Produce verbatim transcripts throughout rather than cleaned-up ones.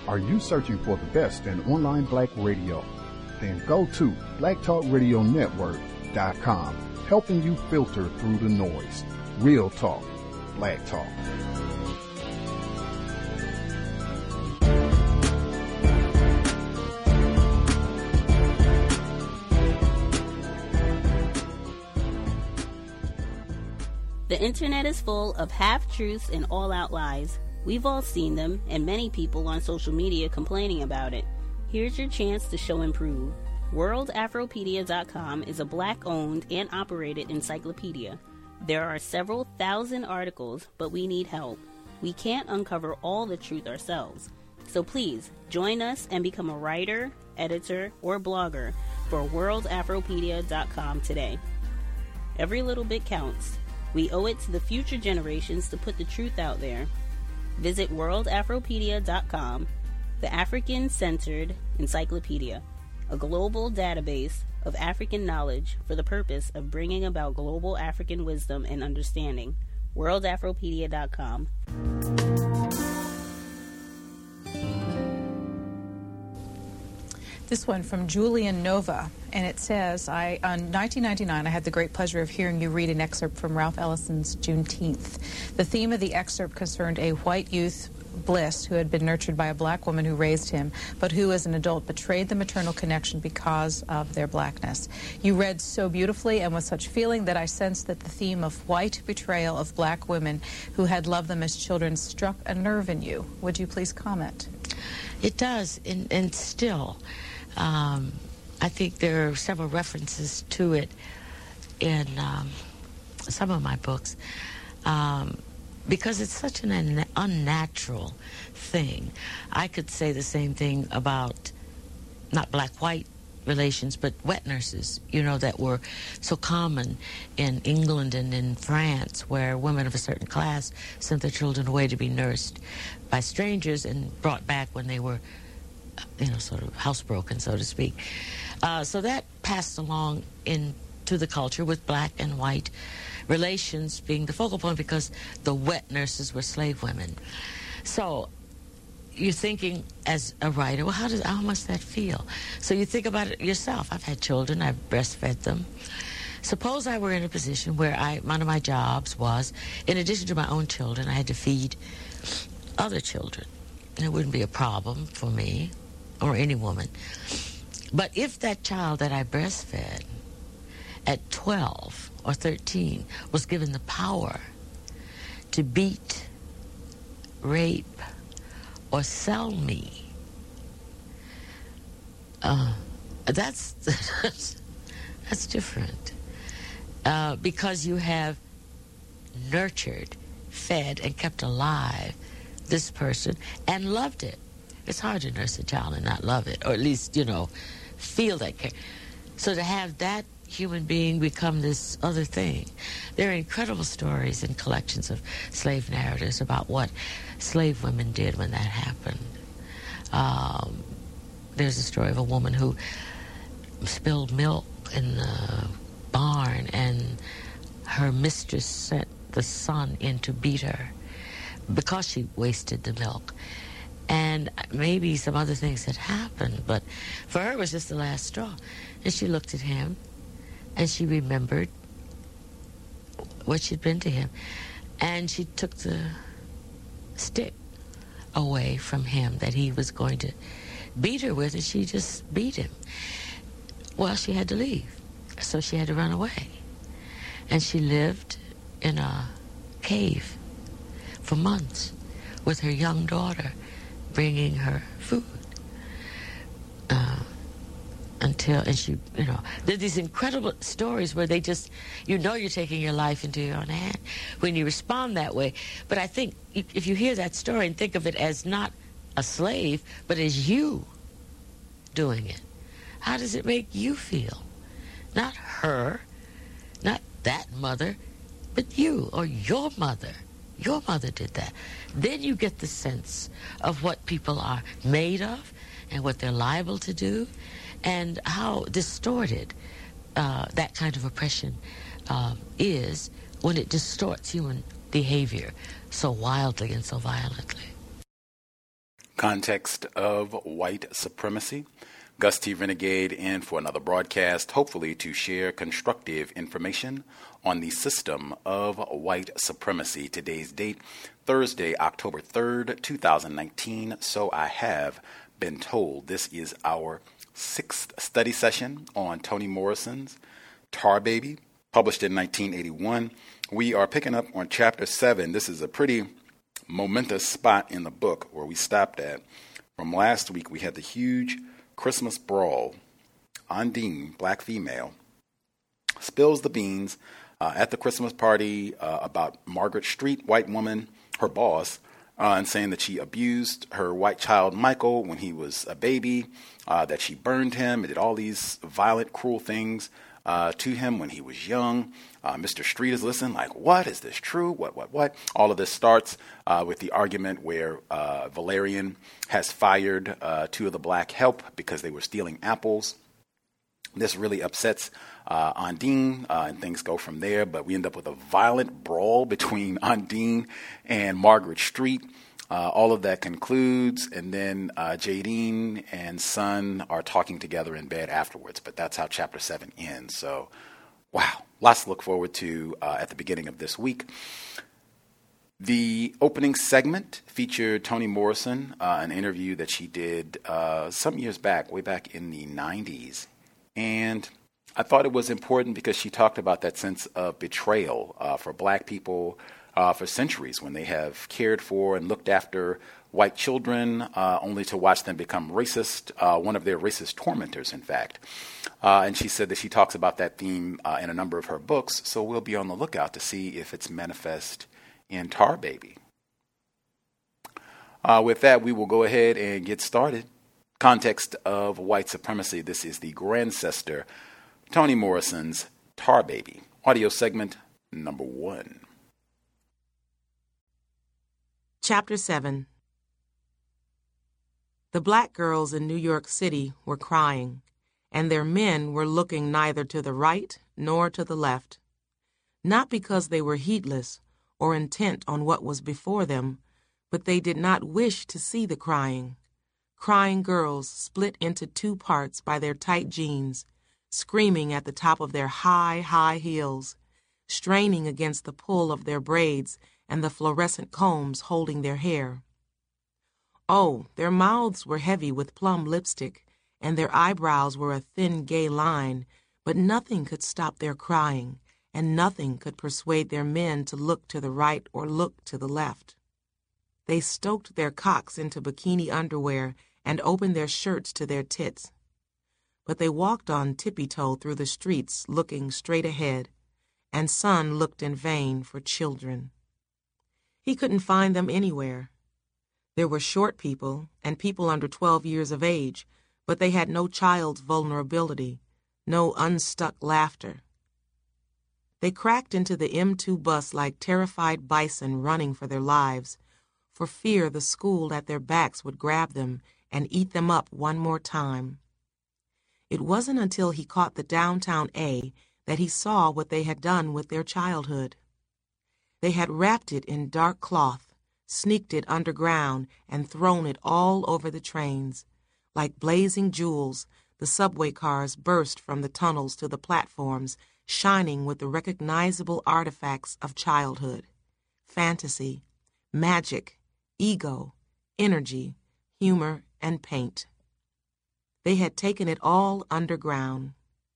Are you searching for the best in online black radio? Then go to black talk radio network dot com, helping you filter through the noise. Real talk, black talk. The internet is full of half-truths and all-out lies. We've all seen them, and many people on social media complaining about it. Here's your chance to show and prove. world afropedia dot com is a black-owned and operated encyclopedia. There are several thousand articles, but we need help. We can't uncover all the truth ourselves. So please, join us and become a writer, editor, or blogger for world afropedia dot com today. Every little bit counts. We owe it to the future generations to put the truth out there. Visit world afropedia dot com, the African-centered encyclopedia, a global database of African knowledge for the purpose of bringing about global African wisdom and understanding. world afropedia dot com. This one from Julian Nova, and it says, I, on nineteen ninety-nine, I had the great pleasure of hearing you read an excerpt from Ralph Ellison's Juneteenth. The theme of the excerpt concerned a white youth, Bliss, who had been nurtured by a black woman who raised him, but who as an adult betrayed the maternal connection because of their blackness. You read so beautifully and with such feeling that I sensed that the theme of white betrayal of black women who had loved them as children struck a nerve in you. Would you please comment? It does, and, and still. Um, I think there are several references to it in um, some of my books um, because it's such an un unnatural thing. I could say the same thing about not black-white relations, but wet nurses, you know, that were so common in England and in France, where women of a certain class sent their children away to be nursed by strangers and brought back when they were, you know, sort of housebroken, so to speak. Uh, so that passed along into the culture with black and white relations being the focal point because the wet nurses were slave women. So you're thinking as a writer, well, how does how must that feel? So you think about it yourself. I've had children, I've breastfed them. Suppose I were in a position where I one of my jobs was, in addition to my own children, I had to feed other children. And it wouldn't be a problem for me or any woman. But if that child that I breastfed at twelve or thirteen was given the power to beat, rape, or sell me, uh, that's, that's different. Uh, because you have nurtured, fed, and kept alive this person and loved it. It's hard to nurse a child and not love it, or at least, you know, feel that care. So to have that human being become this other thing. There are incredible stories and collections of slave narratives about what slave women did when that happened. Um, there's a story of a woman who spilled milk in the barn, and her mistress sent the son in to beat her because she wasted the milk. And maybe some other things had happened, but for her it was just the last straw. And she looked at him, and she remembered what she'd been to him. And she took the stick away from him that he was going to beat her with, and she just beat him. Well, she had to leave, so she had to run away. And she lived in a cave for months with her young daughter, bringing her food uh, until, and she, you know, there are these incredible stories where they just, you know, you're taking your life into your own hand when you respond that way. But I think if you hear that story and think of it as not a slave, but as you doing it, how does it make you feel? Not her, not that mother, but you or your mother. Your mother did that. Then you get the sense of what people are made of and what they're liable to do and how distorted uh, that kind of oppression uh, is when it distorts human behavior so wildly and so violently. Context of white supremacy. Gus T. Renegade in for another broadcast, hopefully to share constructive information on the system of white supremacy. Today's date, Thursday, October third, two thousand nineteen. So I have been told. This is our sixth study session on Toni Morrison's Tar Baby, published in nineteen eighty-one. We are picking up on chapter seven. This is a pretty momentous spot in the book where we stopped at. From last week, we had the huge Christmas brawl. Undine, black female, spills the beans uh, at the Christmas party uh, about Margaret Street, white woman, her boss, uh, and saying that she abused her white child Michael when he was a baby, uh, that she burned him and did all these violent, cruel things uh, to him when he was young. Uh, Mister Street is listening like, what? Is this true? What, what, what? All of this starts uh, with the argument where uh, Valerian has fired uh, two of the black help because they were stealing apples. This really upsets uh, Undine, uh, and things go from there. But we end up with a violent brawl between Undine and Margaret Street. Uh, all of that concludes, and then uh, Jadine and Son are talking together in bed afterwards. But that's how chapter seven ends. So, wow, lots to look forward to uh, at the beginning of this week. The opening segment featured Toni Morrison, uh, an interview that she did uh, some years back, way back in the nineties. And I thought it was important because she talked about that sense of betrayal uh, for black people uh, for centuries when they have cared for and looked after white children uh, only to watch them become racist, uh, one of their racist tormentors, in fact. Uh, and she said that she talks about that theme uh, in a number of her books, so we'll be on the lookout to see if it's manifest in Tar Baby. Uh, with that, we will go ahead and get started. Context of white supremacy. This is the Grandcester, Toni Morrison's Tar Baby. Audio segment number one. Chapter seven. The black girls in New York City were crying, and their men were looking neither to the right nor to the left. Not because they were heedless or intent on what was before them, but they did not wish to see the crying. Crying girls split into two parts by their tight jeans, screaming at the top of their high, high heels, straining against the pull of their braids and the fluorescent combs holding their hair. Oh, their mouths were heavy with plum lipstick, and their eyebrows were a thin gay line, but nothing could stop their crying, and nothing could persuade their men to look to the right or look to the left. They stoked their cocks into bikini underwear and opened their shirts to their tits. But they walked on tippy-toe through the streets looking straight ahead, and Son looked in vain for children. He couldn't find them anywhere. There were short people and people under twelve years of age, but they had no child's vulnerability, no unstuck laughter. They cracked into the M two bus like terrified bison running for their lives, for fear the school at their backs would grab them and eat them up one more time. It wasn't until he caught the downtown A that he saw what they had done with their childhood. They had wrapped it in dark cloth, sneaked it underground, and thrown it all over the trains. Like blazing jewels, the subway cars burst from the tunnels to the platforms, shining with the recognizable artifacts of childhood: fantasy, magic, ego, energy, humor, and paint. They had taken it all underground.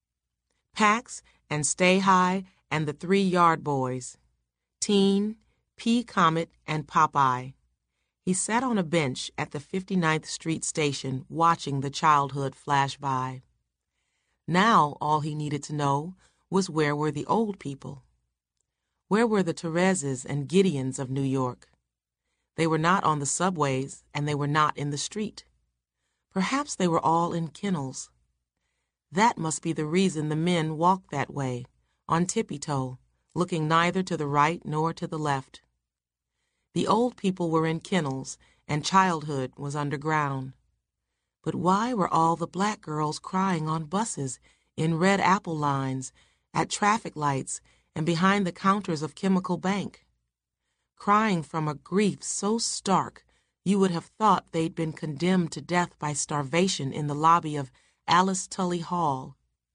Pax and Stay High and the Three Yard Boys, Teen, P. Comet, and Popeye. He sat on a bench at the fifty-ninth Street station watching the childhood flash by. Now all he needed to know was where were the old people? Where were the Thereses and Gideons of New York? They were not on the subways, and they were not in the street. Perhaps they were all in kennels. That must be the reason the men walked that way, on tippy-toe, looking neither to the right nor to the left. The old people were in kennels, and childhood was underground. But why were all the black girls crying on buses, in red apple lines, at traffic lights, and behind the counters of Chemical Bank? Crying from a grief so stark you would have thought they'd been condemned to death by starvation in the lobby of Alice Tully Hall.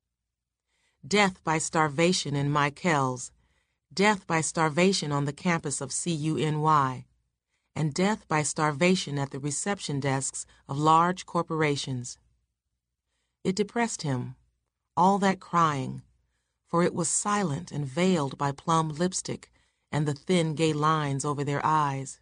Death by starvation in Michael's, death by starvation on the campus of C U N Y, and death by starvation at the reception desks of large corporations. It depressed him, all that crying, for it was silent and veiled by plum lipstick and the thin gay lines over their eyes.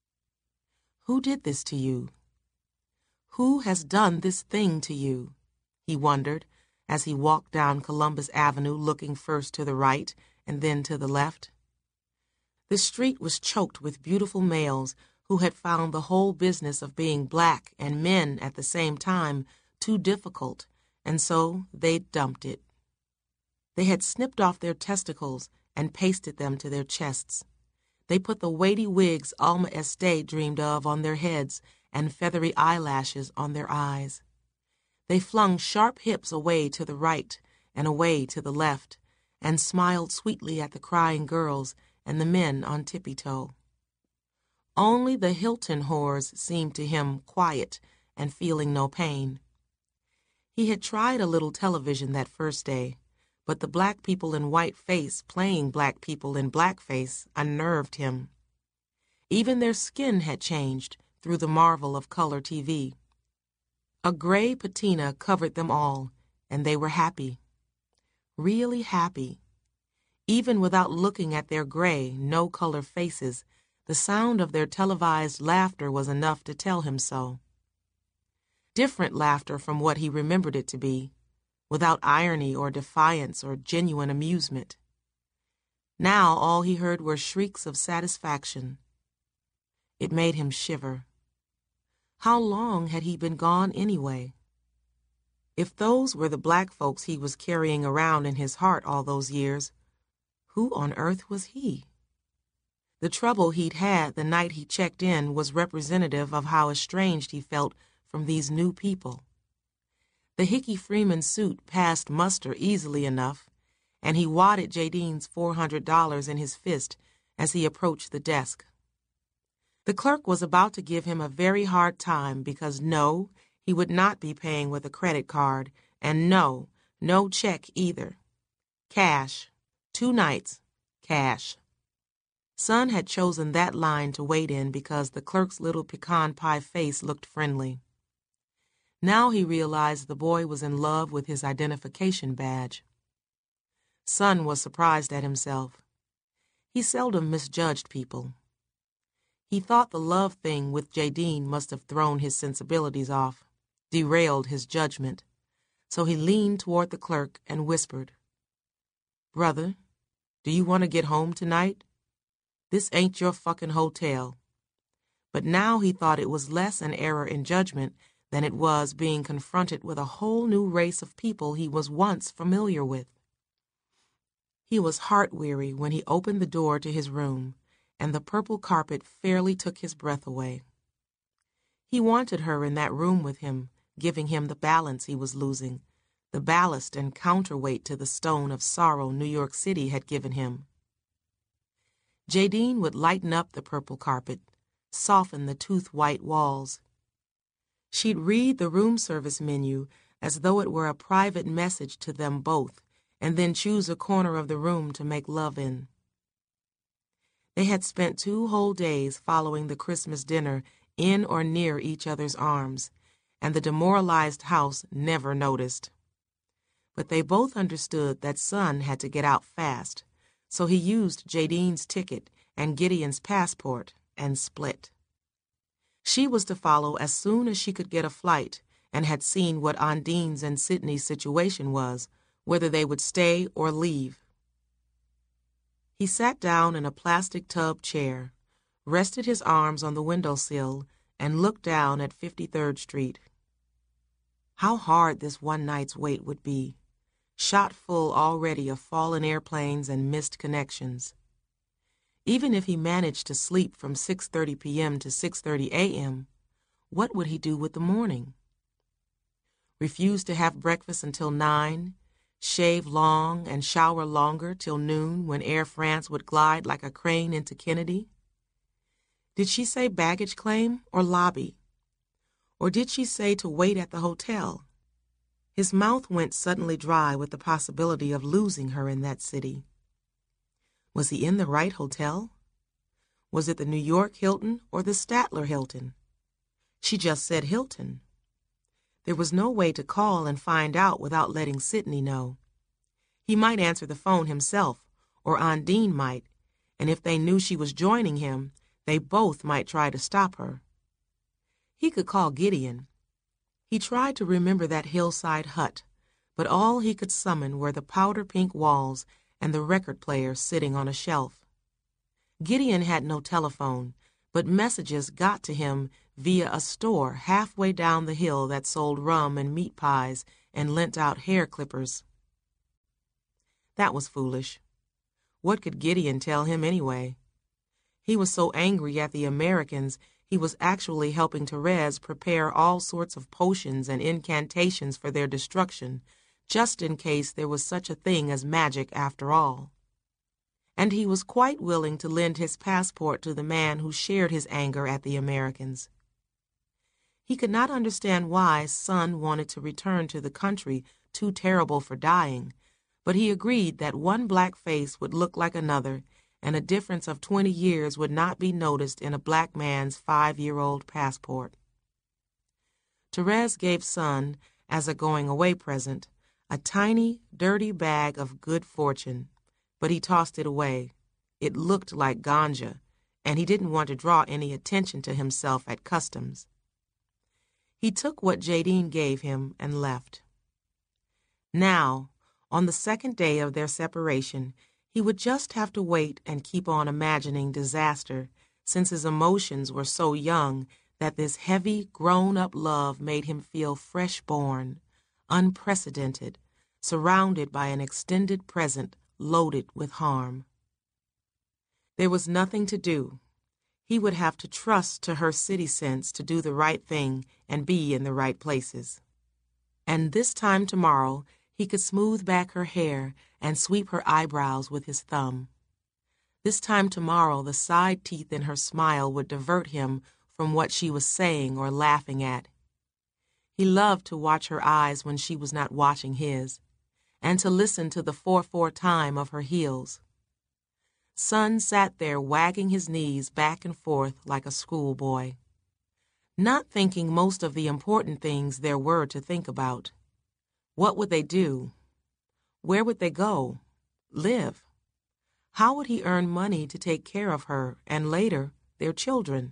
Who did this to you? Who has done this thing to you? He wondered as he walked down Columbus Avenue, looking first to the right and then to the left. The street was choked with beautiful males who had found the whole business of being black and men at the same time too difficult, and so they dumped it. They had snipped off their testicles and pasted them to their chests. They put the weighty wigs Alma Estee dreamed of on their heads and feathery eyelashes on their eyes. They flung sharp hips away to the right and away to the left, and smiled sweetly at the crying girls and the men on tippy-toe. Only the Hilton whores seemed to him quiet and feeling no pain. He had tried a little television that first day, but the black people in white face playing black people in blackface unnerved him. Even their skin had changed through the marvel of color T V. A gray patina covered them all, and they were happy. Really happy. Even without looking at their gray, no-color faces, the sound of their televised laughter was enough to tell him so. Different laughter from what he remembered it to be, without irony or defiance or genuine amusement. Now all he heard were shrieks of satisfaction. It made him shiver. How long had he been gone anyway? If those were the black folks he was carrying around in his heart all those years, who on earth was he? The trouble he'd had the night he checked in was representative of how estranged he felt from these new people. The Hickey Freeman suit passed muster easily enough, and he wadded Jadine's four hundred dollars in his fist as he approached the desk. The clerk was about to give him a very hard time because no, he would not be paying with a credit card, and no, no check either. Cash. Two nights. Cash. Son had chosen that line to wait in because the clerk's little pecan pie face looked friendly. Now he realized the boy was in love with his identification badge. Son was surprised at himself. He seldom misjudged people. He thought the love thing with Jadine must have thrown his sensibilities off, derailed his judgment, so he leaned toward the clerk and whispered, "Brother, do you want to get home tonight? This ain't your fucking hotel." But now he thought it was less an error in judgment than it was being confronted with a whole new race of people he was once familiar with. He was heart-weary when he opened the door to his room, and the purple carpet fairly took his breath away. He wanted her in that room with him, giving him the balance he was losing, the ballast and counterweight to the stone of sorrow New York City had given him. Jadine would lighten up the purple carpet, soften the tooth-white walls. She'd read the room service menu as though it were a private message to them both, and then choose a corner of the room to make love in. They had spent two whole days following the Christmas dinner in or near each other's arms, and the demoralized house never noticed. But they both understood that Son had to get out fast, so he used Jadine's ticket and Gideon's passport and split. She was to follow as soon as she could get a flight and had seen what Undine's and Sidney's situation was, whether they would stay or leave. He sat down in a plastic tub chair, rested his arms on the windowsill, and looked down at fifty-third Street. How hard this one night's wait would be, shot full already of fallen airplanes and missed connections. Even if he managed to sleep from six thirty p.m. to six thirty a.m., what would he do with the morning? Refuse to have breakfast until nine, shave long and shower longer till noon when Air France would glide like a crane into Kennedy? Did she say baggage claim or lobby? Or did she say to wait at the hotel? His mouth went suddenly dry with the possibility of losing her in that city. Was he in the right hotel? Was it the New York Hilton or the Statler Hilton? She just said Hilton. There was no way to call and find out without letting Sidney know. He might answer the phone himself, or Undine might, and if they knew she was joining him, they both might try to stop her. He could call Gideon. He tried to remember that hillside hut, but all he could summon were the powder-pink walls and the record player sitting on a shelf. Gideon had no telephone, but messages got to him via a store halfway down the hill that sold rum and meat pies and lent out hair clippers. That was foolish. What could Gideon tell him anyway? He was so angry at the Americans, he was actually helping Therese prepare all sorts of potions and incantations for their destruction, just in case there was such a thing as magic after all. And he was quite willing to lend his passport to the man who shared his anger at the Americans. He could not understand why Son wanted to return to the country too terrible for dying, but he agreed that one black face would look like another, and a difference of twenty years would not be noticed in a black man's five-year-old passport. Therese gave Son, as a going-away present, a tiny, dirty bag of good fortune, but he tossed it away. It looked like ganja, and he didn't want to draw any attention to himself at customs. He took what Jadine gave him and left. Now, on the second day of their separation, he would just have to wait and keep on imagining disaster, since his emotions were so young that this heavy, grown-up love made him feel fresh-born, unprecedented, surrounded by an extended present loaded with harm. There was nothing to do. He would have to trust to her city sense to do the right thing and be in the right places. And this time tomorrow, he could smooth back her hair and sweep her eyebrows with his thumb. This time tomorrow, the side teeth in her smile would divert him from what she was saying or laughing at. He loved to watch her eyes when she was not watching his, and to listen to the four-four time of her heels. Son sat there wagging his knees back and forth like a schoolboy, not thinking most of the important things there were to think about. What would they do? Where would they go? Live? How would he earn money to take care of her and, later, their children?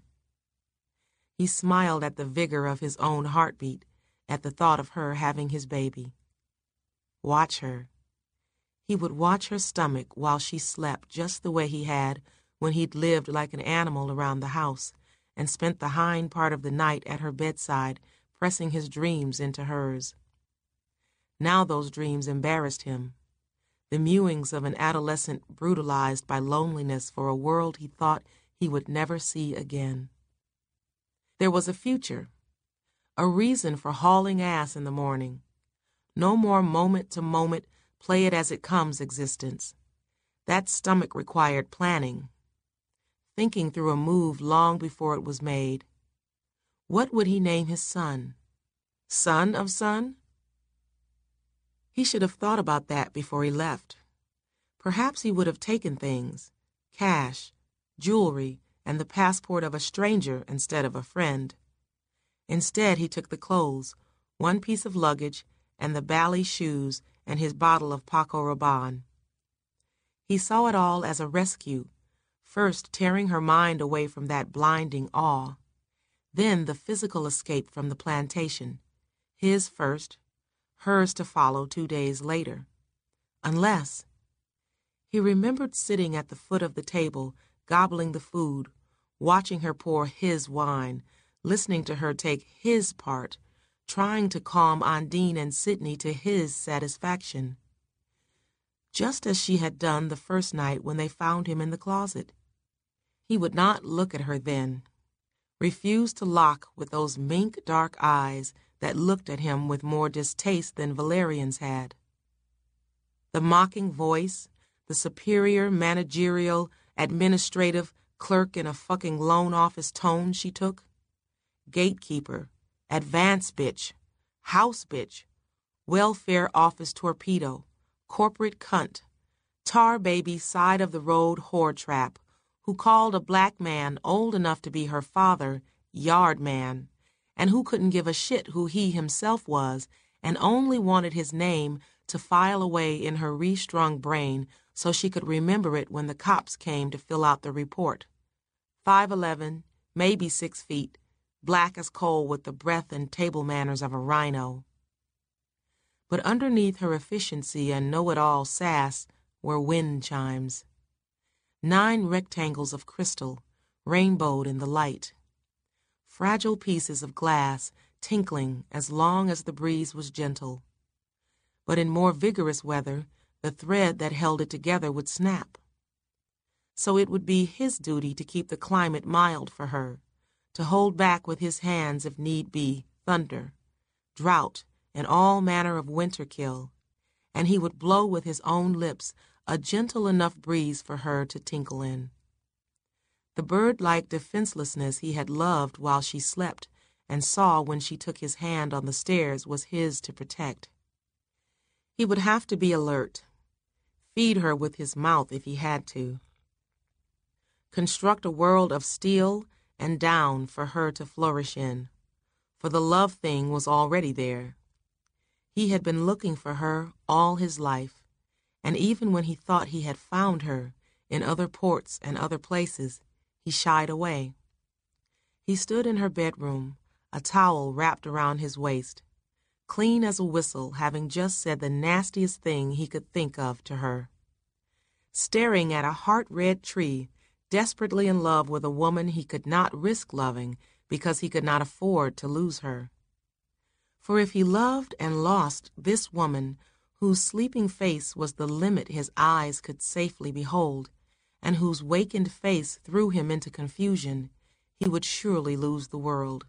He smiled at the vigor of his own heartbeat at the thought of her having his baby. Watch her. He would watch her stomach while she slept just the way he had when he'd lived like an animal around the house and spent the hind part of the night at her bedside pressing his dreams into hers. Now those dreams embarrassed him, the mewings of an adolescent brutalized by loneliness for a world he thought he would never see again. There was a future, a reason for hauling ass in the morning. No more moment-to-moment, play-it-as-it-comes existence. That stomach required planning, thinking through a move long before it was made. What would he name his son? Son of Son? He should have thought about that before he left. Perhaps he would have taken things, cash, jewelry, and the passport of a stranger instead of a friend. Instead, he took the clothes, one piece of luggage, and the bally shoes and his bottle of Paco Rabanne. He saw it all as a rescue, first tearing her mind away from that blinding awe, then the physical escape from the plantation, his first, hers to follow two days later. Unless... He remembered sitting at the foot of the table, gobbling the food, watching her pour his wine, listening to her take his part, trying to calm Undine and Sidney to his satisfaction, just as she had done the first night when they found him in the closet. He would not look at her then, refused to lock with those mink-dark eyes that looked at him with more distaste than Valerian's had. The mocking voice, the superior managerial, administrative, Clerk in a fucking loan office tone she took. Gatekeeper, advance bitch, house bitch, welfare office torpedo, corporate cunt, tar baby side of the road whore trap, who called a black man old enough to be her father yard man, and who couldn't give a shit who he himself was and only wanted his name to file away in her restrung brain so she could remember it when the cops came to fill out the report. five eleven, maybe six feet, black as coal with the breath and table manners of a rhino. But underneath her efficiency and know-it-all sass were wind chimes. Nine rectangles of crystal, rainbowed in the light. Fragile pieces of glass tinkling as long as the breeze was gentle. But in more vigorous weather, the thread that held it together would snap. So it would be his duty to keep the climate mild for her, to hold back with his hands if need be thunder, drought, and all manner of winter kill, and he would blow with his own lips a gentle enough breeze for her to tinkle in. The bird-like defenselessness he had loved while she slept and saw when she took his hand on the stairs was his to protect. He would have to be alert, feed her with his mouth if he had to, construct a world of steel and down for her to flourish in, for the love thing was already there. He had been looking for her all his life, and even when he thought he had found her in other ports and other places, he shied away. He stood in her bedroom, a towel wrapped around his waist, clean as a whistle, having just said the nastiest thing he could think of to her, staring at a heart-red tree, desperately in love with a woman he could not risk loving because he could not afford to lose her. For if he loved and lost this woman whose sleeping face was the limit his eyes could safely behold, and whose wakened face threw him into confusion, he would surely lose the world.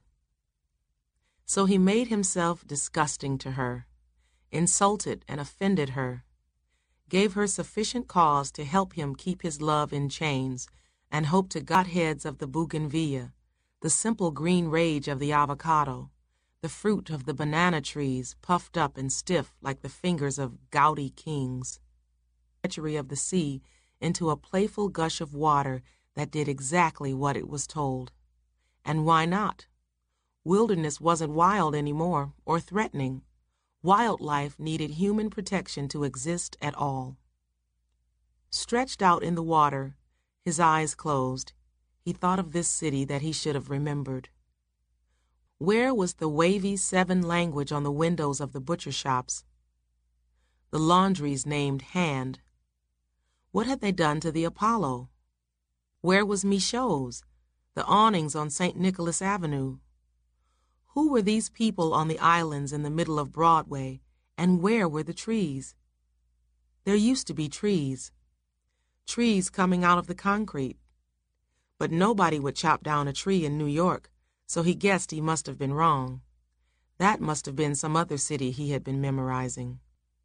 So he made himself disgusting to her, insulted and offended her, gave her sufficient cause to help him keep his love in chains, and hoped to godheads of the bougainvillea, the simple green rage of the avocado, the fruit of the banana trees puffed up and stiff like the fingers of gouty kings, treachery of the sea into a playful gush of water that did exactly what it was told. And why not? Wilderness wasn't wild anymore or threatening. Wildlife needed human protection to exist at all. Stretched out in the water, his eyes closed, he thought of this city that he should have remembered. Where was the wavy seven language on the windows of the butcher shops? The laundries named Hand. What had they done to the Apollo? Where was Michaud's, the awnings on Saint Nicholas Avenue? Who were these people on the islands in the middle of Broadway, and where were the trees? There used to be trees. Trees coming out of the concrete. But nobody would chop down a tree in New York, so he guessed he must have been wrong. That must have been some other city he had been memorizing.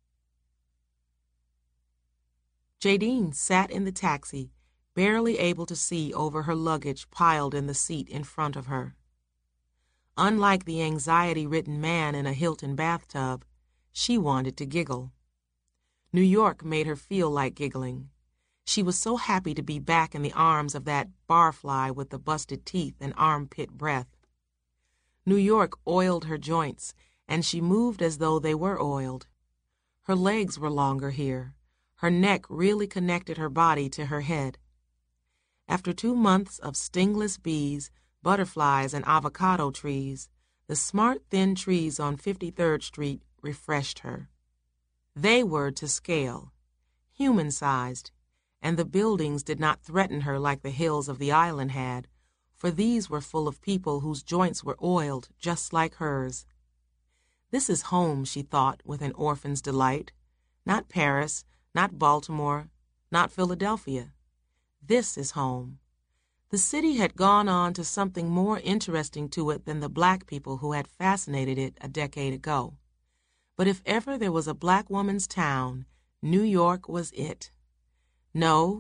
Jadine sat in the taxi, barely able to see over her luggage piled in the seat in front of her. Unlike the anxiety-ridden man in a Hilton bathtub, she wanted to giggle. New York made her feel like giggling. She was so happy to be back in the arms of that barfly with the busted teeth and armpit breath. New York oiled her joints, and she moved as though they were oiled. Her legs were longer here. Her neck really connected her body to her head. After two months of stingless bees, butterflies, and avocado trees, the smart, thin trees on fifty-third Street refreshed her. They were to scale, human-sized, and the buildings did not threaten her like the hills of the island had, for these were full of people whose joints were oiled just like hers. This is home, she thought with an orphan's delight. Not Paris, not Baltimore, not Philadelphia. This is home. The city had gone on to something more interesting to it than the black people who had fascinated it a decade ago. But if ever there was a black woman's town, New York was it. No,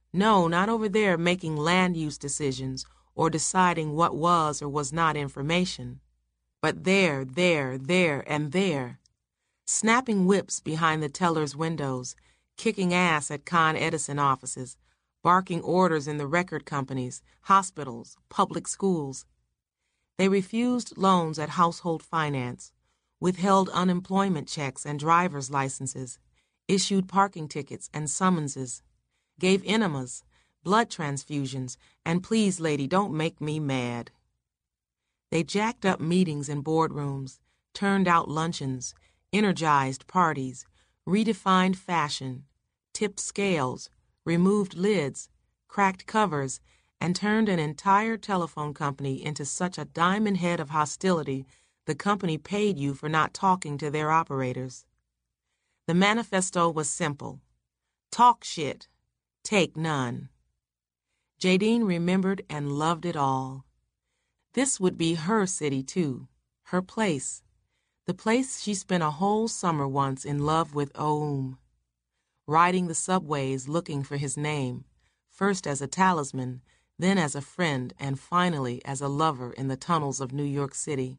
No, not over there making land use decisions or deciding what was or was not information. But there, there, there, and there, snapping whips behind the teller's windows, kicking ass at Con Edison offices, barking orders in the record companies, hospitals, public schools. They refused loans at household finance, withheld unemployment checks and driver's licenses, issued parking tickets and summonses, gave enemas, blood transfusions, and please, lady, don't make me mad. They jacked up meetings in boardrooms, turned out luncheons, energized parties, redefined fashion, tipped scales, removed lids, cracked covers, and turned an entire telephone company into such a diamond head of hostility the company paid you for not talking to their operators. The manifesto was simple. Talk shit, take none. Jadine remembered and loved it all. This would be her city, too, her place, the place she spent a whole summer once in love with Oum, riding the subways looking for his name, first as a talisman, then as a friend, and finally as a lover in the tunnels of New York City.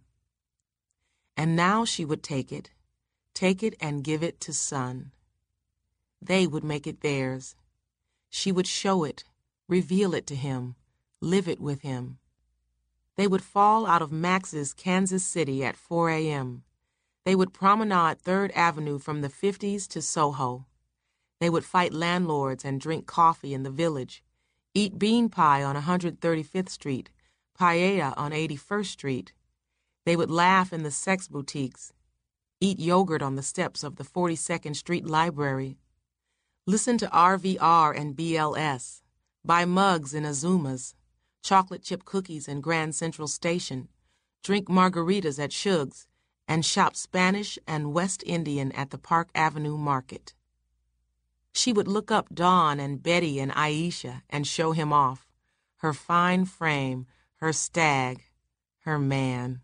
And now she would take it, take it and give it to Son. They would make it theirs. She would show it, reveal it to him, live it with him. They would fall out of Max's Kansas City at four a.m. They would promenade Third Avenue from the fifties to Soho. They would fight landlords and drink coffee in the Village, eat bean pie on one hundred thirty-fifth Street, paella on eighty-first Street. They would laugh in the sex boutiques, eat yogurt on the steps of the forty-second Street Library, listen to R V R and B L S, buy mugs in Azuma's, chocolate chip cookies in Grand Central Station, drink margaritas at Shug's, and shop Spanish and West Indian at the Park Avenue Market. She would look up Dawn and Betty and Aisha and show him off, her fine frame, her stag, her man.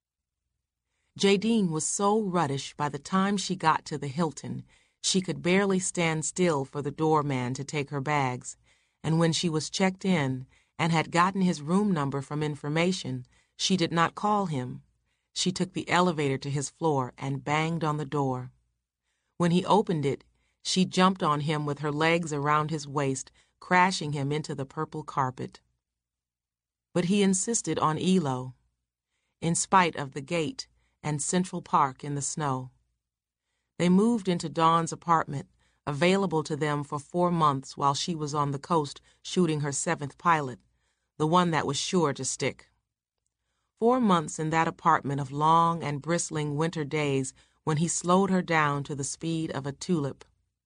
Jadine was so ruddish by the time she got to the Hilton, she could barely stand still for the doorman to take her bags, and when she was checked in and had gotten his room number from information, she did not call him. She took the elevator to his floor and banged on the door. When he opened it, she jumped on him with her legs around his waist, crashing him into the purple carpet. But he insisted on E L O, in spite of the gate and Central Park in the snow. They moved into Dawn's apartment, available to them for four months while she was on the coast shooting her seventh pilot, the one that was sure to stick. Four months in that apartment of long and bristling winter days when he slowed her down to the speed of a tulip.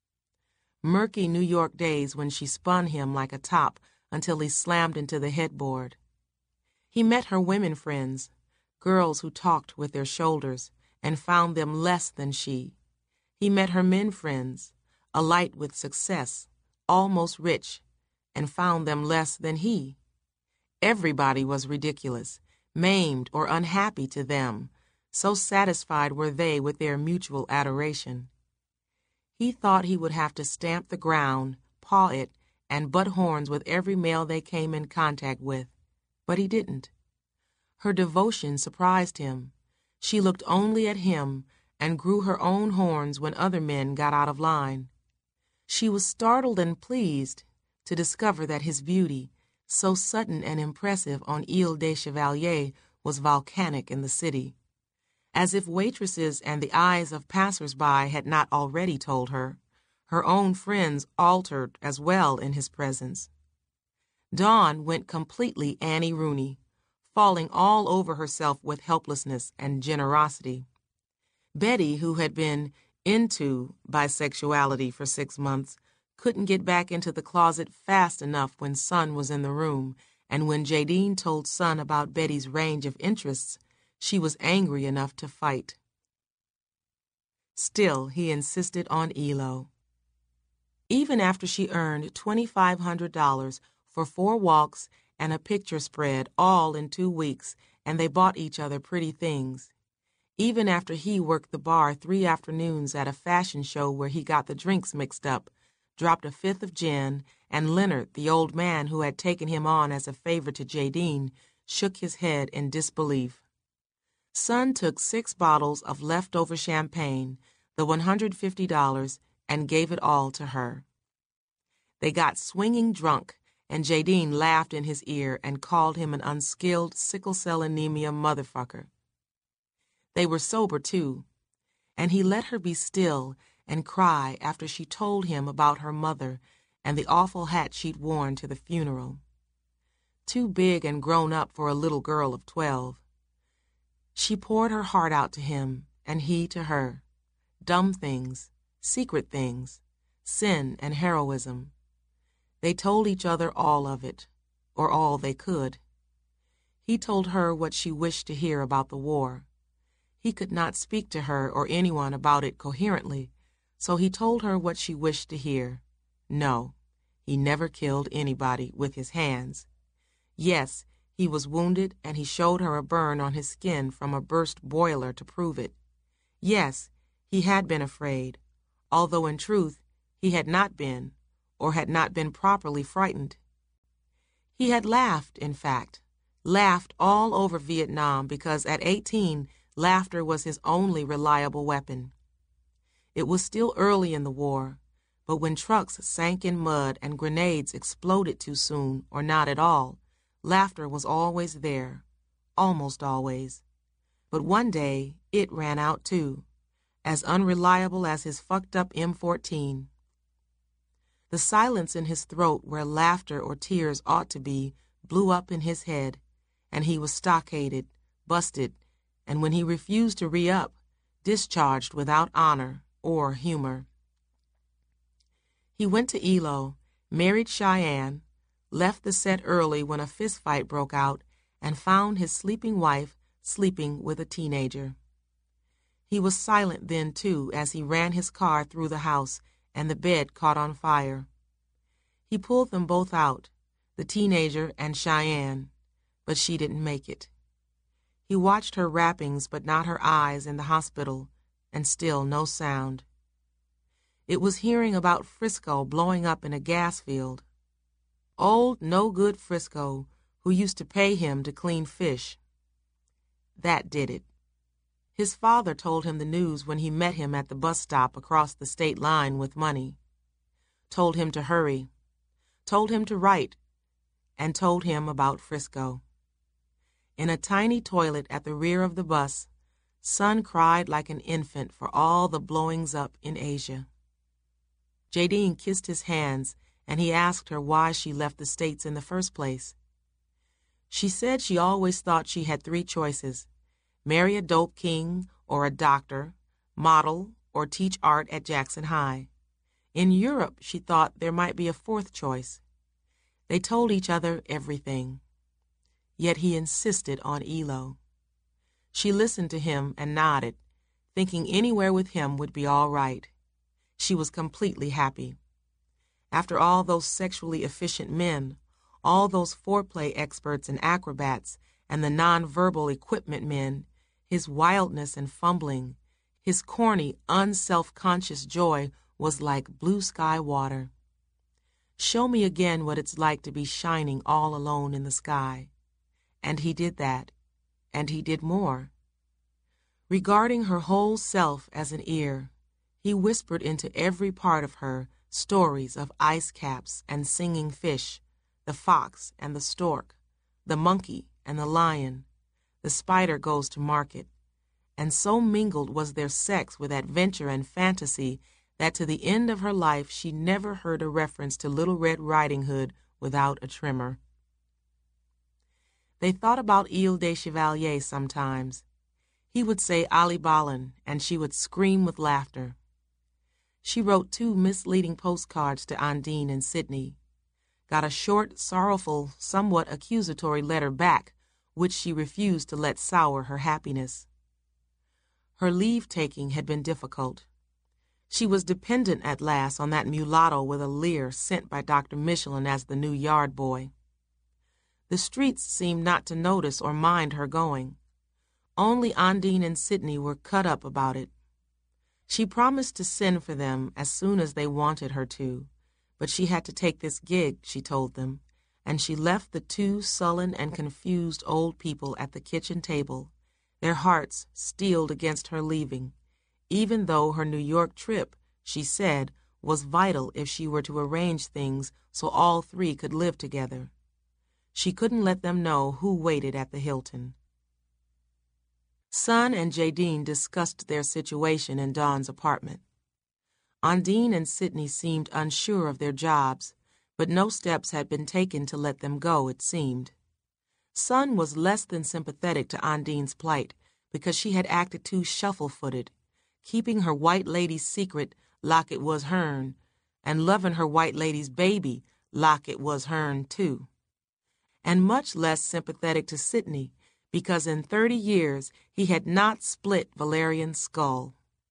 Murky New York days when she spun him like a top until he slammed into the headboard. He met her women friends, girls who talked with their shoulders and found them less than she. He met her men friends, alight with success, almost rich, and found them less than he. Everybody was ridiculous, maimed or unhappy to them, so satisfied were they with their mutual adoration. He thought he would have to stamp the ground, paw it, and butt horns with every male they came in contact with, but he didn't. Her devotion surprised him. She looked only at him and grew her own horns when other men got out of line. She was startled and pleased to discover that his beauty, so sudden and impressive on Ile des Chevaliers, was volcanic in the city. As if waitresses and the eyes of passers-by had not already told her, her own friends altered as well in his presence. Dawn went completely Annie Rooney, falling all over herself with helplessness and generosity. Betty, who had been into bisexuality for six months, couldn't get back into the closet fast enough when Son was in the room, and when Jadine told Son about Betty's range of interests, she was angry enough to fight. Still, he insisted on E L O. Even after she earned twenty-five hundred dollars for four walks and a picture spread all in two weeks, and they bought each other pretty things. Even after he worked the bar three afternoons at a fashion show where he got the drinks mixed up, dropped a fifth of gin, and Leonard, the old man who had taken him on as a favor to Jadine, shook his head in disbelief. Son took six bottles of leftover champagne, the one hundred fifty dollars, and gave it all to her. They got swinging drunk, and Jadine laughed in his ear and called him an unskilled sickle-cell anemia motherfucker. They were sober, too, and he let her be still and cry after she told him about her mother and the awful hat she'd worn to the funeral. Too big and grown up for a little girl of twelve. She poured her heart out to him, and he to her. Dumb things, secret things, sin and heroism. They told each other all of it, or all they could. He told her what she wished to hear about the war. He could not speak to her or anyone about it coherently, so he told her what she wished to hear. No, he never killed anybody with his hands. Yes, he was wounded, and he showed her a burn on his skin from a burst boiler to prove it. Yes, he had been afraid, although in truth he had not been, or had not been properly frightened. He had laughed, in fact, laughed all over Vietnam because at eighteen, laughter was his only reliable weapon. It was still early in the war, but when trucks sank in mud and grenades exploded too soon or not at all, laughter was always there, almost always. But one day it ran out too, as unreliable as his fucked-up M fourteen. The silence in his throat where laughter or tears ought to be blew up in his head, and he was stockaded, busted, and when he refused to re-up, discharged without honor or humor. He went to E L O, married Cheyenne, left the set early when a fistfight broke out, and found his sleeping wife sleeping with a teenager. He was silent then, too, as he ran his car through the house and the bed caught on fire. He pulled them both out, the teenager and Cheyenne, but she didn't make it. He watched her wrappings but not her eyes in the hospital, and still no sound. It was hearing about Frisco blowing up in a gas field. Old no-good Frisco, who used to pay him to clean fish. That did it. His father told him the news when he met him at the bus stop across the state line with money. Told him to hurry. Told him to write. And told him about Frisco. In a tiny toilet at the rear of the bus, Son cried like an infant for all the blowings up in Asia. Jadine kissed his hands, and he asked her why she left the States in the first place. She said she always thought she had three choices: marry a dope king or a doctor, model, or teach art at Jackson High. In Europe, she thought there might be a fourth choice. They told each other everything. Yet he insisted on E L O. She listened to him and nodded, thinking anywhere with him would be all right. She was completely happy. After all those sexually efficient men, all those foreplay experts and acrobats, and the nonverbal equipment men, his wildness and fumbling, his corny, unself-conscious joy was like blue sky water. Show me again what it's like to be shining all alone in the sky. And he did that, and he did more. Regarding her whole self as an ear, he whispered into every part of her stories of ice caps and singing fish, the fox and the stork, the monkey and the lion. The spider goes to market. And so mingled was their sex with adventure and fantasy that to the end of her life she never heard a reference to Little Red Riding Hood without a tremor. They thought about Ile des Chevaliers sometimes. He would say Ali Balin, and she would scream with laughter. She wrote two misleading postcards to Undine and Sydney, got a short, sorrowful, somewhat accusatory letter back, which she refused to let sour her happiness. Her leave-taking had been difficult. She was dependent at last on that mulatto with a leer sent by Doctor Michelin as the new yard boy. The streets seemed not to notice or mind her going. Only Undine and Sydney were cut up about it. She promised to send for them as soon as they wanted her to, but she had to take this gig, she told them, and she left the two sullen and confused old people at the kitchen table, their hearts steeled against her leaving, even though her New York trip, she said, was vital if she were to arrange things so all three could live together. She couldn't let them know who waited at the Hilton. Son and Jadine discussed their situation in Dawn's apartment. Ondine and Sidney seemed unsure of their jobs, but no steps had been taken to let them go, it seemed. Son was less than sympathetic to Ondine's plight because she had acted too shuffle-footed, keeping her white lady's secret like it was hern, and loving her white lady's baby like it was hern, too. And much less sympathetic to Sidney, because in thirty years he had not split Valerian's skull.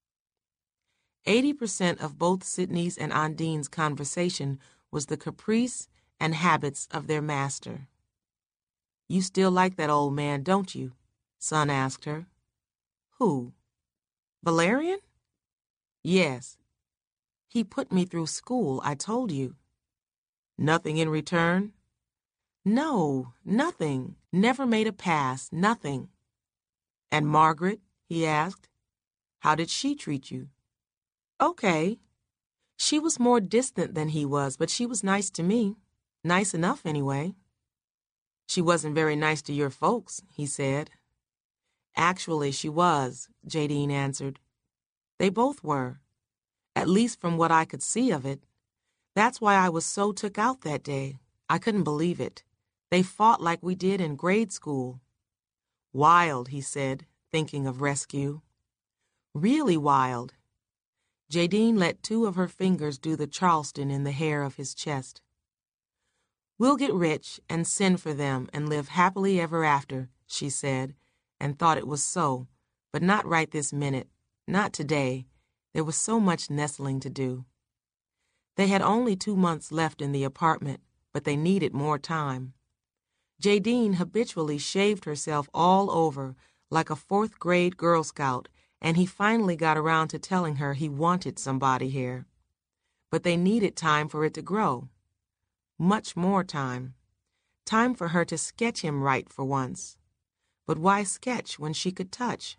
Eighty percent of both Sidney's and Ondine's conversation was the caprice and habits of their master. "You still like that old man, don't you?" Son asked her. "Who? Valerian?" "Yes. He put me through school, I told you." "Nothing in return?" "No, nothing. Never made a pass, nothing." "And Margaret?" he asked. "How did she treat you?" "Okay. She was more distant than he was, but she was nice to me. Nice enough, anyway." "She wasn't very nice to your folks," he said. "Actually, she was," Jadine answered. "They both were, at least from what I could see of it. That's why I was so took out that day. I couldn't believe it. They fought like we did in grade school." "Wild," he said, thinking of rescue. "Really wild." Jadine let two of her fingers do the Charleston in the hair of his chest. "We'll get rich and send for them and live happily ever after," she said, and thought it was so, but not right this minute, not today. There was so much nestling to do. They had only two months left in the apartment, but they needed more time. Jadine habitually shaved herself all over like a fourth-grade Girl Scout, and he finally got around to telling her he wanted some body hair. But they needed time for it to grow. Much more time. Time for her to sketch him right for once. But why sketch when she could touch?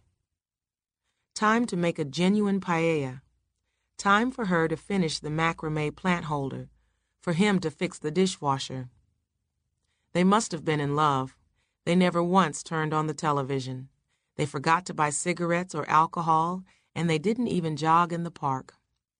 Time to make a genuine paella. Time for her to finish the macrame plant holder, for him to fix the dishwasher. They must have been in love. They never once turned on the television. They forgot to buy cigarettes or alcohol, and they didn't even jog in the park.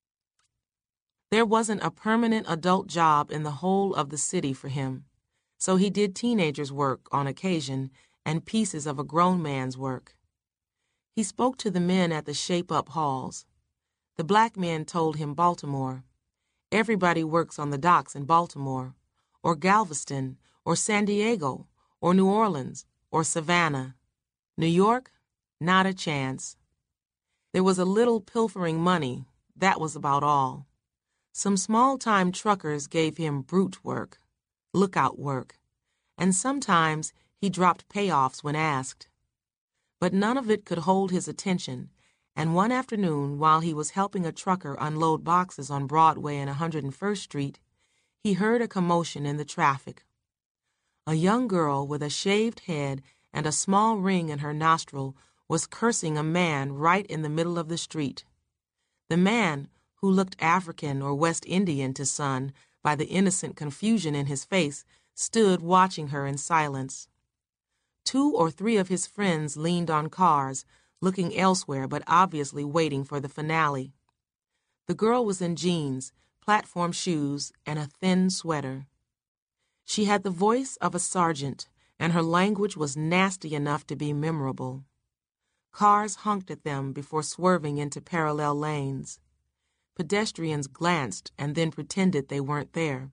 There wasn't a permanent adult job in the whole of the city for him, so he did teenagers' work on occasion and pieces of a grown man's work. He spoke to the men at the shape-up halls. The black men told him Baltimore. Everybody works on the docks in Baltimore, or Galveston, or San Diego, or New Orleans, or Savannah. New York? Not a chance. There was a little pilfering money. That was about all. Some small-time truckers gave him brute work, lookout work, and sometimes he dropped payoffs when asked. But none of it could hold his attention, and one afternoon, while he was helping a trucker unload boxes on Broadway and one hundred first Street, he heard a commotion in the traffic. A young girl with a shaved head and a small ring in her nostril was cursing a man right in the middle of the street. The man, who looked African or West Indian to Son by the innocent confusion in his face, stood watching her in silence. Two or three of his friends leaned on cars, looking elsewhere but obviously waiting for the finale. The girl was in jeans, platform shoes, and a thin sweater. She had the voice of a sergeant, and her language was nasty enough to be memorable. Cars honked at them before swerving into parallel lanes. Pedestrians glanced and then pretended they weren't there.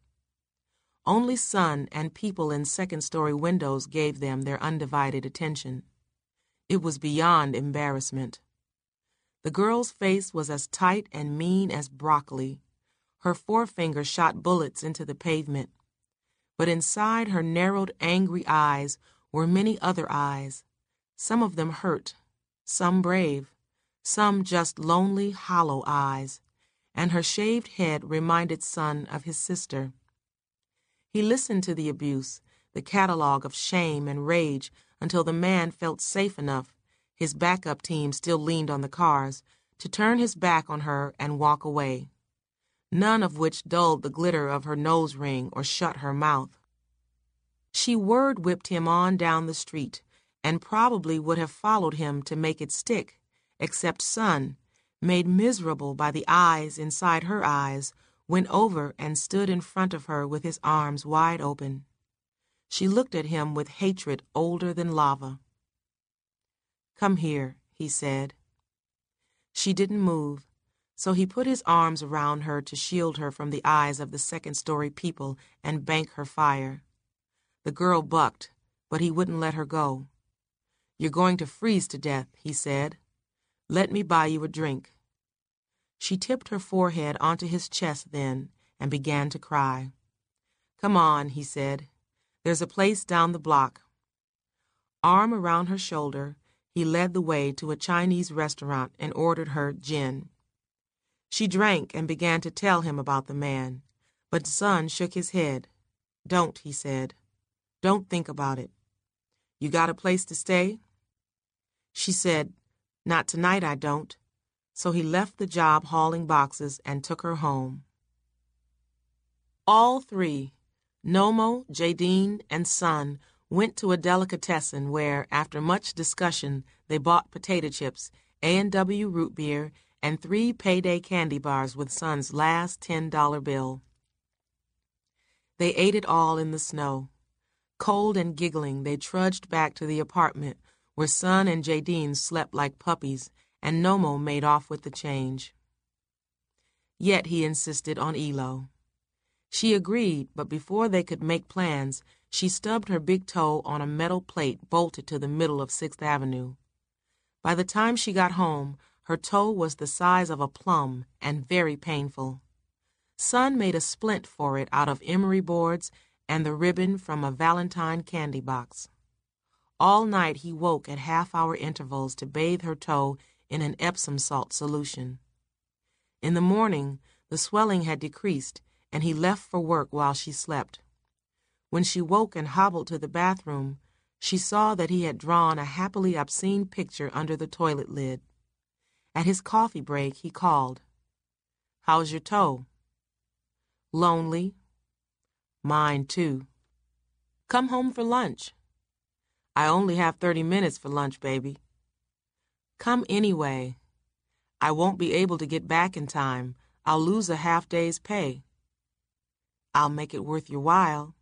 Only Son and people in second-story windows gave them their undivided attention. It was beyond embarrassment. The girl's face was as tight and mean as broccoli. Her forefinger shot bullets into the pavement. But inside her narrowed, angry eyes were many other eyes, some of them hurt, some brave, some just lonely, hollow eyes, and her shaved head reminded Son of his sister. He listened to the abuse, the catalog of shame and rage, until the man felt safe enough, his backup team still leaned on the cars, to turn his back on her and walk away, none of which dulled the glitter of her nose ring or shut her mouth. She word-whipped him on down the street, and probably would have followed him to make it stick, except Son, made miserable by the eyes inside her eyes, went over and stood in front of her with his arms wide open. She looked at him with hatred older than lava. "Come here," he said. She didn't move, so he put his arms around her to shield her from the eyes of the second-story people and bank her fire. The girl bucked, but he wouldn't let her go. "You're going to freeze to death," he said. "Let me buy you a drink." She tipped her forehead onto his chest then and began to cry. "Come on," he said. "There's a place down the block." Arm around her shoulder, he led the way to a Chinese restaurant and ordered her gin. She drank and began to tell him about the man, but Son shook his head. "Don't," he said. "Don't think about it. You got a place to stay?" She said, "Not tonight, I don't." So he left the job hauling boxes and took her home. All three, Nomo, Jadine, and Son, went to a delicatessen where, after much discussion, they bought potato chips, A and W root beer, and three payday candy bars with Son's last ten-dollar bill. They ate it all in the snow. Cold and giggling, they trudged back to the apartment where Son and Jadine slept like puppies, and Nomo made off with the change. Yet he insisted on Elo. She agreed, but before they could make plans, she stubbed her big toe on a metal plate bolted to the middle of Sixth Avenue. By the time she got home, her toe was the size of a plum and very painful. Son made a splint for it out of emery boards and the ribbon from a Valentine candy box. All night he woke at half-hour intervals to bathe her toe in an Epsom salt solution. In the morning, the swelling had decreased, and he left for work while she slept. When she woke and hobbled to the bathroom, she saw that he had drawn a happily obscene picture under the toilet lid. At his coffee break, he called, "How's your toe?" "Lonely." "Mine, too." "Come home for lunch." "I only have thirty minutes for lunch, baby." "Come anyway." "I won't be able to get back in time. I'll lose a half day's pay." "I'll make it worth your while."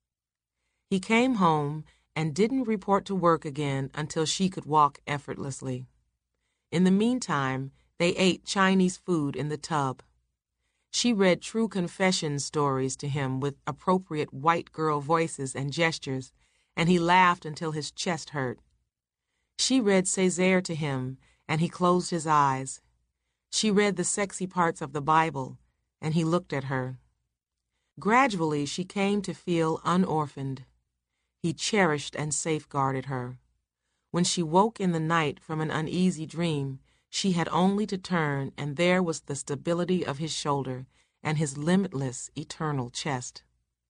He came home and didn't report to work again until she could walk effortlessly. In the meantime, they ate Chinese food in the tub. She read true confession stories to him with appropriate white girl voices and gestures, and he laughed until his chest hurt. She read Césaire to him, and he closed his eyes. She read the sexy parts of the Bible, and he looked at her. Gradually, she came to feel unorphaned. He cherished and safeguarded her. When she woke in the night from an uneasy dream, she had only to turn, and there was the stability of his shoulder and his limitless, eternal chest.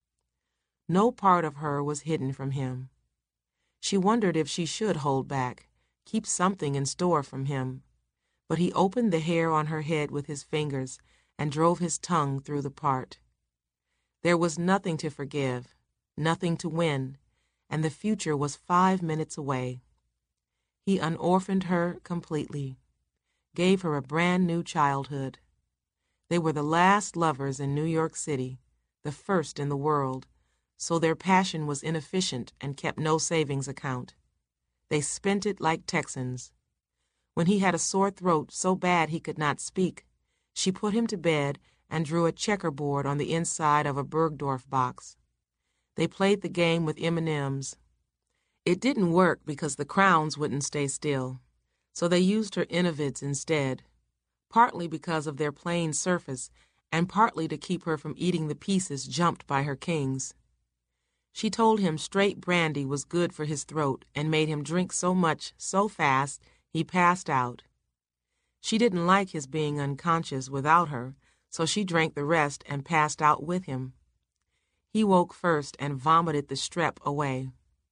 No part of her was hidden from him. She wondered if she should hold back, keep something in store from him. But he opened the hair on her head with his fingers and drove his tongue through the part. There was nothing to forgive, nothing to win, and the future was five minutes away. He unorphaned her completely, gave her a brand new childhood. They were the last lovers in New York City, the first in the world, so their passion was inefficient and kept no savings account. They spent it like Texans. When he had a sore throat so bad he could not speak, she put him to bed and drew a checkerboard on the inside of a Bergdorf box. They played the game with M and M's. It didn't work because the crowns wouldn't stay still, so they used her Innovids instead, partly because of their plain surface and partly to keep her from eating the pieces jumped by her kings. She told him straight brandy was good for his throat and made him drink so much, so fast, he passed out. She didn't like his being unconscious without her, so she drank the rest and passed out with him. He woke first and vomited the strep away.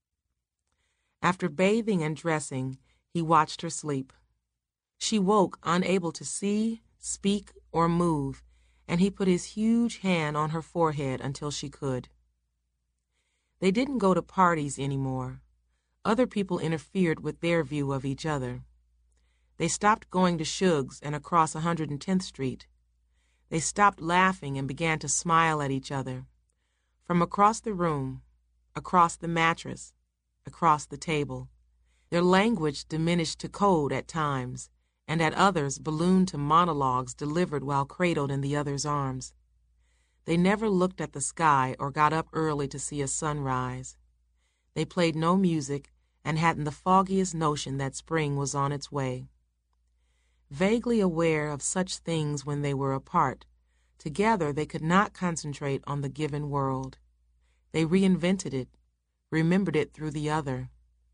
After bathing and dressing, he watched her sleep. She woke unable to see, speak, or move, and he put his huge hand on her forehead until she could. They didn't go to parties anymore. Other people interfered with their view of each other. They stopped going to Shug's and across one hundred tenth Street. They stopped laughing and began to smile at each other. From across the room, across the mattress, across the table. Their language diminished to code at times, and at others ballooned to monologues delivered while cradled in the other's arms. They never looked at the sky or got up early to see a sunrise. They played no music and hadn't the foggiest notion that spring was on its way. Vaguely aware of such things when they were apart, together they could not concentrate on the given world. They reinvented it, remembered it through the other.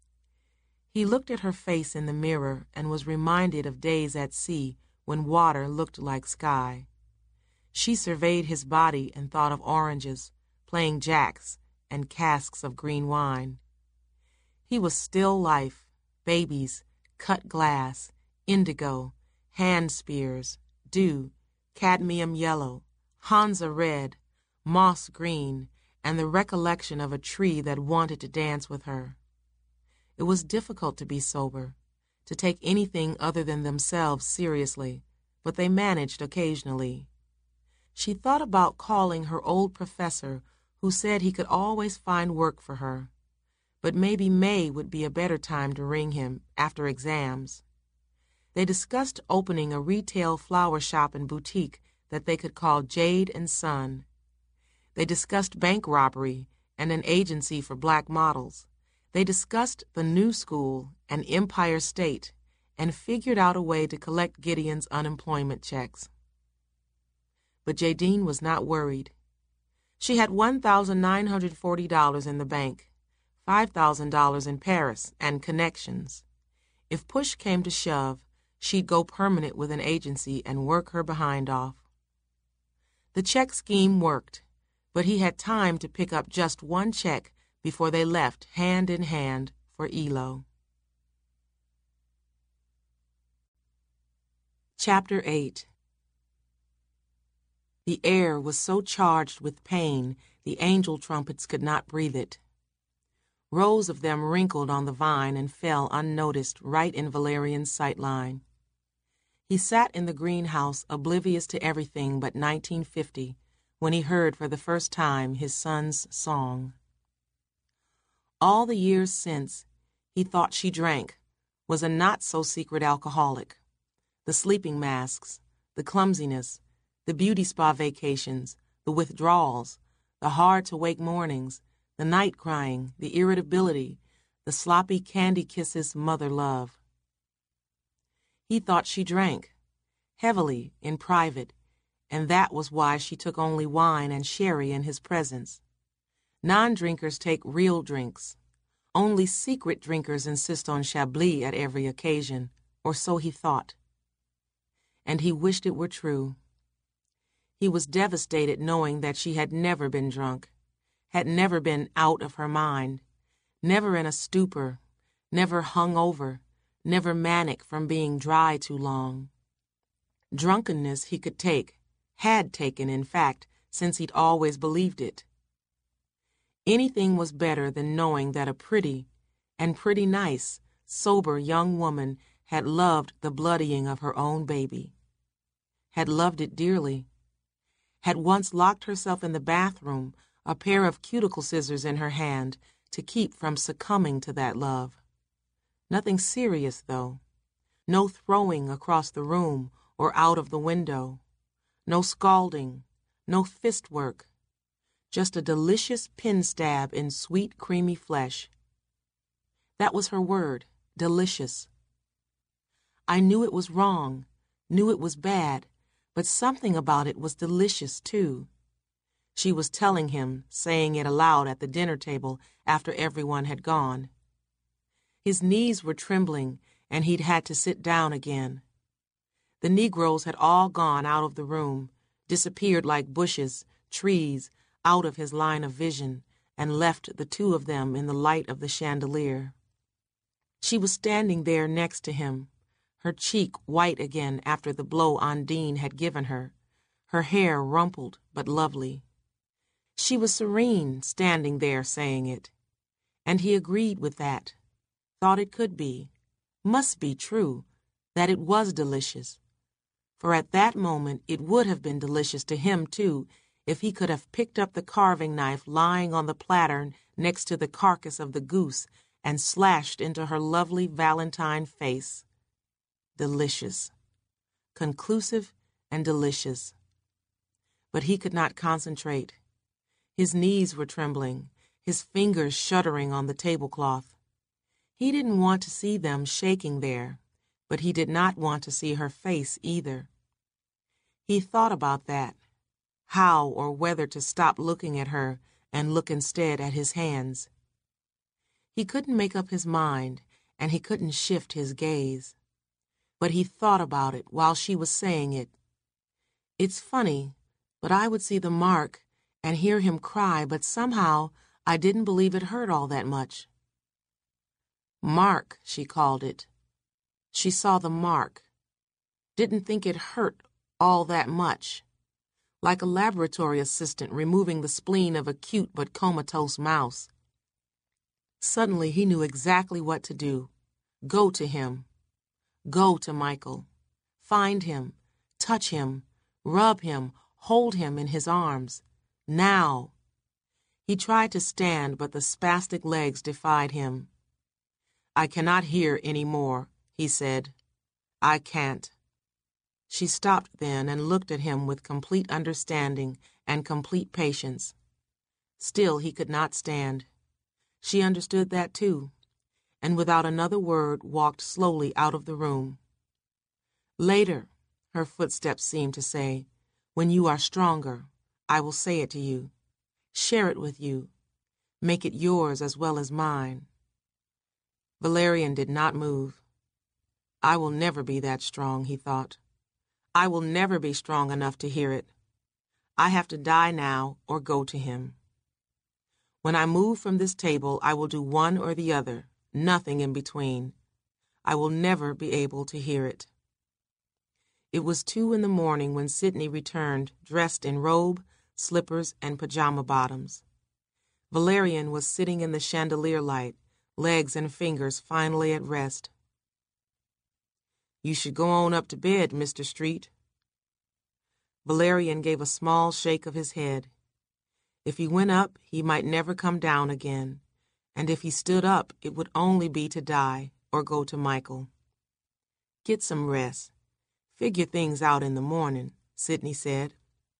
He looked at her face in the mirror and was reminded of days at sea when water looked like sky. She surveyed his body and thought of oranges, playing jacks, and casks of green wine. He was still life, babies, cut glass, indigo, hand spears, dew, cadmium yellow, Hansa red, moss green, and the recollection of a tree that wanted to dance with her. It was difficult to be sober, to take anything other than themselves seriously, but they managed occasionally. She thought about calling her old professor, who said he could always find work for her, but maybe May would be a better time to ring him after exams. They discussed opening a retail flower shop and boutique that they could call Jade and Son. They discussed bank robbery and an agency for black models. They discussed the New School and Empire State and figured out a way to collect Gideon's unemployment checks. But Jadine was not worried. She had one thousand nine hundred forty dollars in the bank, five thousand dollars in Paris, and connections. If push came to shove, she'd go permanent with an agency and work her behind off. The check scheme worked, but he had time to pick up just one check before they left hand in hand for E L O. Chapter eight. The air was so charged with pain the angel trumpets could not breathe it. Rows of them wrinkled on the vine and fell unnoticed right in Valerian's sightline. He sat in the greenhouse oblivious to everything but nineteen fifty when he heard for the first time his son's song. All the years since, he thought she drank, was a not-so-secret alcoholic. The sleeping masks, the clumsiness, the beauty spa vacations, the withdrawals, the hard-to-wake mornings, the night crying, the irritability, the sloppy candy kisses mother love. He thought she drank, heavily, in private, and that was why she took only wine and sherry in his presence. Non-drinkers take real drinks. Only secret drinkers insist on Chablis at every occasion, or so he thought. And he wished it were true. He was devastated knowing that she had never been drunk, had never been out of her mind, never in a stupor, never hung over, never manic from being dry too long. Drunkenness he could take, had taken, in fact, since he'd always believed it. Anything was better than knowing that a pretty, and pretty nice, sober young woman had loved the bloodying of her own baby, had loved it dearly, had once locked herself in the bathroom, a pair of cuticle scissors in her hand, to keep from succumbing to that love. Nothing serious, though. No throwing across the room or out of the window. No scalding, no fist work. Just a delicious pin stab in sweet, creamy flesh. That was her word, delicious. I knew it was wrong, knew it was bad, but something about it was delicious, too. She was telling him, saying it aloud at the dinner table after everyone had gone. His knees were trembling, and he'd had to sit down again. The Negroes had all gone out of the room, disappeared like bushes, trees, out of his line of vision, and left the two of them in the light of the chandelier. She was standing there next to him, her cheek white again after the blow Undine had given her, her hair rumpled but lovely. She was serene, standing there saying it. And he agreed with that, thought it could be, must be true, that it was delicious. For at that moment it would have been delicious to him, too, if he could have picked up the carving knife lying on the platter next to the carcass of the goose and slashed into her lovely Valentine face. Delicious. Conclusive and delicious. But he could not concentrate. His knees were trembling, his fingers shuddering on the tablecloth. He didn't want to see them shaking there, but he did not want to see her face either. He thought about that, how or whether to stop looking at her and look instead at his hands. He couldn't make up his mind, and he couldn't shift his gaze. But he thought about it while she was saying it. It's funny, but I would see the mark and hear him cry, but somehow I didn't believe it hurt all that much. Mark, she called it. She saw the mark. Didn't think it hurt all that much. Like a laboratory assistant removing the spleen of a cute but comatose mouse. Suddenly he knew exactly what to do. Go to him. Go to Michael. Find him. Touch him. Rub him. Hold him in his arms. Now. He tried to stand, but the spastic legs defied him. I cannot hear any more, he said. I can't. She stopped then and looked at him with complete understanding and complete patience. Still he could not stand. She understood that too, and without another word walked slowly out of the room. Later, her footsteps seemed to say, when you are stronger, I will say it to you, share it with you, make it yours as well as mine. Valerian did not move. I will never be that strong, he thought. I will never be strong enough to hear it. I have to die now or go to him. When I move from this table, I will do one or the other, nothing in between. I will never be able to hear it. It was two in the morning when Sidney returned, dressed in robe, slippers, and pajama bottoms. Valerian was sitting in the chandelier light, legs and fingers finally at rest. You should go on up to bed, Mister Street. Valerian gave a small shake of his head. If he went up, he might never come down again, and if he stood up, it would only be to die or go to Michael. Get some rest. Figure things out in the morning, Sidney said.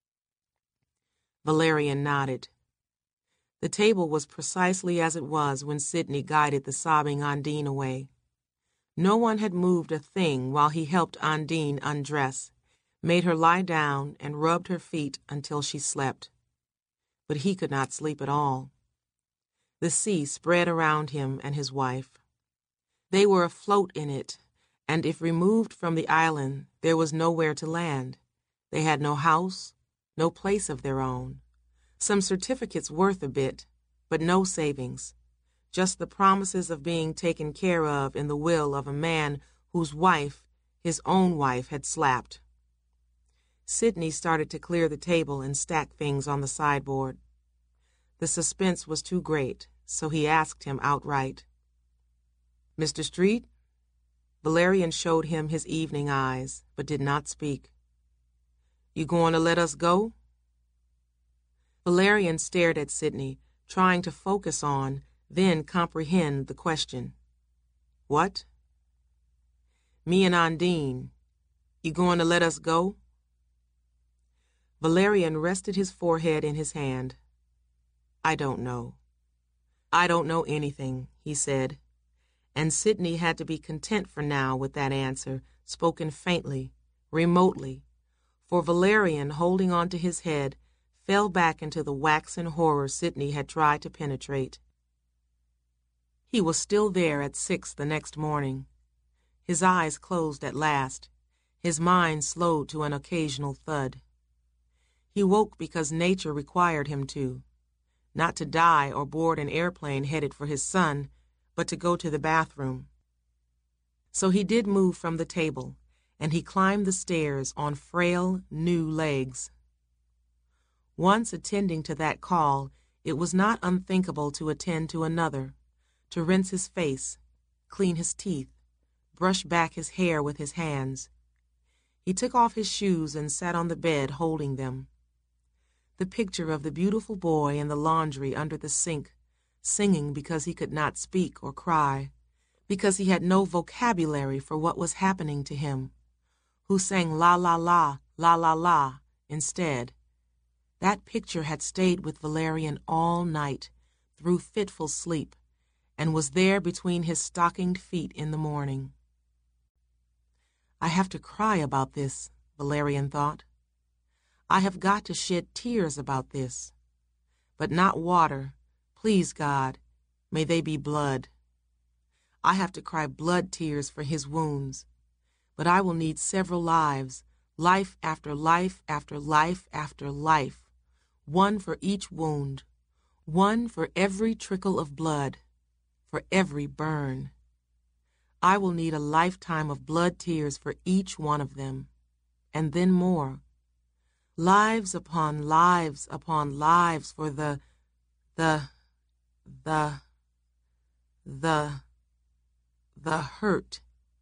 Valerian nodded. The table was precisely as it was when Sidney guided the sobbing Undine away. No one had moved a thing while he helped Undine undress, made her lie down, and rubbed her feet until she slept. But he could not sleep at all. The sea spread around him and his wife. They were afloat in it, and if removed from the island, there was nowhere to land. They had no house, no place of their own. Some certificates worth a bit, but no savings. Just the promises of being taken care of in the will of a man whose wife, his own wife, had slapped. Sidney started to clear the table and stack things on the sideboard. The suspense was too great, so he asked him outright. Mister Street? Valerian showed him his evening eyes, but did not speak. You going to let us go? Valerian stared at Sidney, trying to focus on, then comprehend the question. What? Me and Undine. You going to let us go? Valerian rested his forehead in his hand. I don't know. I don't know anything, he said, and Sidney had to be content for now with that answer, spoken faintly, remotely, for Valerian, holding on to his head, fell back into the waxen horror Sidney had tried to penetrate. He was still there at six the next morning. His eyes closed at last, his mind slowed to an occasional thud. He woke because nature required him to, not to die or board an airplane headed for his son, but to go to the bathroom. So he did move from the table, and he climbed the stairs on frail, new legs. Once attending to that call, it was not unthinkable to attend to another, to rinse his face, clean his teeth, brush back his hair with his hands. He took off his shoes and sat on the bed holding them. The picture of the beautiful boy in the laundry under the sink, singing because he could not speak or cry, because he had no vocabulary for what was happening to him, who sang la la la, la la la instead. That picture had stayed with Valerian all night, through fitful sleep, and was there between his stockinged feet in the morning. I have to cry about this, Valerian thought. I have got to shed tears about this. But not water. Please, God, may they be blood. I have to cry blood tears for his wounds. But I will need several lives, life after life after life after life, one for each wound, one for every trickle of blood, for every burn. I will need a lifetime of blood tears for each one of them, and then more. Lives upon lives upon lives for the, the, the, the, the hurt.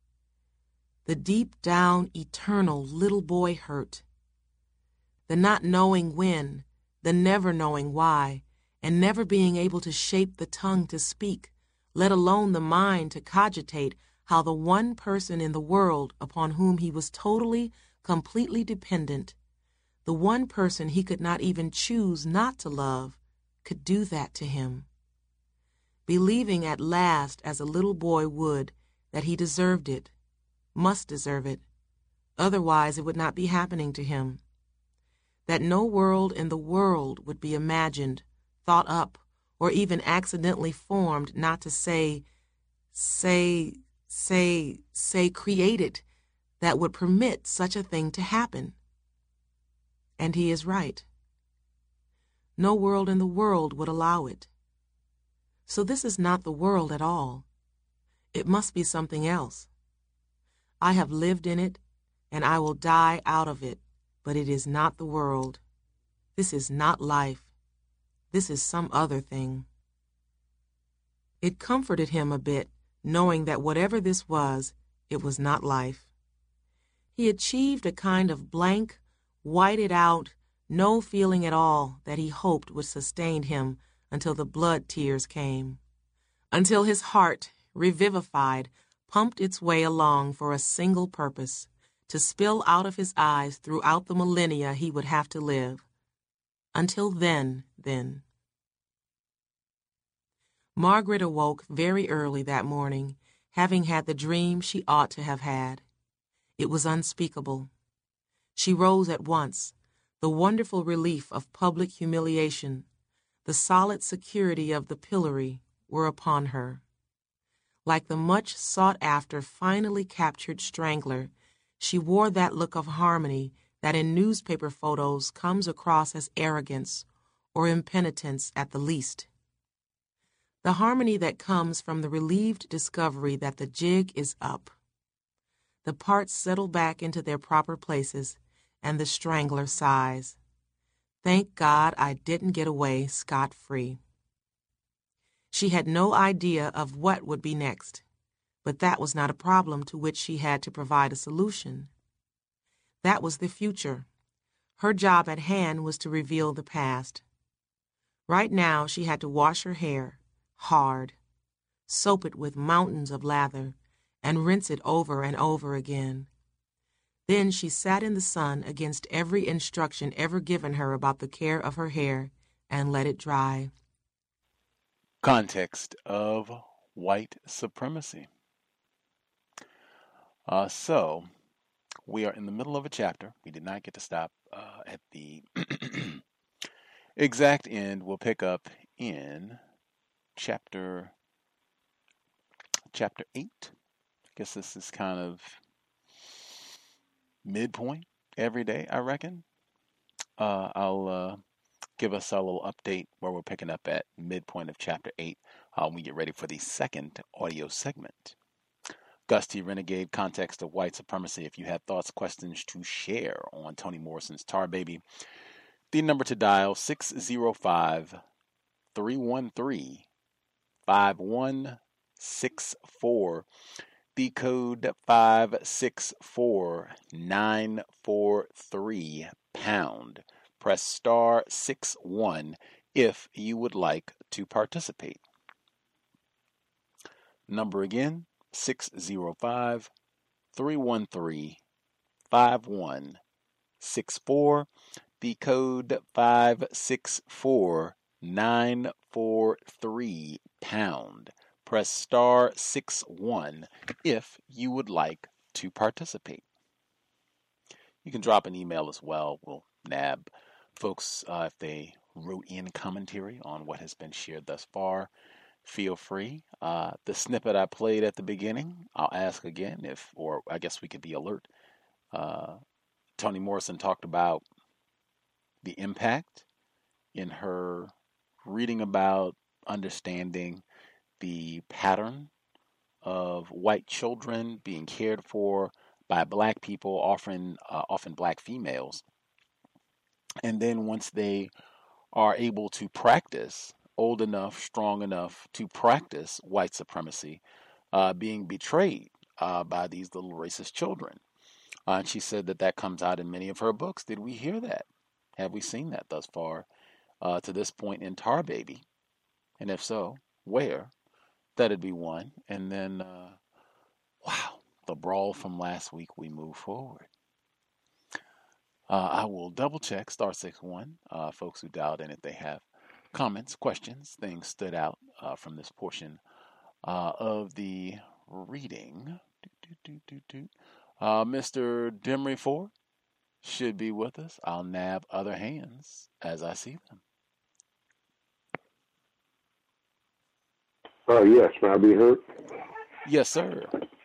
The deep down eternal little boy hurt. The not knowing when, the never knowing why, and never being able to shape the tongue to speak, let alone the mind to cogitate how the one person in the world upon whom he was totally, completely dependent, the one person he could not even choose not to love, could do that to him. Believing at last, as a little boy would, that he deserved it, must deserve it, otherwise it would not be happening to him. That no world in the world would be imagined, thought up, or even accidentally formed, not to say, say, say, say created, that would permit such a thing to happen. And he is right. No world in the world would allow it. So this is not the world at all. It must be something else. I have lived in it, and I will die out of it, but it is not the world. This is not life. This is some other thing. It comforted him a bit, knowing that whatever this was, it was not life. He achieved a kind of blank, whited out, no feeling at all that he hoped would sustain him until the blood tears came, until his heart, revivified, pumped its way along for a single purpose, to spill out of his eyes throughout the millennia he would have to live. Until then, then. Margaret awoke very early that morning, having had the dream she ought to have had. It was unspeakable. She rose at once. The wonderful relief of public humiliation, the solid security of the pillory were upon her. Like the much sought-after, finally captured strangler, she wore that look of harmony that in newspaper photos comes across as arrogance or impenitence at the least. The harmony that comes from the relieved discovery that the jig is up. The parts settle back into their proper places, and the strangler sighs. Thank God I didn't get away scot-free. She had no idea of what would be next, but that was not a problem to which she had to provide a solution. That was the future. Her job at hand was to reveal the past. Right now she had to wash her hair, hard, soap it with mountains of lather, and rinse it over and over again. Then she sat in the sun against every instruction ever given her about the care of her hair and let it dry. Context of white supremacy. Uh, so, we are in the middle of a chapter. We did not get to stop uh, at the exact end. We'll pick up in chapter chapter eight. I guess this is kind of midpoint every day, I reckon. uh, I'll uh, give us a little update where we're picking up at midpoint of chapter eight. Uh, we get ready for the second audio segment. Gus T. Renegade, context of white supremacy. If you have thoughts, questions to share on Toni Morrison's Tar Baby, the number to dial six oh five, three one three, five one six four. The code five six four nine four three pound. Press star six one if you would like to participate. Number again, six oh five, three one three, five one six four. The code five six four nine four three pound. Press star six one if you would like to participate. You can drop an email as well. We'll nab folks uh, if they wrote in commentary on what has been shared thus far. Feel free. Uh, the snippet I played at the beginning, I'll ask again if, or I guess we could be alert. Uh, Toni Morrison talked about the impact in her reading about understanding the pattern of white children being cared for by black people, often uh, often black females. And then once they are able to practice, old enough, strong enough to practice white supremacy, uh, being betrayed uh, by these little racist children. Uh, and she said that that comes out in many of her books. Did we hear that? Have we seen that thus far uh, to this point in Tar Baby? And if so, where? That'd be one. And then, uh, wow, the brawl from last week, we move forward. Uh, I will double check, star six one, uh, folks who dialed in if they have comments, questions, things stood out uh, from this portion uh, of the reading. Do, do, do, do, do. Uh, Mister Demery Ford should be with us. I'll nab other hands as I see them. Uh, yes, may I be heard? Yes, sir.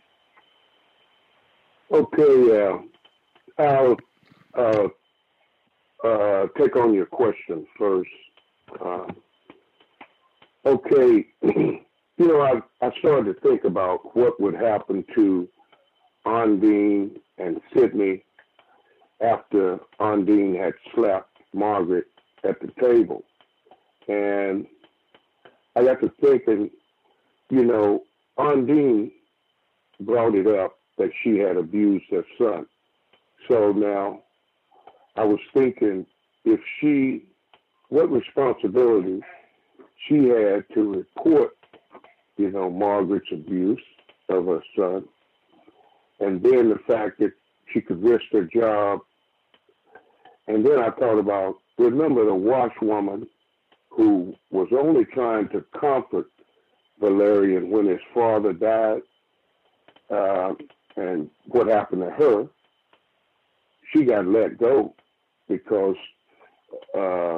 Okay, uh, I'll uh, uh, take on your question first. Uh, okay, you know, I, I started to think about what would happen to Ondine and Sydney after Ondine had slapped Margaret at the table. And I got to thinking, you know, Ondine brought it up that she had abused her son. So now I was thinking if she, what responsibility she had to report, you know, Margaret's abuse of her son. And then the fact that she could risk her job. And then I thought about, remember the washwoman who was only trying to comfort Valerian when his father died, uh, and what happened to her? She got let go because uh,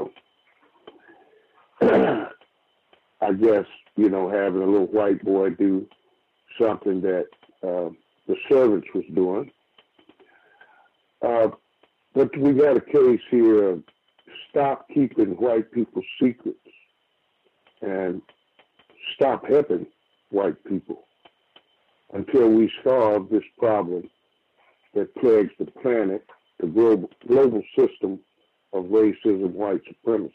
I guess, you know, having a little white boy do something that uh, the servants was doing. Uh, but we got a case here of stop keeping white people's secrets and stop helping white people until we solve this problem that plagues the planet, the global, global system of racism, white supremacy.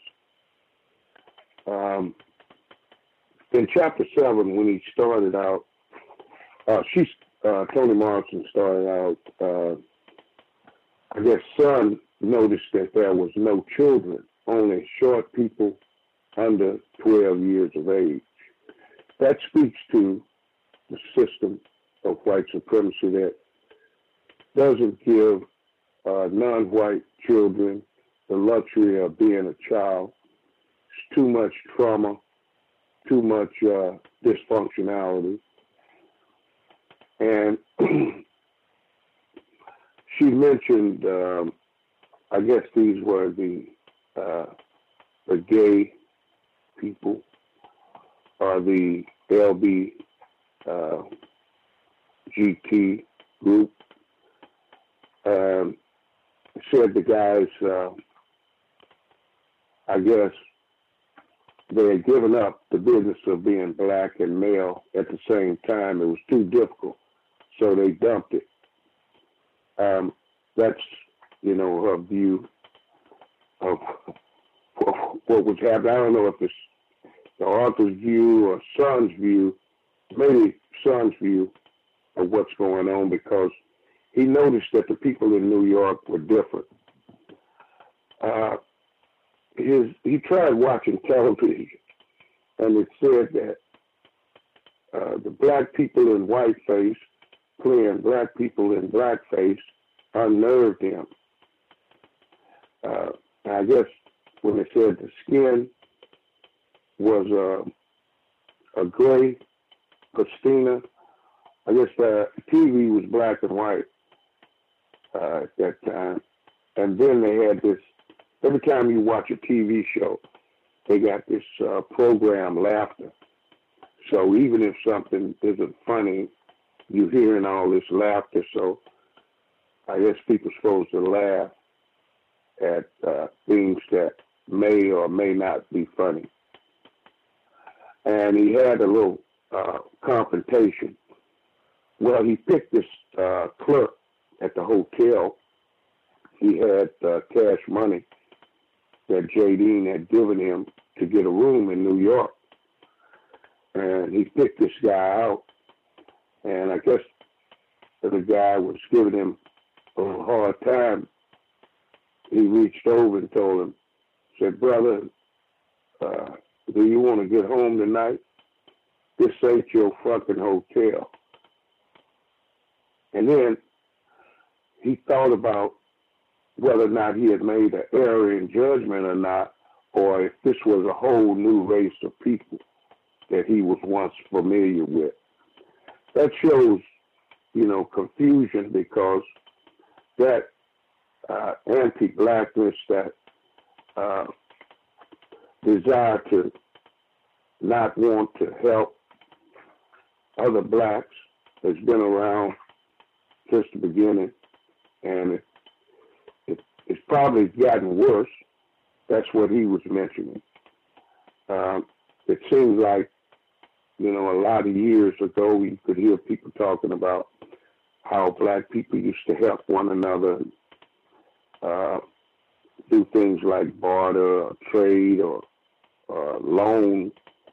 Um, in chapter seven, when he started out, uh, she's, uh, Toni Morrison started out, uh, I guess Son noticed that there was no children, only short people under twelve years of age. That speaks to the system of white supremacy that doesn't give uh, non-white children the luxury of being a child. It's too much trauma, too much uh, dysfunctionality. And she mentioned, um, I guess these were the uh, the gay people, or the L B G T group. Um, said the guys uh, I guess they had given up the business of being black and male at the same time. It was too difficult, so they dumped it. Um, that's, you know, her view of what was happening. I don't know if it's the author's view or son's view, maybe son's view of what's going on, because he noticed that the people in New York were different. Uh, his, he tried watching television, and it said that uh, the black people in whiteface playing black people in blackface unnerved him. Uh, I guess when they said the skin was uh, a gray Christina, I guess the T V was black and white uh, at that time. And then they had this, every time you watch a T V show, they got this uh, program, laughter. So even if something isn't funny, you're hearing all this laughter. So I guess people are supposed to laugh at uh, things that may or may not be funny. And he had a little uh, confrontation. Well, he picked this uh, clerk at the hotel. He had uh, cash money that J. Dean had given him to get a room in New York. And he picked this guy out. And I guess the guy was giving him a hard time. He reached over and told him, said, brother, uh, do you want to get home tonight? This ain't your fucking hotel. And then he thought about whether or not he had made an error in judgment or not, or if this was a whole new race of people that he was once familiar with. That shows, you know, confusion, because that uh, anti-blackness, that uh, desire to not want to help other blacks has been around since the beginning, and it, it, it's probably gotten worse. That's what he was mentioning. Um, it seems like, you know, a lot of years ago, you could hear people talking about how black people used to help one another, uh, do things like barter or trade or uh, loan.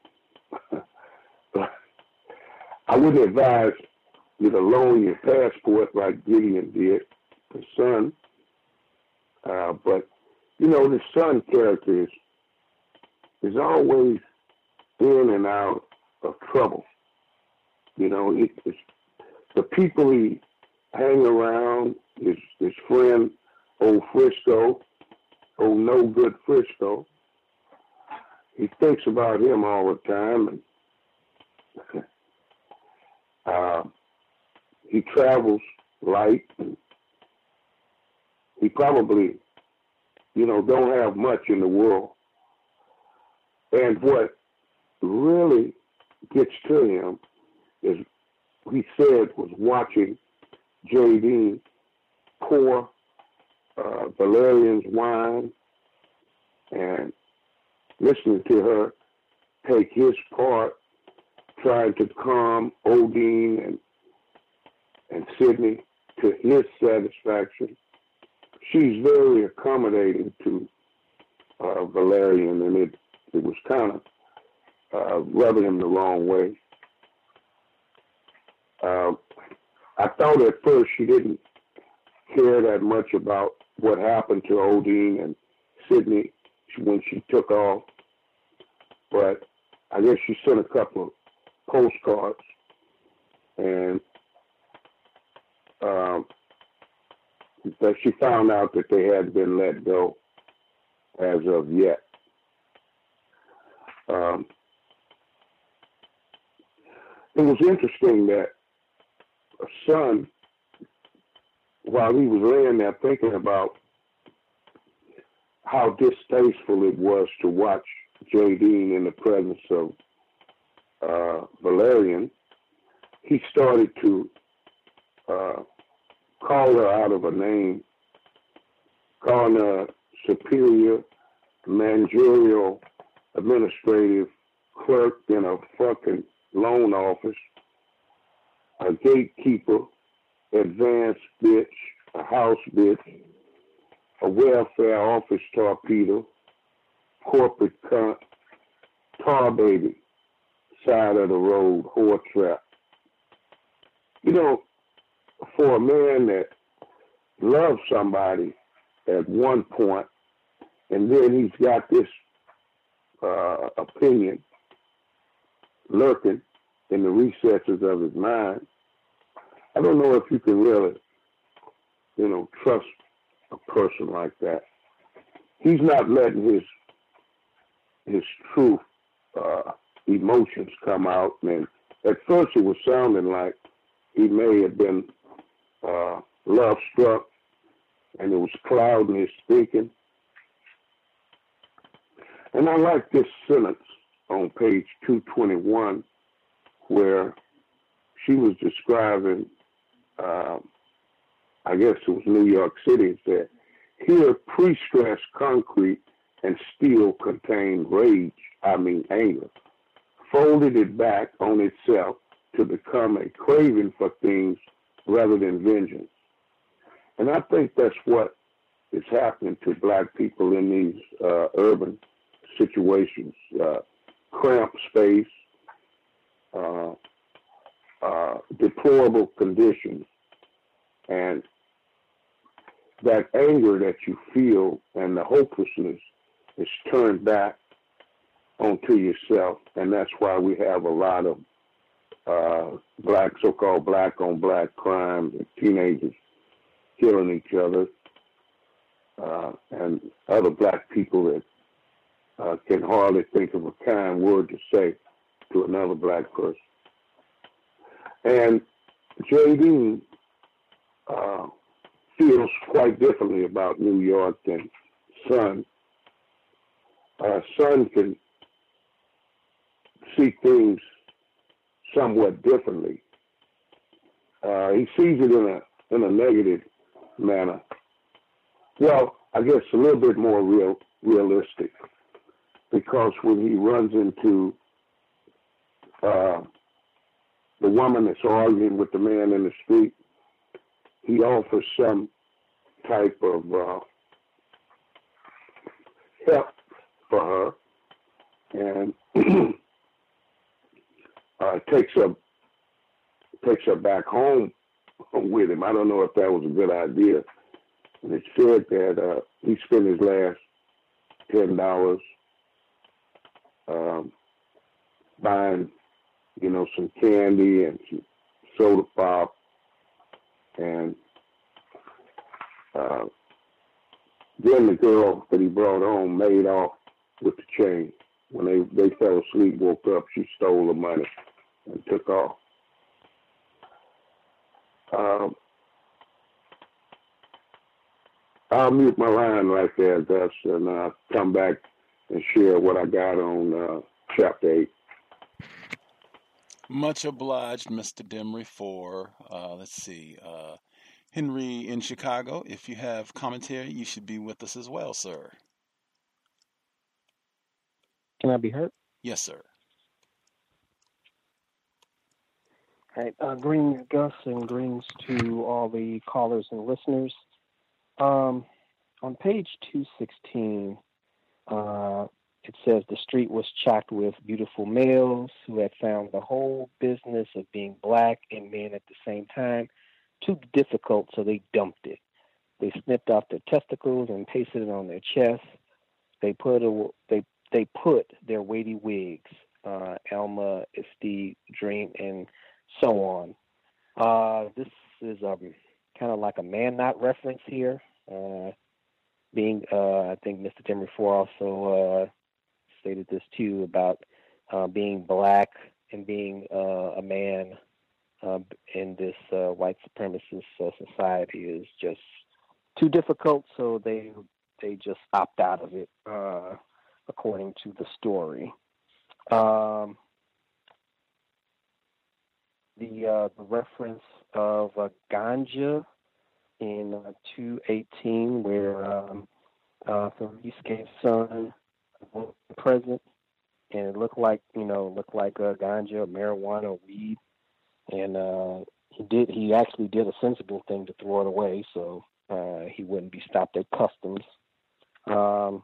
I wouldn't advise you to loan your passport like Gideon did, his son. Uh, but, you know, the son character is, is always in and out of trouble. You know, it, it's the people he hang around, his, his friend, old Frisco, old no good Frisco. He thinks about him all the time, and uh, he travels light. And he probably, you know, don't have much in the world. And what really gets to him is, he said, was watching J. Dean pour uh, Valerian's wine and listening to her take his part, trying to calm Odine and and Sidney to his satisfaction. She's very accommodating to uh, Valerian, and it, it was kind of uh, rubbing him the wrong way. Uh, I thought at first she didn't care that much about what happened to Odine and Sidney when she took off, but I guess she sent a couple of postcards, and um, that she found out that they hadn't been let go as of yet. Um, it was interesting that a son, while he was laying there thinking about how distasteful it was to watch J. Dean in the presence of uh, Valerian, he started to uh, call her out of her name, calling her superior, managerial administrative clerk in a fucking loan office, a gatekeeper, advanced bitch, a house bitch, a welfare office torpedo, corporate cunt, tar baby, side of the road, whore trap. You know, for a man that loves somebody at one point, and then he's got this uh, opinion lurking in the recesses of his mind, I don't know if you can really, you know, trust a person like that. He's not letting his his true uh, emotions come out. And at first it was sounding like he may have been uh, love struck, and it was clouding his thinking. And I like this sentence on page two twenty-one where she was describing, uh, I guess it was New York City. It said, here pre-stressed concrete and steel contained rage, I mean anger, folded it back on itself to become a craving for things rather than vengeance. And I think that's what is happening to black people in these uh, urban situations, uh, cramped space, uh, uh, deplorable conditions, and that anger that you feel and the hopelessness is turned back onto yourself, and that's why we have a lot of uh, black, so-called black-on-black crime, and teenagers killing each other, uh, and other black people that uh, can hardly think of a kind word to say to another black person. And Jadine uh, feels quite differently about New York than Son. Uh, Son can see things somewhat differently. Uh, he sees it in a in a negative manner. Well, I guess a little bit more real realistic, because when he runs into uh, the woman that's arguing with the man in the street, he offers some type of uh, help for her, and uh, takes her takes her back home with him. I don't know if that was a good idea. And it said that uh, he spent his last ten dollars um, buying, you know, some candy and some soda pop, and uh, then the girl that he brought home made off with the change. When they, they fell asleep, woke up, she stole the money and took off. Um, I'll mute my line right there, Gus, and uh, come back and share what I got on uh, chapter eight. Much obliged, Mister Demery, for, uh, let's see, uh, Henry in Chicago. If you have commentary, you should be with us as well, sir. Can I be heard? Yes, sir. All right. Uh, greetings, Gus, and greetings to all the callers and listeners. Um, on page two sixteen, uh, it says the street was chocked with beautiful males who had found the whole business of being black and men at the same time too difficult, so they dumped it. They snipped off their testicles and pasted it on their chest. They put a, they they put their weighty wigs, uh, Elma, Esti, Dream, and so on. Uh, this is um, kind of like a man not reference here. Uh, being, uh, I think Mister Demery Four also uh, stated this too about uh, being black and being uh, a man uh, in this uh, white supremacist uh, society is just too difficult, so they they just opt out of it, uh, according to the story. Um, the uh, the reference of uh, ganja in uh, two eighteen, where um, Uh, so Reese gave Son a present, and it looked like, you know, looked like uh, ganja, or marijuana, or weed, and uh, he did. He actually did a sensible thing to throw it away, so uh, he wouldn't be stopped at customs. Um,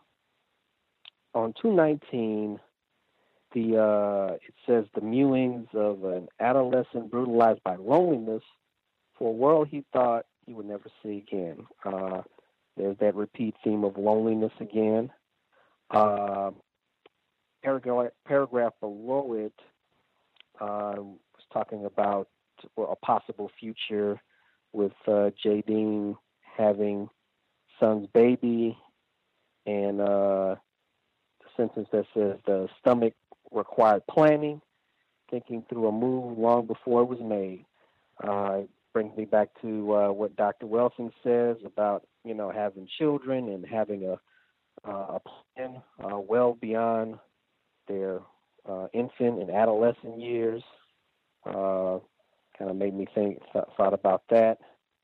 on two nineteen, the uh, it says the mewings of an adolescent brutalized by loneliness for a world he thought he would never see again. Uh, there's that repeat theme of loneliness again. Uh, paragraph, paragraph below it uh, was talking about well, a possible future with uh, J. Dean having Son's baby, and uh, the sentence that says the stomach required planning, thinking through a move long before it was made. Uh, brings me back to uh, what Doctor Welsing says about, you know, having children and having a, uh, a plan uh, well beyond their uh, infant and adolescent years. Uh, kind of made me think, th- thought about that.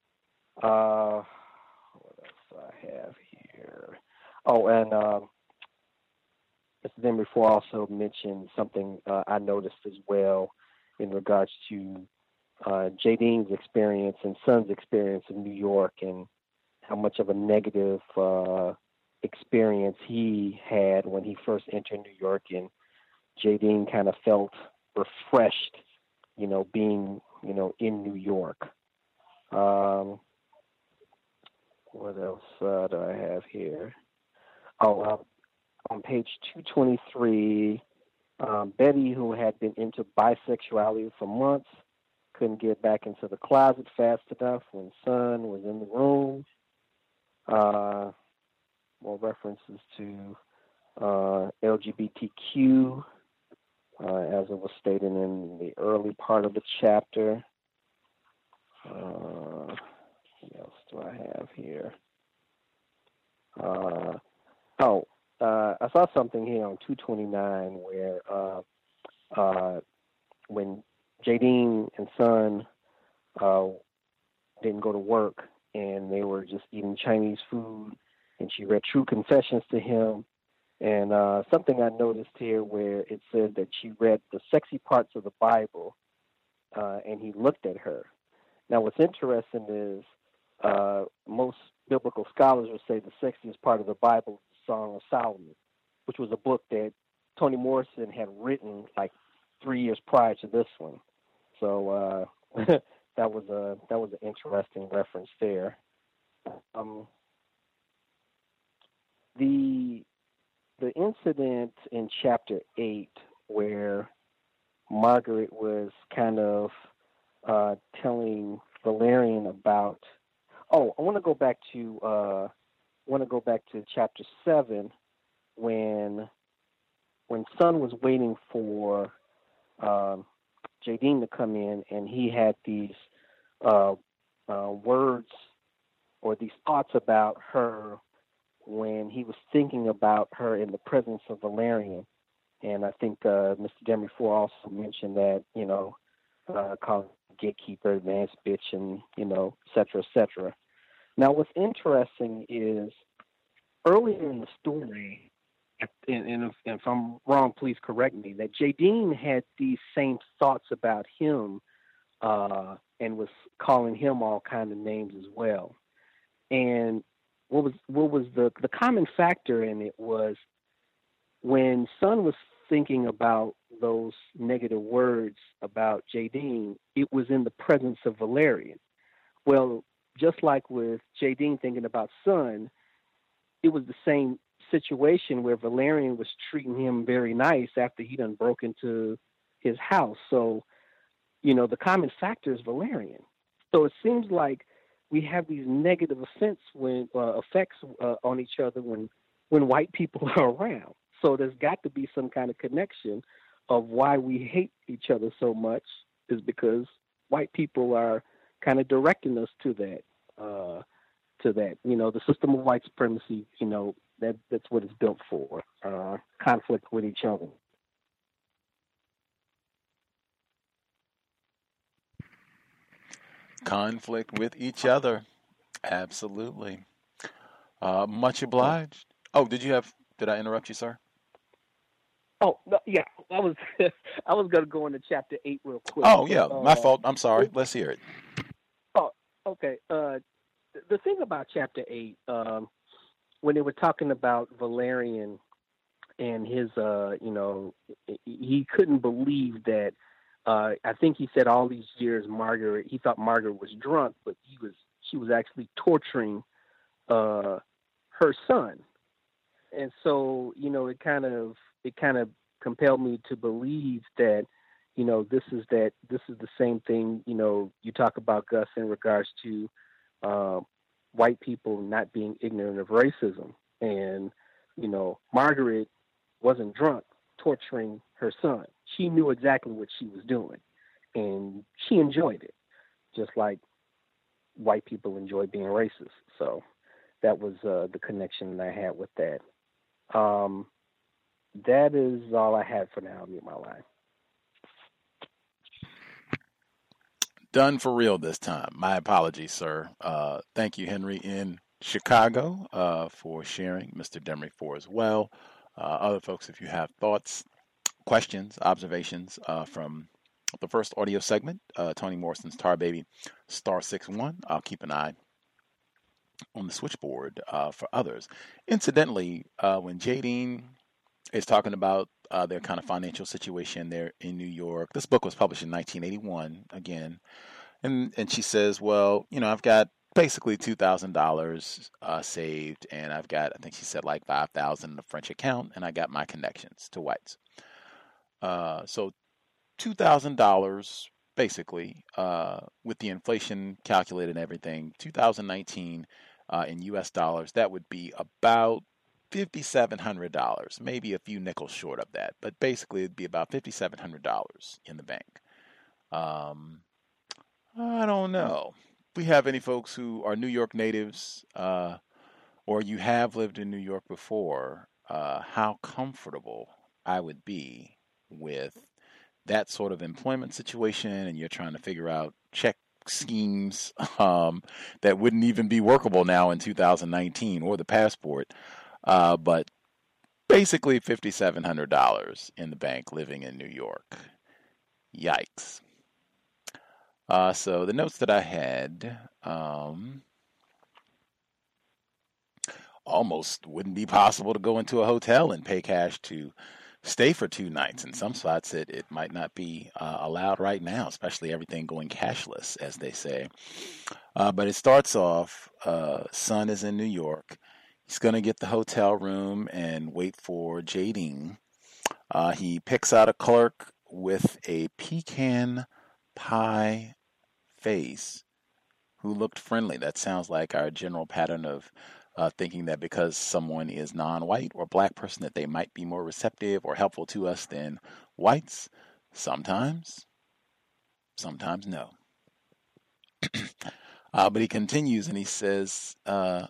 Uh, what else I have here? Oh, and uh, Mister Then before also mentioned something uh, I noticed as well in regards to uh, J. Dean's experience and Son's experience in New York, and how much of a negative uh, experience he had when he first entered New York, and J. Dean kind of felt refreshed, you know, being, you know, in New York. Um, what else uh, do I have here? Oh, uh, on page two twenty-three, um, Betty, who had been into bisexuality for months, couldn't get back into the closet fast enough when Son was in the room. Uh, more references to uh, L G B T Q, uh, as it was stated in the early part of the chapter. Uh, what else do I have here? Uh, oh, uh, I saw something here on two twenty-nine where uh, uh, when J. Dean and Son uh, didn't go to work and they were just eating Chinese food, and she read True Confessions to him. And uh, something I noticed here where it said that she read the sexy parts of the Bible, uh, and he looked at her. Now, what's interesting is uh, most biblical scholars would say the sexiest part of the Bible is the Song of Solomon, which was a book that Toni Morrison had written like three years prior to this one. So uh, that was a that was an interesting reference there. Um, the the incident in chapter eight where Margaret was kind of uh, telling Valerian about. Oh, I want to go back to uh, want to go back to chapter seven when when Son was waiting for um, J. Dean to come in, and he had these uh, uh, words or these thoughts about her when he was thinking about her in the presence of Valerian. And I think uh, Mister Demrifour also mentioned that, you know, uh, calling gatekeeper, advanced bitch, and, you know, et cetera, et cetera. Now, what's interesting is earlier in the story, and, and, if, and if I'm wrong, please correct me, that J. Dean had these same thoughts about him uh, and was calling him all kinds of names as well. And what was what was the, the common factor in it was when Son was thinking about those negative words about J. Dean, it was in the presence of Valerian. Well, just like with J. Dean thinking about Son, it was the same situation where Valerian was treating him very nice after he done broke into his house. So, you know, the common factor is Valerian. So it seems like we have these negative effects when uh, effects uh, on each other when when white people are around. So there's got to be some kind of connection of why we hate each other so much is because white people are kind of directing us to that. Uh, to that, you know, the system of white supremacy, you know, that that's what it's built for, uh, conflict with each other. Conflict with each other. Absolutely. Uh, much obliged. Oh, did you have? Did I interrupt you, sir? Oh no, yeah, I was I was gonna go into chapter eight real quick. Oh yeah, but, uh, my fault. I'm sorry. Let's hear it. Oh, okay. Uh, th- the thing about chapter eight, um, when they were talking about Valerian and his, uh, you know, he couldn't believe that. Uh, I think he said all these years, Margaret. He thought Margaret was drunk, but he was. She was actually torturing uh, her son, and so you know, it kind of it kind of compelled me to believe that, you know, this is that this is the same thing. You know, you talk about, Gus, in regards to uh, white people not being ignorant of racism, and you know, Margaret wasn't drunk torturing her son. She knew exactly what she was doing, and she enjoyed it, just like white people enjoy being racist. So that was uh, the connection that I had with that. Um, that is all I had for now. I'll mute my line. Done for real this time. My apologies, sir. Uh, thank you, Henry, in Chicago, uh, for sharing. Mister Demery for as well. Uh, other folks, if you have thoughts, questions, observations uh, from the first audio segment, uh, Toni Morrison's Tar Baby, star six one. I'll keep an eye on the switchboard uh, for others. Incidentally, uh, when Jadine is talking about uh, their kind of financial situation there in New York, this book was published in nineteen eighty-one again, and and she says, well, you know, I've got basically two thousand dollars uh, saved, and I've got, I think she said like five thousand in a French account, and I got my connections to whites. Uh, so two thousand dollars basically, uh, with the inflation calculated and everything, two thousand nineteen uh, in U S dollars, that would be about five thousand seven hundred dollars, maybe a few nickels short of that, but basically it'd be about five thousand seven hundred dollars in the bank. Um, I don't know. If we have any folks who are New York natives, uh, or you have lived in New York before, uh, how comfortable I would be with that sort of employment situation, and you're trying to figure out check schemes um, that wouldn't even be workable now in two thousand nineteen, or the passport. Uh, but basically five thousand seven hundred dollars in the bank living in New York. Yikes. Uh, so the notes that I had, um, almost wouldn't be possible to go into a hotel and pay cash to stay for two nights. In some spots, it, it might not be uh, allowed right now, especially everything going cashless, as they say. Uh, but it starts off, uh, son is in New York. He's going to get the hotel room and wait for Jadine. Uh, he picks out a clerk with a pecan pie face who looked friendly. That sounds like our general pattern of uh, thinking that because someone is non-white or black person that they might be more receptive or helpful to us than whites. Sometimes. Sometimes no. uh, but he continues and he says... Uh,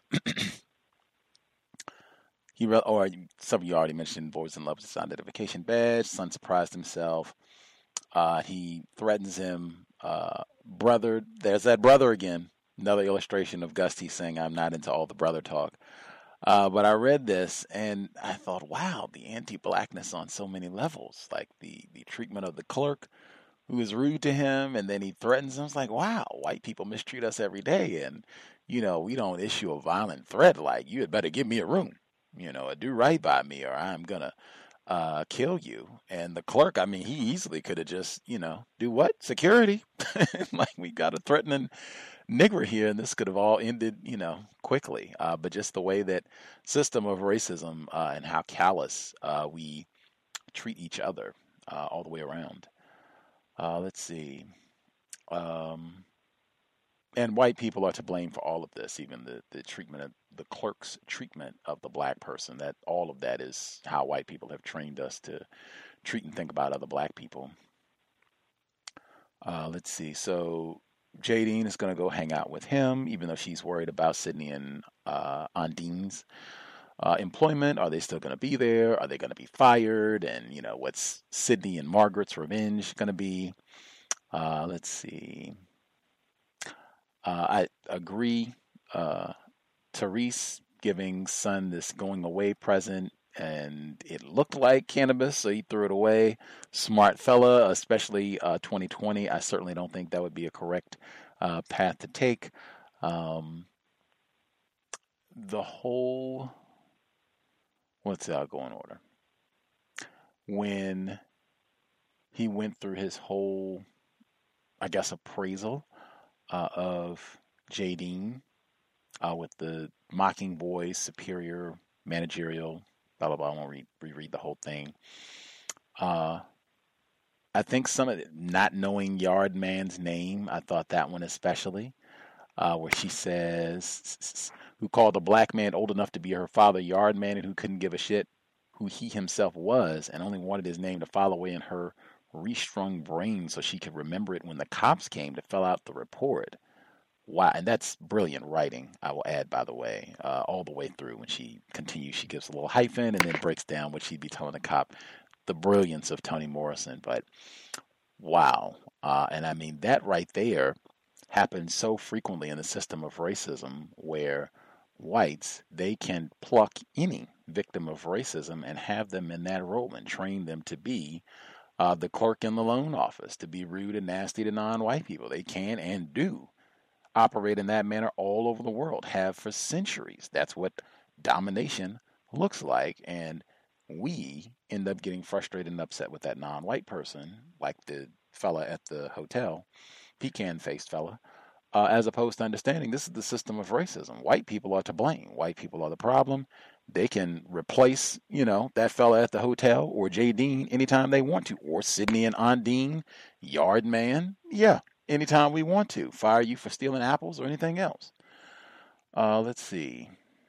He re- or some of you already mentioned Boys in Love with his identification badge. Son surprised himself. Uh, he threatens him. Uh, brother, there's that brother again. Another illustration of Gusty saying, I'm not into all the brother talk. Uh, but I read this and I thought, wow, the anti-blackness on so many levels. Like the, the treatment of the clerk who is rude to him, and then he threatens him. It's like, wow, white people mistreat us every day. And, you know, we don't issue a violent threat like, you had better give me a room. You know, do right by me or I'm going to uh, kill you. And the clerk, I mean, he easily could have just, you know, do what? Security. Like, we got a threatening nigger here, and this could have all ended, you know, quickly. Uh, but just the way that system of racism uh, and how callous uh, we treat each other uh, all the way around. Uh, let's see. Um, and white people are to blame for all of this, even the, the treatment of the clerk's treatment of the black person. That all of that is how white people have trained us to treat and think about other black people. Uh, let's see. So Jadine is going to go hang out with him, even though she's worried about Sydney and uh, Ondine's uh, employment. Are they still going to be there? Are they going to be fired? And, you know, what's Sydney and Margaret's revenge going to be? Uh, let's see. Uh, I agree. Uh, Therese giving son this going away present, and it looked like cannabis, so he threw it away. Smart fella, especially uh, twenty twenty. I certainly don't think that would be a correct uh, path to take. Um, the whole, what's that? I'll go in order. When he went through his whole, I guess, appraisal uh, of Jadine uh, with the mocking boys, superior, managerial, blah, blah, blah. I won't re- reread the whole thing. Uh, I think some of it, not knowing Yard Man's name, I thought that one especially, uh, where she says, who called a black man old enough to be her father Yard Man and who couldn't give a shit who he himself was and only wanted his name to file away in her restrung brain so she could remember it when the cops came to fill out the report. Wow, and that's brilliant writing, I will add, by the way, uh, all the way through. When she continues, she gives a little hyphen and then breaks down what she'd be telling the cop. The brilliance of Toni Morrison, but wow. Uh, and I mean, that right there happens so frequently in the system of racism where whites, they can pluck any victim of racism and have them in that role and train them to be uh, the clerk in the loan office, to be rude and nasty to non-white people. They can and do operate in that manner all over the world, have for centuries. That's what domination looks like. And we end up getting frustrated and upset with that non-white person, like the fella at the hotel, pecan-faced fella, uh, as opposed to understanding this is the system of racism. White people are to blame. White people are the problem. They can replace, you know, that fella at the hotel or Jadine anytime they want to, or Sydney and Ondine, Yard Man. Yeah, anytime we want to. Fire you for stealing apples or anything else. Uh, let's see.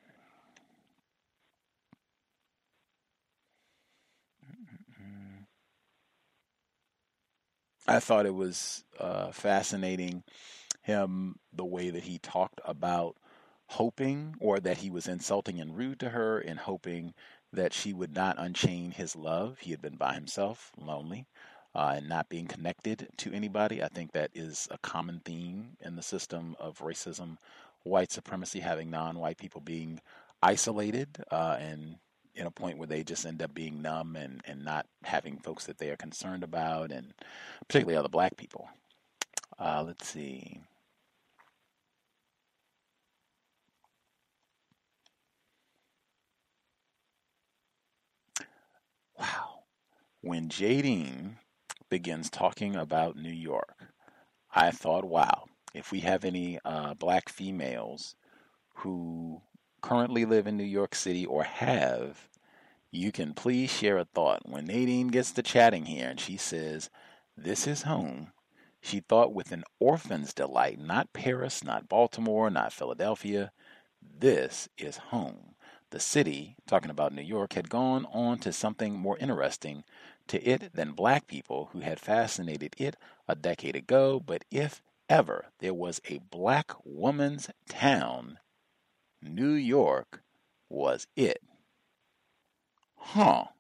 I thought it was uh, fascinating, him, the way that he talked about hoping, or that he was insulting and rude to her and hoping that she would not unchain his love. He had been by himself, lonely, uh, and not being connected to anybody. I think that is a common theme in the system of racism, white supremacy, having non-white people being isolated uh, and in a point where they just end up being numb and, and not having folks that they are concerned about, and particularly other black people. Uh, let's see. Wow. When Jadine begins talking about New York, I thought, wow, if we have any uh, black females who currently live in New York City or have, you can please share a thought. When Nadine gets to chatting here and she says, this is home, she thought with an orphan's delight, not Paris, not Baltimore, not Philadelphia. This is home. The city, talking about New York, had gone on to something more interesting to it than black people who had fascinated it a decade ago. But if ever there was a black woman's town, New York was it. Huh.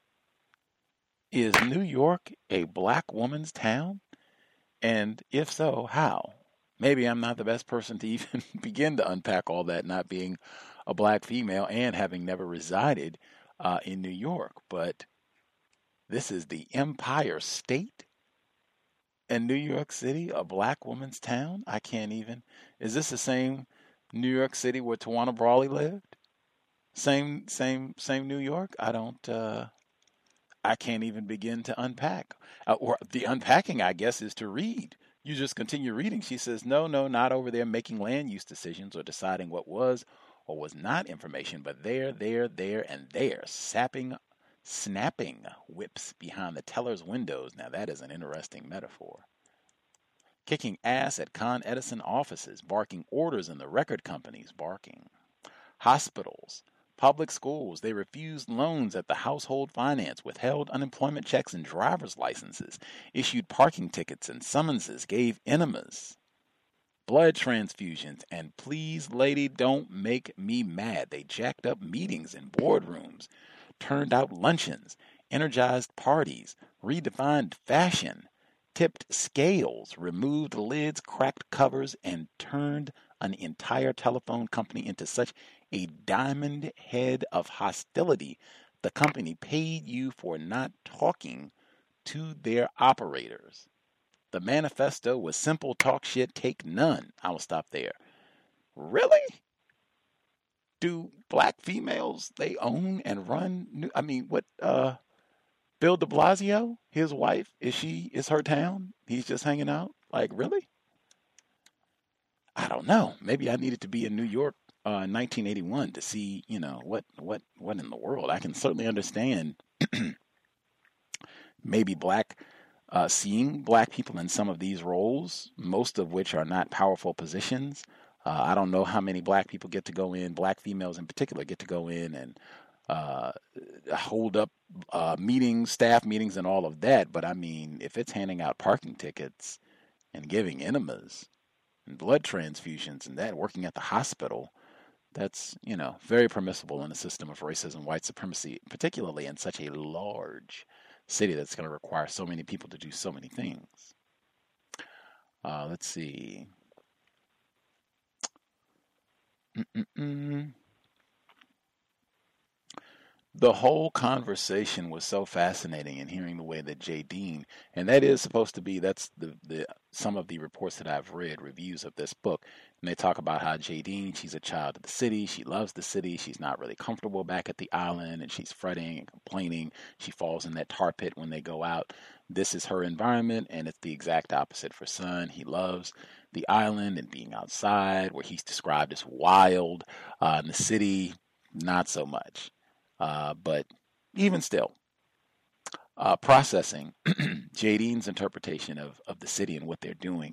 Is New York a black woman's town? And if so, how? Maybe I'm not the best person to even begin to unpack all that, not being a black female and having never resided uh, in New York. But this is the Empire State and New York City, a black woman's town? I can't even. Is this the same New York City where Tawana Brawley lived? Same, same, same New York? I don't, uh, I can't even begin to unpack. Uh, or the unpacking, I guess, is to read. You just continue reading. She says, no, no, not over there making land use decisions or deciding what was or was not information, but there, there, there, and there, sapping, snapping whips behind the teller's windows. Now that is an interesting metaphor. Kicking ass at Con Edison offices, barking orders in the record companies, barking. Hospitals, public schools, they refused loans at the household finance, withheld unemployment checks and driver's licenses, issued parking tickets and summonses, gave enemas, blood transfusions, and please, lady, don't make me mad. They jacked up meetings in boardrooms, turned out luncheons, energized parties, redefined fashion, tipped scales, removed lids, cracked covers, and turned an entire telephone company into such a diamond head of hostility. The company paid you for not talking to their operators. The manifesto was simple: talk shit, take none. I will stop there. Really? Do black females, they own and run? New, I mean, what, uh, Bill de Blasio, his wife, is she, is her town? He's just hanging out? Like, really? I don't know. Maybe I needed to be in New York uh, in nineteen eighty-one to see, you know, what, what, what in the world. I can certainly understand maybe black, uh, seeing black people in some of these roles, most of which are not powerful positions. Uh, I don't know how many black people get to go in, black females in particular get to go in and uh, hold up uh, meetings, staff meetings, and all of that. But I mean, if it's handing out parking tickets and giving enemas and blood transfusions and that, working at the hospital, that's, you know, very permissible in a system of racism, white supremacy, particularly in such a large city that's going to require so many people to do so many things. Uh, let's see. Mm-mm-mm. The whole conversation was so fascinating, and hearing the way that Jadine, and that is supposed to be, that's the, the some of the reports that I've read, reviews of this book, and they talk about how Jadine, she's a child of the city, she loves the city, she's not really comfortable back at the island, and she's fretting and complaining, she falls in that tar pit when they go out. This is her environment, and it's the exact opposite for Sun. He loves the island and being outside, where he's described as wild. Uh, in the city, not so much. Uh, but even still, uh, processing Jadine's interpretation of, of the city and what they're doing.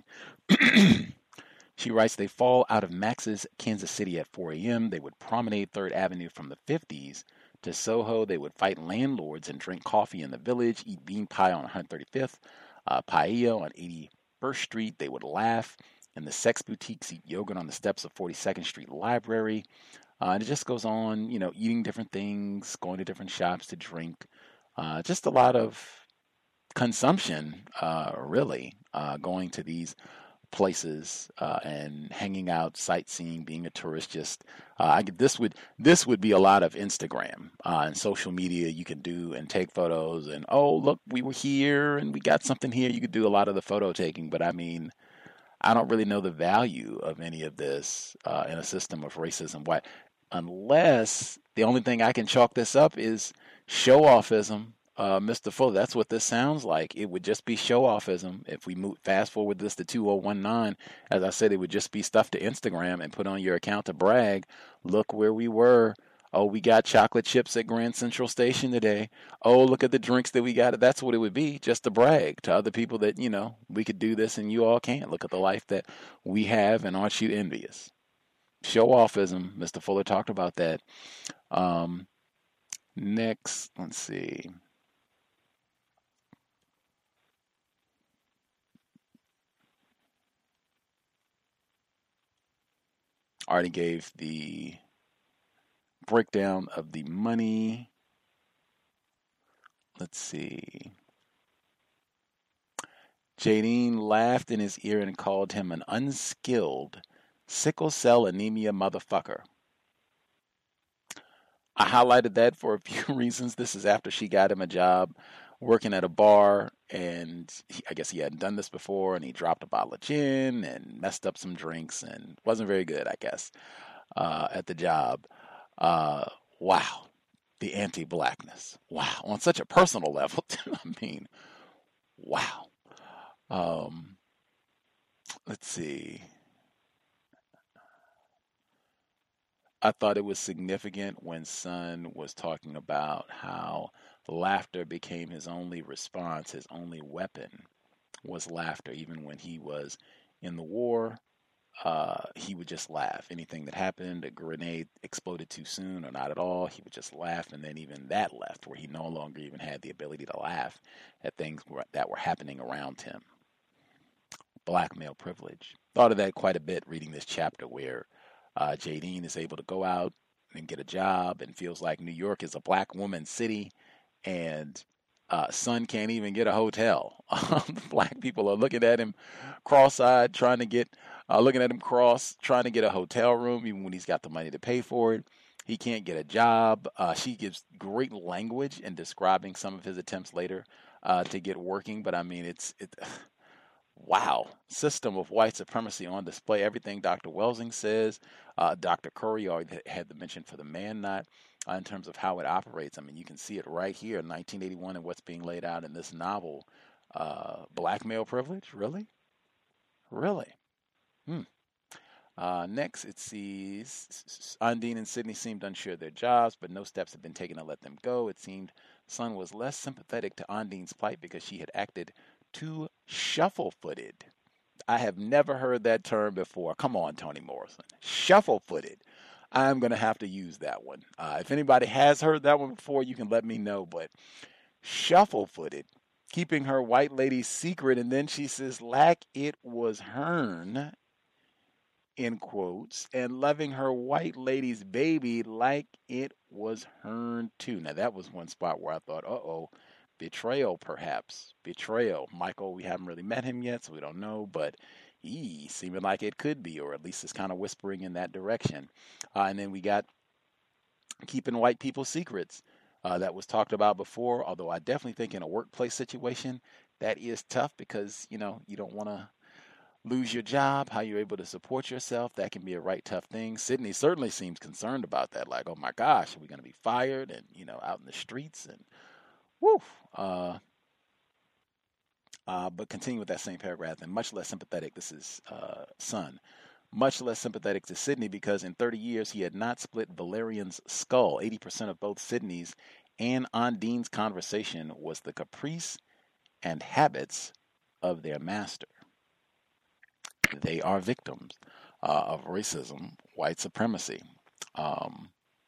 She writes, they fall out of Max's Kansas City at four a.m. They would promenade third Avenue from the fifties to Soho. They would fight landlords and drink coffee in the Village, eat bean pie on one hundred thirty-fifth, uh, paella on eighty-first Street. They would laugh in the sex boutiques, eat yogurt on the steps of forty-second Street Library. Uh, and it just goes on, you know, eating different things, going to different shops to drink. Uh, just a lot of consumption, uh, really, uh, going to these places uh, and hanging out, sightseeing, being a tourist. Just uh, I, this would this would be a lot of Instagram uh, and social media you can do and take photos and, oh, look, we were here and we got something here. You could do a lot of the photo taking, but I mean, I don't really know the value of any of this uh, in a system of racism. Why? Unless the only thing I can chalk this up is show-offism. Uh, Mister Fuller, that's what this sounds like. It would just be show-offism. If we move fast forward this to two thousand nineteen, as I said, it would just be stuff to Instagram and put on your account to brag. Look where we were. Oh, we got chocolate chips at Grand Central Station today. Oh, look at the drinks that we got. That's what it would be, just to brag to other people that, you know, we could do this and you all can't. Look at the life that we have, and aren't you envious? Show-offism. Mister Fuller talked about that. Um, next, let's see. Already gave the breakdown of the money. Let's see. Jadine laughed in his ear and called him an unskilled sickle cell anemia motherfucker. I highlighted that for a few reasons. This is after she got him a job working at a bar, and he, I guess he hadn't done this before, and he dropped a bottle of gin and messed up some drinks and wasn't very good, I guess, uh, at the job. Uh, wow. The anti-blackness. Wow. On such a personal level, I mean, wow. Um, let's see. I thought it was significant when Sun was talking about how laughter became his only response, his only weapon was laughter. Even when he was in the war, uh, he would just laugh. Anything that happened, a grenade exploded too soon or not at all, he would just laugh. And then even that left, where he no longer even had the ability to laugh at things that were happening around him. Black male privilege. Thought of that quite a bit reading this chapter, where Uh, Jadine is able to go out and get a job and feels like New York is a black woman's city, and uh, Sun can't even get a hotel. Black people are looking at him cross-eyed, trying to get Uh, looking at him cross, trying to get a hotel room, even when he's got the money to pay for it. He can't get a job. Uh, she gives great language in describing some of his attempts later uh, to get working. But I mean, it's it. Wow, system of white supremacy on display. Everything Doctor Welsing says, uh, Doctor Curry already had the mention for the man knot uh, in terms of how it operates. I mean, you can see it right here in nineteen eighty-one and what's being laid out in this novel. Uh, black male privilege, really? Really? Hmm. Uh, next, it sees Undine and Sidney seemed unsure of their jobs, but no steps had been taken to let them go. It seemed Sun was less sympathetic to Undine's plight because she had acted too shuffle-footed. I have never heard that term before. Come on, Toni Morrison. Shuffle-footed. I'm going to have to use that one. Uh, if anybody has heard that one before, you can let me know. But shuffle-footed, keeping her white lady's secret, and then she says, like it was hern, in quotes, and loving her white lady's baby like it was hern too. Now, that was one spot where I thought, uh-oh, betrayal, perhaps. Betrayal. Michael, we haven't really met him yet, so we don't know, but he seeming like it could be, or at least it's kind of whispering in that direction. Uh, and then we got keeping white people's secrets. Uh, that was talked about before, although I definitely think in a workplace situation, that is tough because, you know, you don't want to lose your job, how you're able to support yourself. That can be a right tough thing. Sidney certainly seems concerned about that. Like, oh my gosh, are we going to be fired and, you know, out in the streets and woo. Uh, uh, but continue with that same paragraph, and much less sympathetic. This is uh, Sun. Much less sympathetic to Sidney because in thirty years he had not split Valerian's skull. eighty percent of both Sidney's and Undine's conversation was the caprice and habits of their master. They are victims uh, of racism, white supremacy. Um,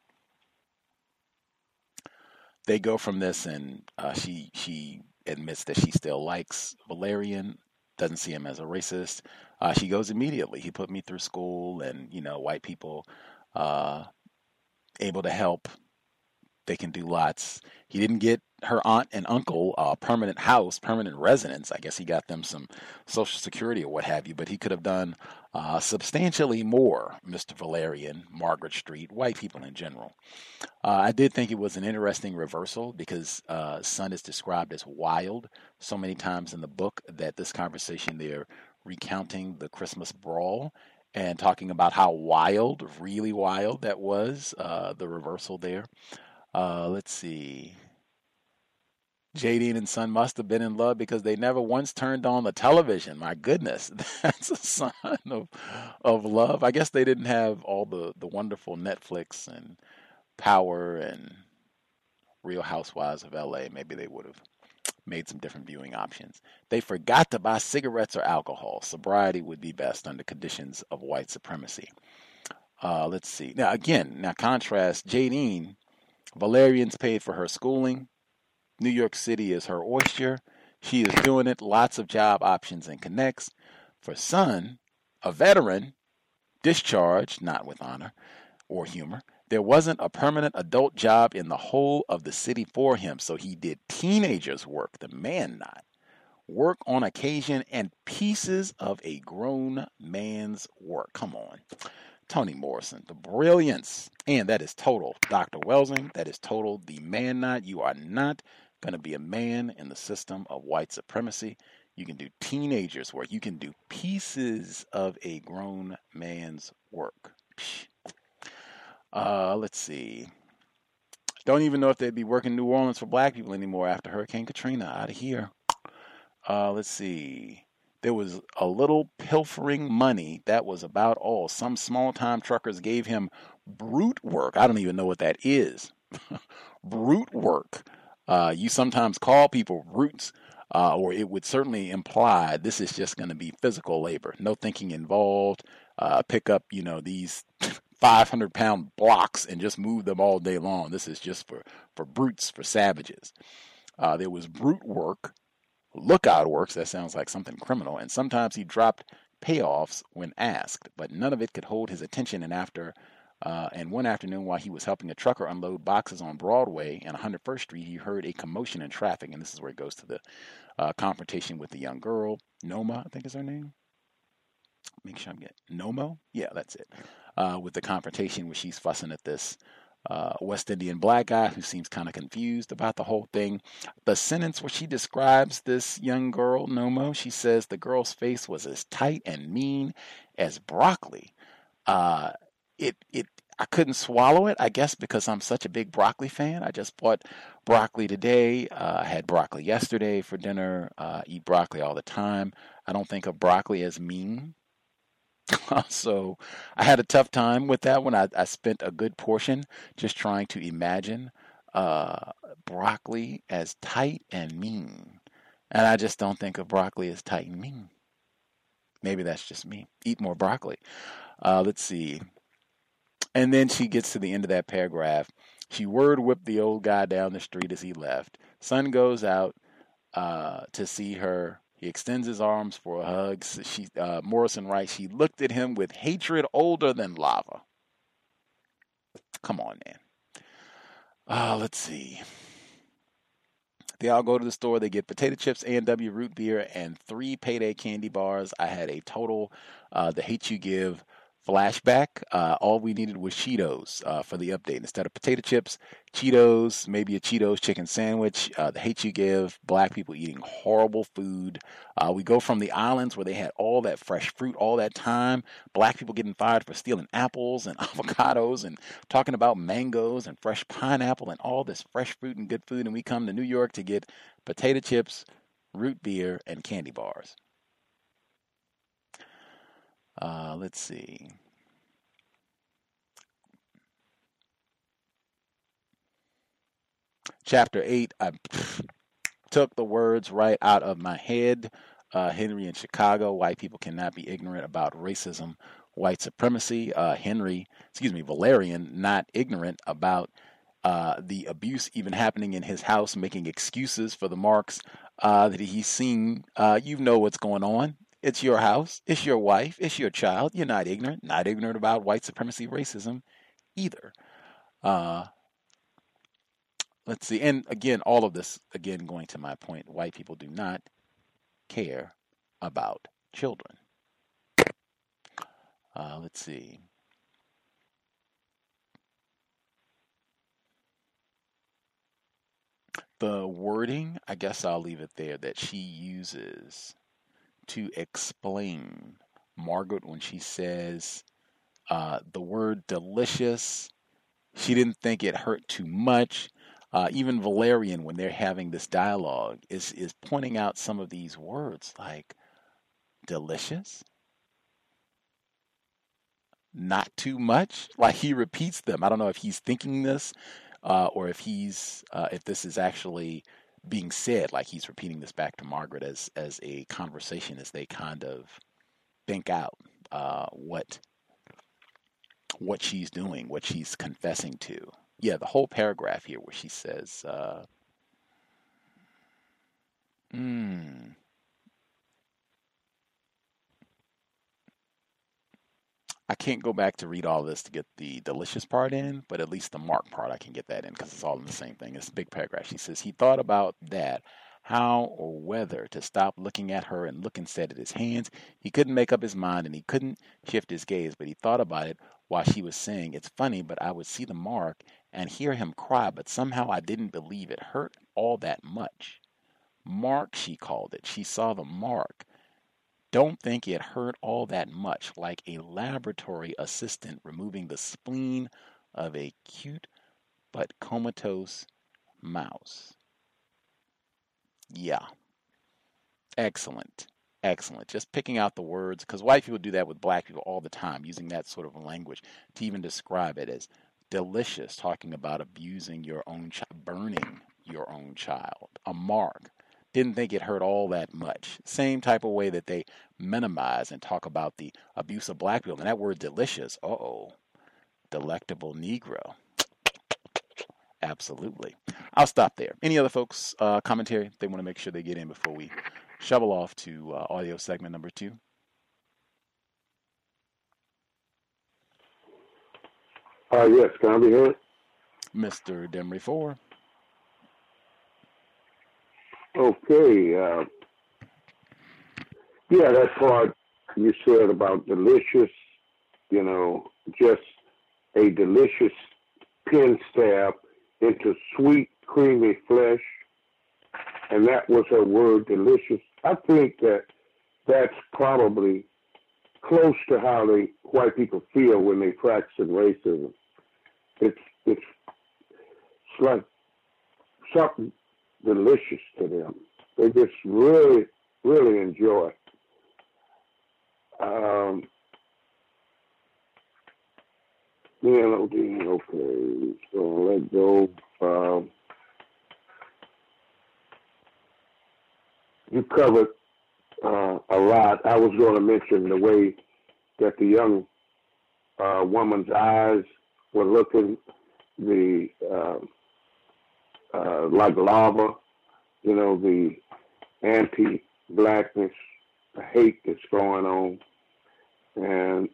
they go from this, and uh, she she admits that she still likes Valerian, doesn't see him as a racist. Uh, she goes immediately. He put me through school, and you know, white people uh, able to help. They can do lots. He didn't get her aunt and uncle a uh, permanent house, permanent residence. I guess he got them some Social Security or what have you, but he could have done uh, substantially more, Mister Valerian, Margaret Street, white people in general. Uh, I did think it was an interesting reversal because uh, Sun is described as wild so many times in the book that this conversation they're recounting the Christmas brawl and talking about how wild, really wild that was, uh, the reversal there. Uh, let's see. Jadine and Sun must have been in love because they never once turned on the television. My goodness, that's a sign of of love. I guess they didn't have all the, the wonderful Netflix and Power and Real Housewives of L A. Maybe they would have made some different viewing options. They forgot to buy cigarettes or alcohol. Sobriety would be best under conditions of white supremacy. Uh, let's see. Now, again, now contrast Jadine. Valerian's paid for her schooling. New York City is her oyster. She is doing it. Lots of job options and connects. For Sun, a veteran, discharged, not with honor or humor, there wasn't a permanent adult job in the whole of the city for him, so he did teenagers' work, the man knot, work on occasion, and pieces of a grown man's work. Come on. Toni Morrison, the brilliance, and that is total. Doctor Welsing, that is total. The man knot, you are not going to be a man in the system of white supremacy. You can do teenagers' work. You can do pieces of a grown man's work. Uh, let's see. Don't even know if they'd be working in New Orleans for black people anymore after Hurricane Katrina. Out of here. Uh, let's see. There was a little pilfering money. That was about all. Some small-time truckers gave him brute work. I don't even know what that is. Brute work. Uh, you sometimes call people brutes, uh, or it would certainly imply this is just going to be physical labor. No thinking involved. Uh, pick up, you know, these five hundred pound blocks and just move them all day long. This is just for, for brutes, for savages. Uh, there was brute work. Lookout works, that sounds like something criminal, and sometimes he dropped payoffs when asked, but none of it could hold his attention. And after, uh, and one afternoon while he was helping a trucker unload boxes on Broadway and one hundred first Street, he heard a commotion in traffic, and this is where it goes to the uh, confrontation with the young girl, Noma, I think is her name. make sure I'm getting Nomo. Yeah, that's it. Uh, with the confrontation where she's fussing at this uh, West Indian black guy who seems kind of confused about the whole thing. The sentence where she describes this young girl, Nomo, she says the girl's face was as tight and mean as broccoli. Uh, it it I couldn't swallow it, I guess, because I'm such a big broccoli fan. I just bought broccoli today. Uh, I had broccoli yesterday for dinner. Uh, eat broccoli all the time. I don't think of broccoli as mean. So I had a tough time with that one. I, I spent a good portion just trying to imagine uh, broccoli as tight and mean. And I just don't think of broccoli as tight and mean. Maybe that's just me. Eat more broccoli. Uh, let's see. And then she gets to the end of that paragraph. She word whipped the old guy down the street as he left. Son goes out uh, to see her. He extends his arms for a hug. She, uh, Morrison writes, she looked at him with hatred older than lava. Come on, man. Uh, let's see. They all go to the store. They get potato chips, A and W root beer, and three Payday candy bars. I had a total, uh, the hate you give flashback. Uh, all we needed was Cheetos uh, for the update. Instead of potato chips, Cheetos, maybe a Cheetos chicken sandwich. Uh, the hate you give, black people eating horrible food. Uh, we go from the islands where they had all that fresh fruit all that time, black people getting fired for stealing apples and avocados and talking about mangoes and fresh pineapple and all this fresh fruit and good food. And we come to New York to get potato chips, root beer, and candy bars. Uh, let's see. Chapter eight, I pff, took the words right out of my head. Uh, Henry in Chicago, white people cannot be ignorant about racism, white supremacy. Uh, Henry, excuse me, Valerian, not ignorant about uh, the abuse even happening in his house, making excuses for the marks uh, that he's seen. Uh, you know what's going on. It's your house. It's your wife. It's your child. You're not ignorant. Not ignorant about white supremacy, racism either. Uh, let's see. And again, all of this, again, going to my point, white people do not care about children. Uh, let's see. The wording, I guess I'll leave it there, that she uses to explain Margaret when she says uh, the word delicious. She didn't think it hurt too much. Uh, even Valerian, when they're having this dialogue, is is pointing out some of these words like delicious, not too much. Like he repeats them. I don't know if he's thinking this uh, or if he's uh, if this is actually being said, like he's repeating this back to Margaret as as a conversation as they kind of think out uh, what what she's doing, what she's confessing to. Yeah, the whole paragraph here where she says, uh, mm, I can't go back to read all this to get the delicious part in, but at least the mark part I can get that in because it's all in the same thing. It's a big paragraph. She says he thought about that, how or whether to stop looking at her and look instead at his hands. He couldn't make up his mind and he couldn't shift his gaze, but he thought about it while she was saying, it's funny, but I would see the mark and hear him cry, but somehow I didn't believe it hurt all that much. Mark, she called it. She saw the mark. Don't think it hurt all that much, like a laboratory assistant removing the spleen of a cute but comatose mouse. Yeah. Excellent. Excellent. Just picking out the words, because white people do that with black people all the time, using that sort of language to even describe it as delicious, talking about abusing your own child, burning your own child. A mark. Didn't think it hurt all that much. Same type of way that they minimize and talk about the abuse of black people. And that word delicious, uh-oh, delectable Negro. Absolutely. I'll stop there. Any other folks, uh, commentary they want to make sure they get in before we shovel off to uh, audio segment number two? Uh, yes, can I be heard? Mister Demery four. Okay. Uh, yeah, that part you said about delicious, you know, just a delicious pin stab into sweet, creamy flesh. And that was her word, delicious. I think that that's probably close to how they white people feel when they practice racism. It's it's it's like something delicious to them. They just really, really enjoy it. Um, yeah, okay, so let go. Um, you covered uh, a lot. I was going to mention the way that the young uh, woman's eyes were looking, the uh, uh, like lava, you know, the anti-blackness, the hate that's going on. And,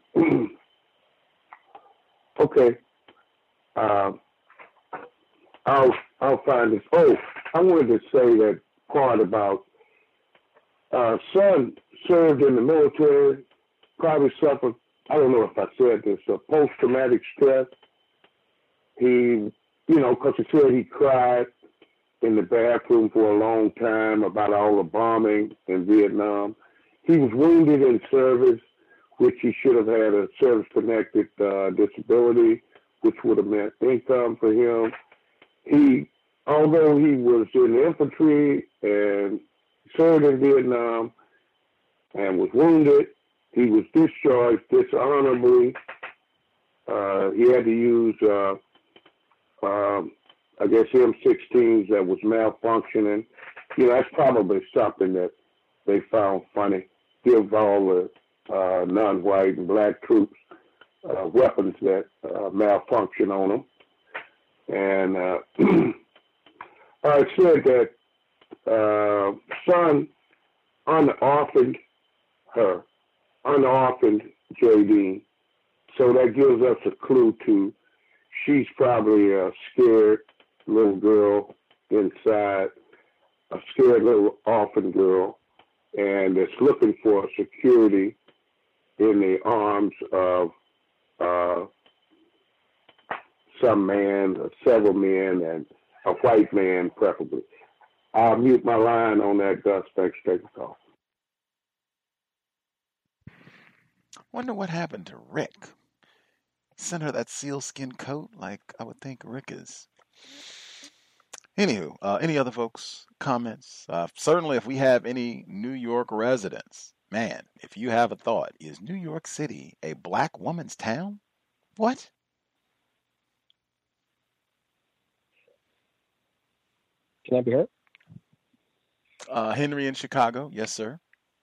okay, uh, I'll, I'll find this. Oh, I wanted to say that part about uh, son served in the military, probably suffered, I don't know if I said this, a post-traumatic stress. He, you know, because he said he cried in the bathroom for a long time about all the bombing in Vietnam. He was wounded in service, which he should have had a service-connected uh, disability, which would have meant income for him. He, although he was in the infantry and served in Vietnam and was wounded, he was discharged dishonorably. Uh, he had to use, uh, um, I guess, M sixteens that was malfunctioning. You know, that's probably something that they found funny. Give all the uh, non-white and black troops uh, weapons that uh, malfunction on them. And uh, I said that uh, son unorphaned her, unorphaned J D. So that gives us a clue to she's probably a scared little girl inside, a scared little orphan girl, and is looking for security in the arms of uh, some man, or several men, and a white man preferably. I'll mute my line on that, Gus. Thanks for taking the call. Wonder what happened to Rick. Sent her that sealskin coat like I would think Rick is. Anywho, uh, any other folks' comments? Uh, certainly if we have any New York residents, man, if you have a thought, is New York City a black woman's town? What? Can I be heard? Uh, Henry in Chicago, yes, sir.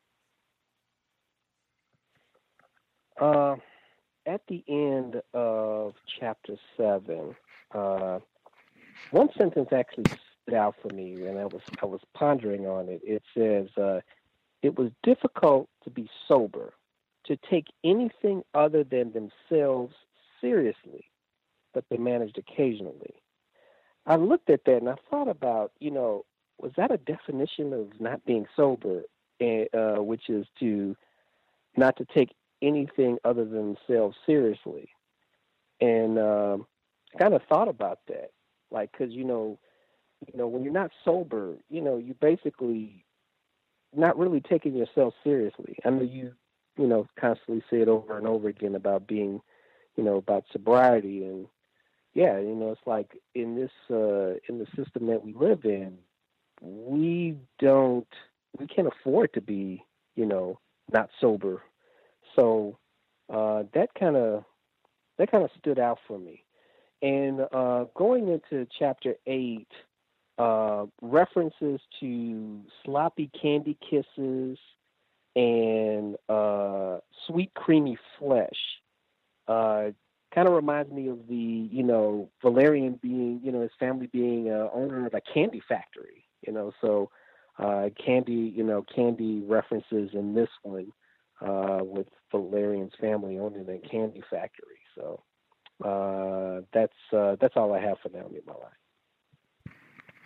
Uh, at the end of chapter seven, uh, one sentence actually stood out for me, and I was I was pondering on it. It says, uh, "It was difficult to be sober, to take anything other than themselves seriously, but they managed occasionally." I looked at that and I thought about, you know, was that a definition of not being sober, uh, which is to not to take anything other than themselves seriously? And um, I kind of thought about that, like, because, you know, you know, when you're not sober, you know, you basically not really taking yourself seriously. I know you, you know, constantly say it over and over again about being, you know, about sobriety. And yeah, you know, it's like in this, uh, in the system that we live in, we don't, we can't afford to be, you know, not sober. So uh, that kind of, that kind of stood out for me. And uh, going into chapter eight, uh, references to sloppy candy kisses and uh, sweet creamy flesh uh, kind of reminds me of the, you know, Valerian being, you know, his family being uh, owner of a candy factory, you know, so uh, candy, you know, candy references in this one uh, with Valerian's family owning a candy factory. So uh, that's uh, that's all I have for now in my life.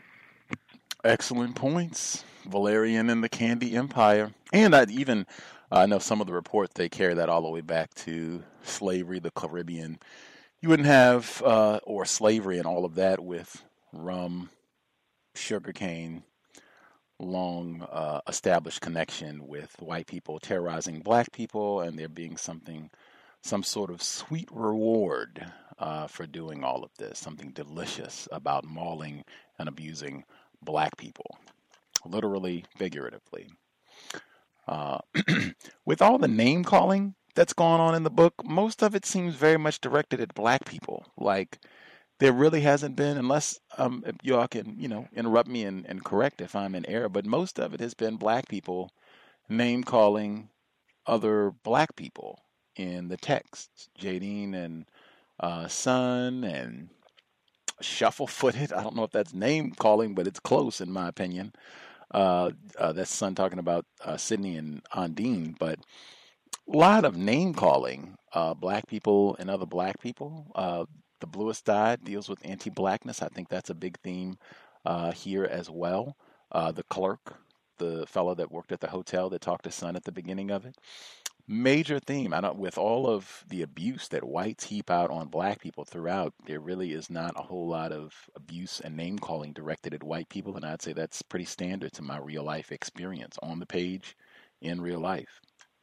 Excellent points. Valerian and the Candy Empire. And I'd even I know some of the reports, they carry that all the way back to slavery, the Caribbean. You wouldn't have, uh, or slavery and all of that with rum, sugarcane, long uh, established connection with white people terrorizing black people, and there being something, some sort of sweet reward uh, for doing all of this, something delicious about mauling and abusing black people, literally, figuratively. Uh, with all the name calling that's going on in the book, most of it seems very much directed at black people. Like, there really hasn't been, unless um, y'all can, you know, interrupt me and, and correct if I'm in error, but most of it has been black people name calling other black people in the text. Jadine and uh, Son and Shuffle-Footed. I don't know if that's name calling, but it's close in my opinion. Uh, uh, that's Son talking about uh, Sydney and Ondine, but a lot of name calling, uh, black people and other black people. Uh, the Bluest Eye deals with anti-blackness. I think that's a big theme uh, here as well. Uh, the clerk, the fellow that worked at the hotel that talked to Son at the beginning of it. Major theme. I don't, with all of the abuse that whites heap out on black people throughout, there really is not a whole lot of abuse and name calling directed at white people, and I'd say that's pretty standard to my real life experience on the page in real life.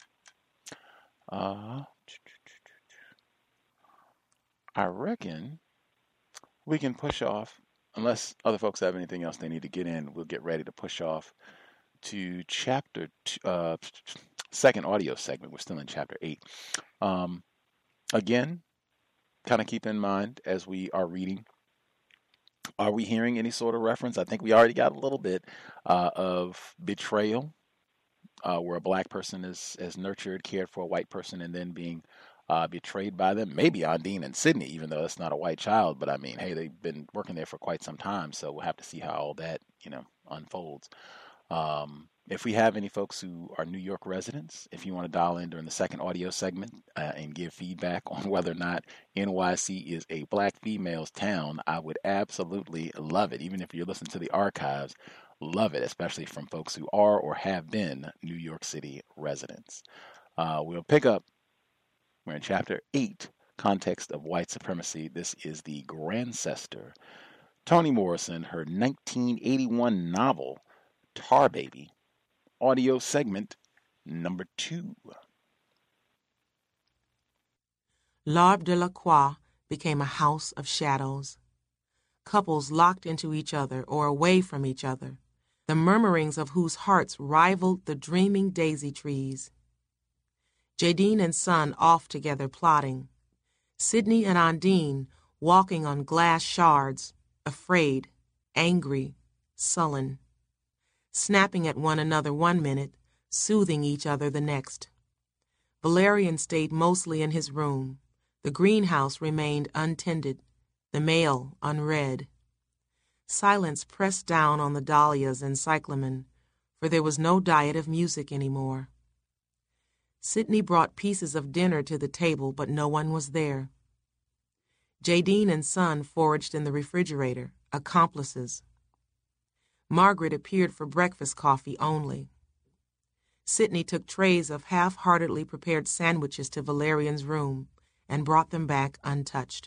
Uh, I reckon we can push off, unless other folks have anything else they need to get in, we'll get ready to push off to chapter two, uh, second audio segment. We're still in chapter eight. Um, again, kind of keep in mind as we are reading, are we hearing any sort of reference? I think we already got a little bit uh, of betrayal, uh, where a black person is, is nurtured, cared for a white person, and then being uh, betrayed by them. Maybe Ondine and Sydney, even though it's not a white child. But I mean, hey, they've been working there for quite some time, so we'll have to see how all that, you know, unfolds. Um, if we have any folks who are New York residents, if you want to dial in during the second audio segment uh, and give feedback on whether or not N Y C is a black female's town, I would absolutely love it. Even if you're listening to the archives, love it, especially from folks who are or have been New York City residents. Uh, we'll pick up, we're in chapter eight, Context of White Supremacy. This is the Grandcestor, Toni Morrison, her nineteen eighty-one novel, Tar Baby, audio segment number two. L'Arbre de la Croix became a house of shadows. Couples locked into each other or away from each other, the murmurings of whose hearts rivaled the dreaming daisy trees. Jadine and Son off together plotting. Sydney and Ondine walking on glass shards, afraid, angry, sullen. Snapping at one another one minute, soothing each other the next. Valerian stayed mostly in his room. The greenhouse remained untended, the mail unread. Silence pressed down on the dahlias and cyclamen, for there was no diet of music anymore. Sydney brought pieces of dinner to the table, but no one was there. Jadine and Son foraged in the refrigerator, accomplices. Margaret appeared for breakfast coffee only. Sydney took trays of half-heartedly prepared sandwiches to Valerian's room and brought them back untouched.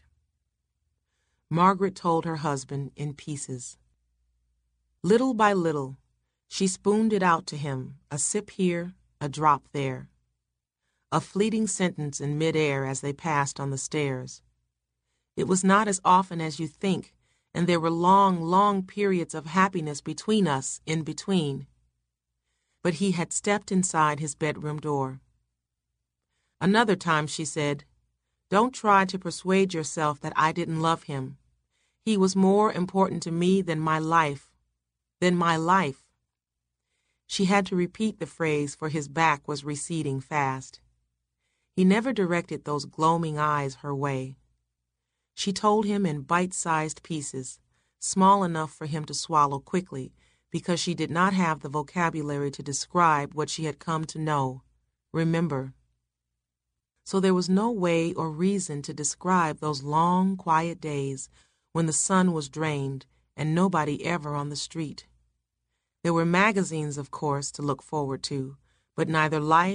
Margaret told her husband in pieces. Little by little, she spooned it out to him, a sip here, a drop there. A fleeting sentence in midair as they passed on the stairs. It was not as often as you think, and there were long, long periods of happiness between us in between. But he had stepped inside his bedroom door. Another time she said, "Don't try to persuade yourself that I didn't love him. He was more important to me than my life, than my life." She had to repeat the phrase, for his back was receding fast. He never directed those gloaming eyes her way. She told him in bite-sized pieces, small enough for him to swallow quickly, because she did not have the vocabulary to describe what she had come to know, remember. So there was no way or reason to describe those long, quiet days when the sun was drained and nobody ever on the street. There were magazines, of course, to look forward to, but neither life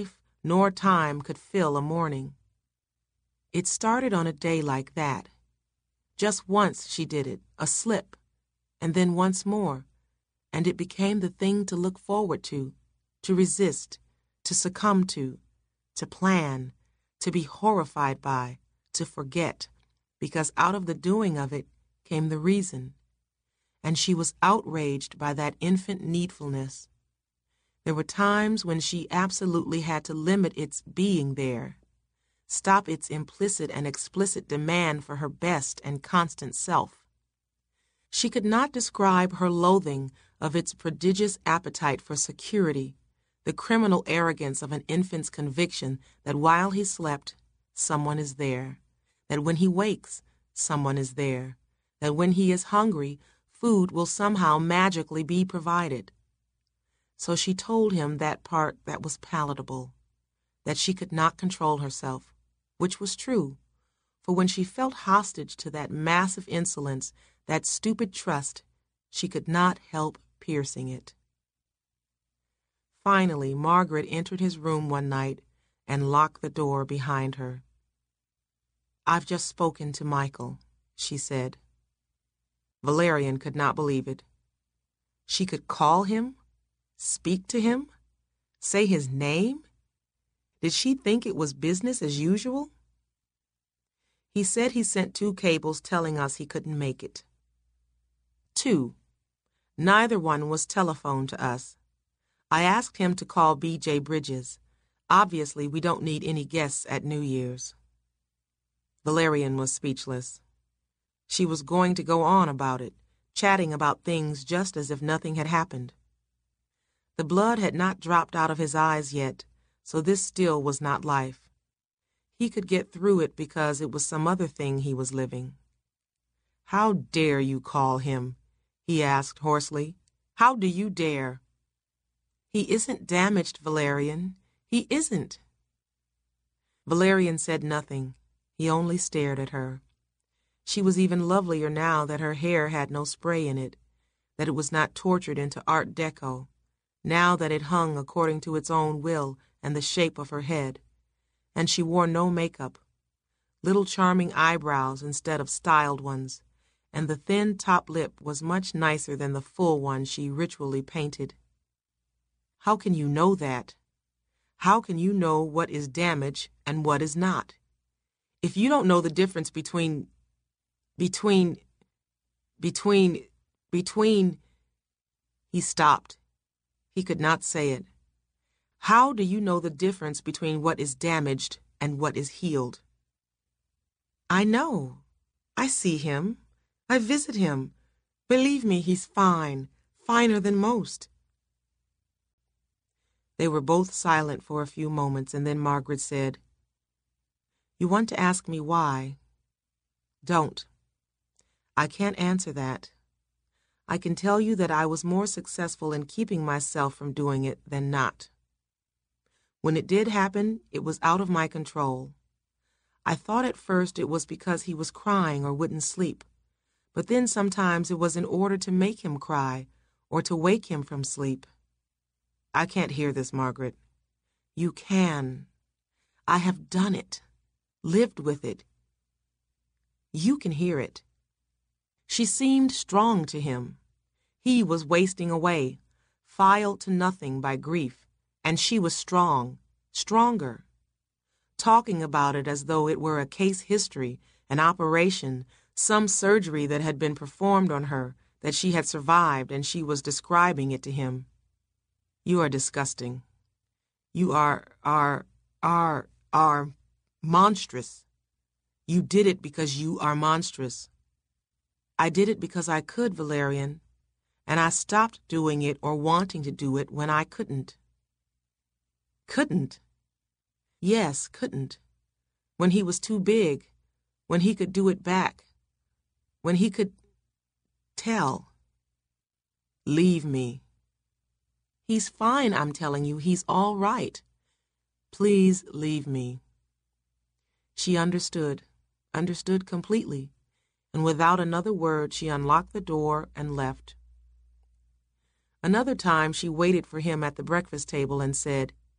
nor time could fill a morning. It started on a day like that. Just once she did it, a slip, and then once more, and it became the thing to look forward to, to resist, to succumb to, to plan, to be horrified by, to forget, because out of the doing of it came the reason, and she was outraged by that infant needfulness. There were times when she absolutely had to limit its being there, stop its implicit and explicit demand for her best and constant self. She could not describe her loathing of its prodigious appetite for security, the criminal arrogance of an infant's conviction that while he slept, someone is there, that when he wakes, someone is there, that when he is hungry, food will somehow magically be provided. So she told him that part that was palatable, that she could not control herself, which was true, for when she felt hostage to that massive insolence, that stupid trust, she could not help piercing it. Finally, Margaret entered his room one night and locked the door behind her. "I've just spoken to Michael," she said. Valerian could not believe it. She could call him, speak to him, say his name? Did she think it was business as usual? He said he sent two cables telling us he couldn't make it. Two. Neither one was telephoned to us. I asked him to call B J Bridges. Obviously, we don't need any guests at New Year's. Valerian was speechless. She was going to go on about it, chatting about things just as if nothing had happened. The blood had not dropped out of his eyes yet, so this still was not life. He could get through it because it was some other thing he was living. "How dare you call him?" he asked hoarsely. "How do you dare?" "He isn't damaged, Valerian. He isn't." Valerian said nothing. He only stared at her. She was even lovelier now that her hair had no spray in it, that it was not tortured into Art Deco, now that it hung according to its own will and the shape of her head, and she wore no makeup, little charming eyebrows instead of styled ones, and the thin top lip was much nicer than the full one she ritually painted. "How can you know that? How can you know what is damage and what is not? If you don't know the difference between, between, between, between..." He stopped. He could not say it. "How do you know the difference between what is damaged and what is healed?" "I know. I see him. I visit him. Believe me, he's fine, finer than most." They were both silent for a few moments, and then Margaret said, "You want to ask me why? Don't. I can't answer that. I can tell you that I was more successful in keeping myself from doing it than not. When it did happen, it was out of my control. I thought at first it was because he was crying or wouldn't sleep, but then sometimes it was in order to make him cry or to wake him from sleep. I can't hear this, Margaret. You can. I have done it, lived with it. You can hear it." She seemed strong to him. He was wasting away, filed to nothing by grief, and she was strong, stronger, talking about it as though it were a case history, an operation, some surgery that had been performed on her, that she had survived, and she was describing it to him. "You are disgusting. You are, are, are, are monstrous. You did it because you are monstrous." "I did it because I could, Valerian, and I stopped doing it or wanting to do it when I couldn't." "Couldn't?" "Yes, couldn't. When he was too big, when he could do it back, when he could tell." "Leave me." "He's fine, I'm telling you. He's all right." "Please leave me." She understood, understood completely, and without another word she unlocked the door and left. Another time she waited for him at the breakfast table and said,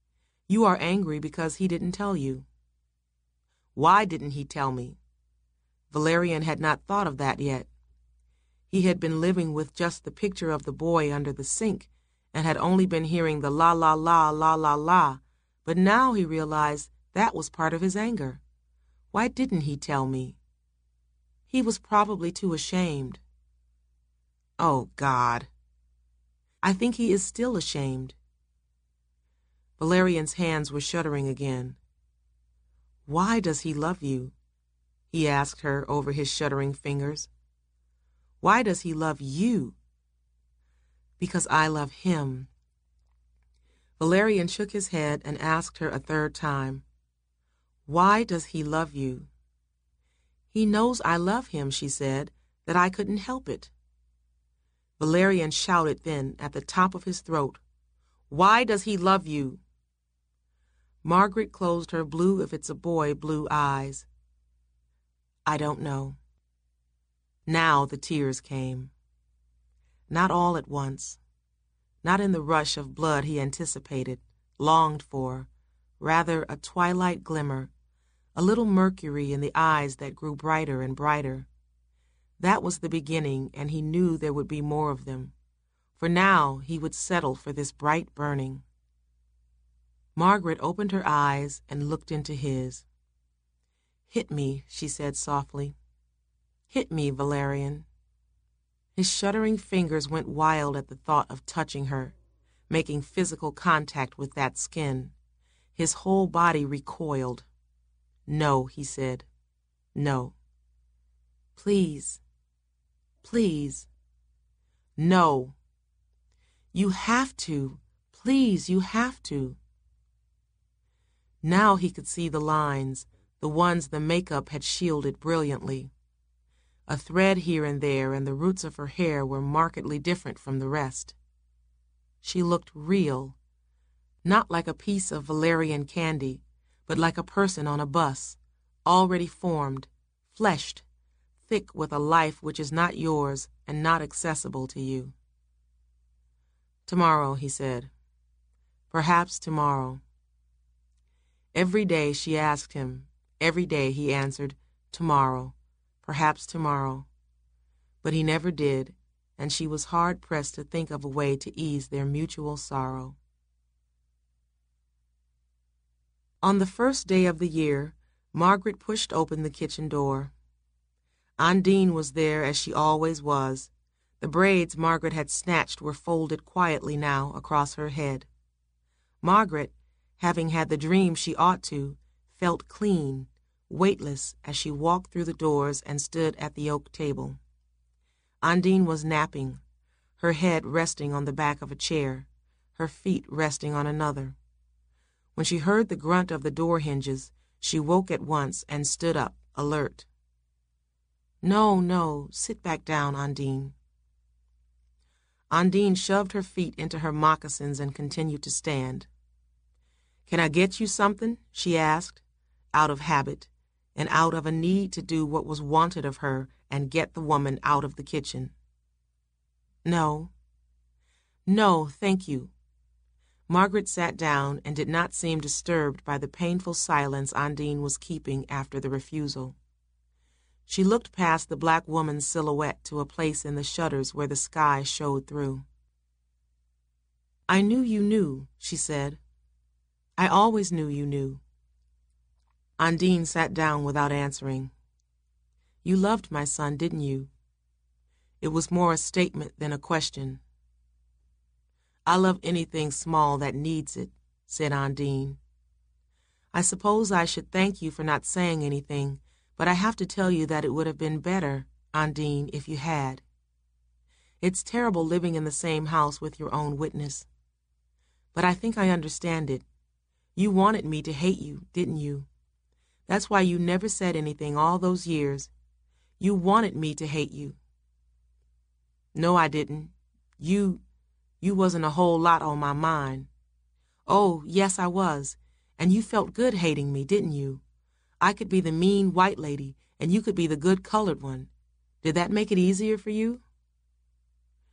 You are angry because he didn't tell you. Why didn't he tell me? Valerian had not thought of that yet. He had been living with just the picture of the boy under the sink and had only been hearing the la la la la la la, but now he realized that was part of his anger. Why didn't he tell me? He was probably too ashamed. Oh, God. I think he is still ashamed. Valerian's hands were shuddering again. Why does he love you? He asked her over his shuddering fingers. Why does he love you? Because I love him. Valerian shook his head and asked her a third time. Why does he love you? He knows I love him, she said, that I couldn't help it. Valerian shouted then at the top of his throat, Why does he love you? Margaret closed her blue if it's a boy blue eyes. I don't know. Now the tears came. Not all at once. Not in the rush of blood he anticipated, longed for, rather a twilight glimmer, a little mercury in the eyes that grew brighter and brighter. That was the beginning, and he knew there would be more of them, for now he would settle for this bright burning. Margaret opened her eyes and looked into his. Hit me, she said softly. Hit me, Valerian. His shuddering fingers went wild at the thought of touching her, making physical contact with that skin. His whole body recoiled. No, he said. No. Please. Please. No. You have to. Please, you have to. Now he could see the lines, the ones the makeup had shielded brilliantly. A thread here and there, and the roots of her hair were markedly different from the rest. She looked real, not like a piece of Valerian candy, but like a person on a bus, already formed, fleshed, thick with a life which is not yours and not accessible to you. Tomorrow, he said. Perhaps tomorrow. Every day she asked him. Every day he answered, tomorrow, perhaps tomorrow. But he never did, and she was hard-pressed to think of a way to ease their mutual sorrow. On the first day of the year, Margaret pushed open the kitchen door. Undine was there as she always was. The braids Margaret had snatched were folded quietly now across her head. Margaret, having had the dream she ought to, felt clean, weightless as she walked through the doors and stood at the oak table. Undine was napping, her head resting on the back of a chair, her feet resting on another. When she heard the grunt of the door hinges, she woke at once and stood up, alert. No, no, sit back down, Undine. Undine shoved her feet into her moccasins and continued to stand. Can I get you something? She asked, out of habit, and out of a need to do what was wanted of her and get the woman out of the kitchen. No. No, thank you. Margaret sat down and did not seem disturbed by the painful silence Undine was keeping after the refusal. She looked past the black woman's silhouette to a place in the shutters where the sky showed through. I knew you knew, she said. I always knew you knew. Undine sat down without answering. You loved my son, didn't you? It was more a statement than a question. I love anything small that needs it, said Undine. I suppose I should thank you for not saying anything, but I have to tell you that it would have been better, Undine, if you had. It's terrible living in the same house with your own witness. But I think I understand it. You wanted me to hate you, didn't you? That's why you never said anything all those years. You wanted me to hate you. No, I didn't. You, you wasn't a whole lot on my mind. Oh, yes, I was. And you felt good hating me, didn't you? I could be the mean white lady, and you could be the good colored one. Did that make it easier for you?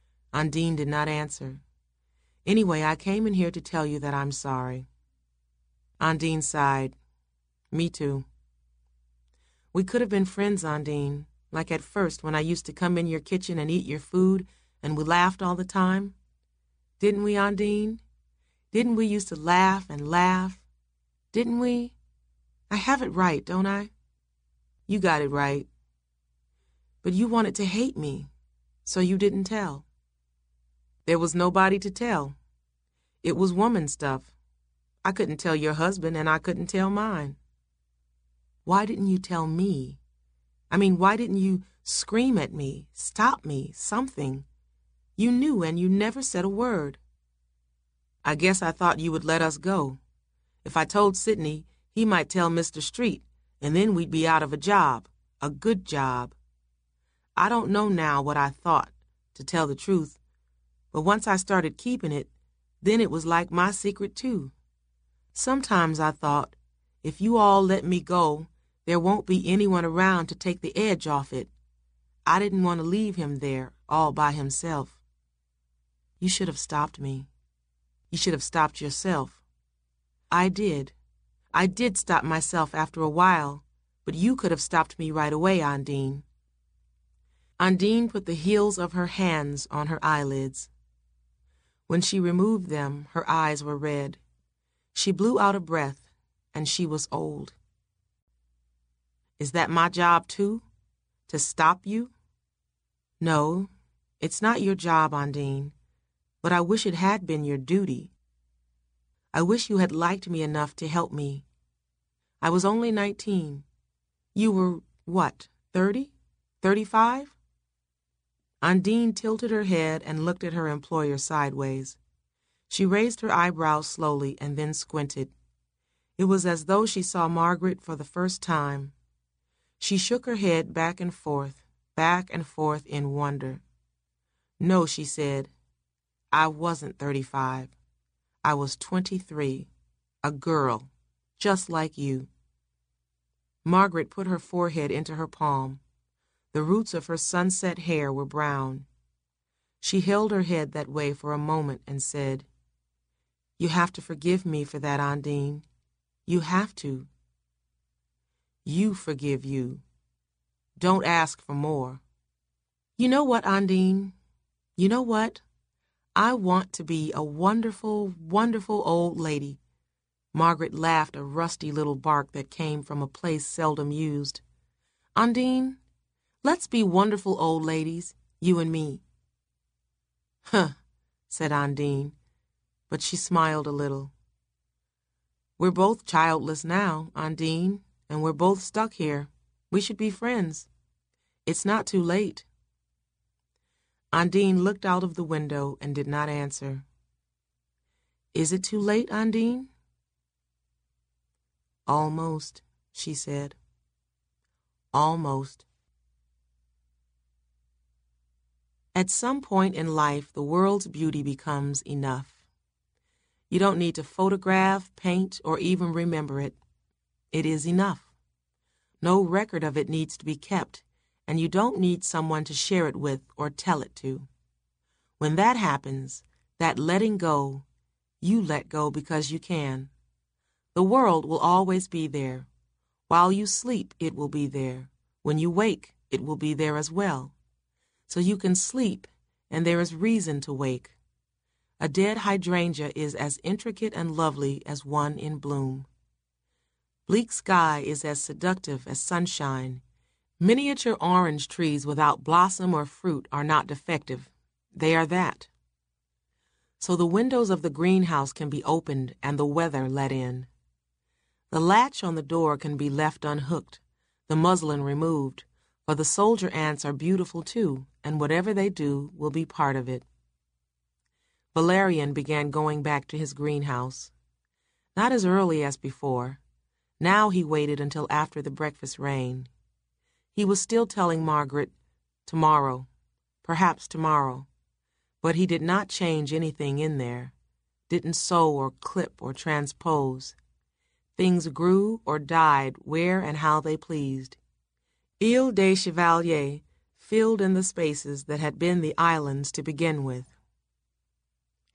Undine did not answer. Anyway, I came in here to tell you that I'm sorry. Undine sighed. Me too. We could have been friends, Undine, like at first when I used to come in your kitchen and eat your food and we laughed all the time. Didn't we, Undine? Didn't we used to laugh and laugh? Didn't we? I have it right, don't I? You got it right. But you wanted to hate me, so you didn't tell. There was nobody to tell. It was woman stuff. I couldn't tell your husband, and I couldn't tell mine. Why didn't you tell me? I mean, why didn't you scream at me, stop me, something? You knew, and you never said a word. I guess I thought you would let us go. If I told Sidney, he might tell Mister Street, and then we'd be out of a job, a good job. I don't know now what I thought, to tell the truth, but once I started keeping it, then it was like my secret too. Sometimes I thought, if you all let me go, there won't be anyone around to take the edge off it. I didn't want to leave him there, all by himself. You should have stopped me. You should have stopped yourself. I did. I did stop myself after a while, but you could have stopped me right away, Undine. Undine put the heels of her hands on her eyelids. When she removed them, her eyes were red. She blew out a breath, and she was old. Is that my job, too? To stop you? No, it's not your job, Undine, but I wish it had been your duty. I wish you had liked me enough to help me. I was only nineteen. You were, what, thirty? Thirty-five? Undine tilted her head and looked at her employer sideways. She raised her eyebrows slowly and then squinted. It was as though she saw Margaret for the first time. She shook her head back and forth, back and forth in wonder. No, she said, I wasn't thirty-five. I was twenty-three, a girl, just like you. Margaret put her forehead into her palm. The roots of her sunset hair were brown. She held her head that way for a moment and said, You have to forgive me for that, Undine. You have to. You forgive you. Don't ask for more. You know what, Undine? You know what? I want to be a wonderful, wonderful old lady. Margaret laughed a rusty little bark that came from a place seldom used. Undine, let's be wonderful old ladies, you and me. Huh, said Undine, but she smiled a little. We're both childless now, Undine, and we're both stuck here. We should be friends. It's not too late. Undine looked out of the window and did not answer. Is it too late, Undine? Almost, she said. Almost. At some point in life, the world's beauty becomes enough. You don't need to photograph, paint, or even remember it. It is enough. No record of it needs to be kept, and you don't need someone to share it with or tell it to. When that happens, that letting go, you let go because you can. The world will always be there. While you sleep, it will be there. When you wake, it will be there as well. So you can sleep, and there is reason to wake. A dead hydrangea is as intricate and lovely as one in bloom. Bleak sky is as seductive as sunshine. Miniature orange trees without blossom or fruit are not defective. They are that. So the windows of the greenhouse can be opened and the weather let in. The latch on the door can be left unhooked, the muslin removed, for the soldier ants are beautiful too, and whatever they do will be part of it. Valerian began going back to his greenhouse. Not as early as before. Now he waited until after the breakfast rain. He was still telling Margaret, tomorrow, perhaps tomorrow, but he did not change anything in there, didn't sew or clip or transpose. Things grew or died where and how they pleased. Ile des Chevaliers filled in the spaces that had been the islands to begin with.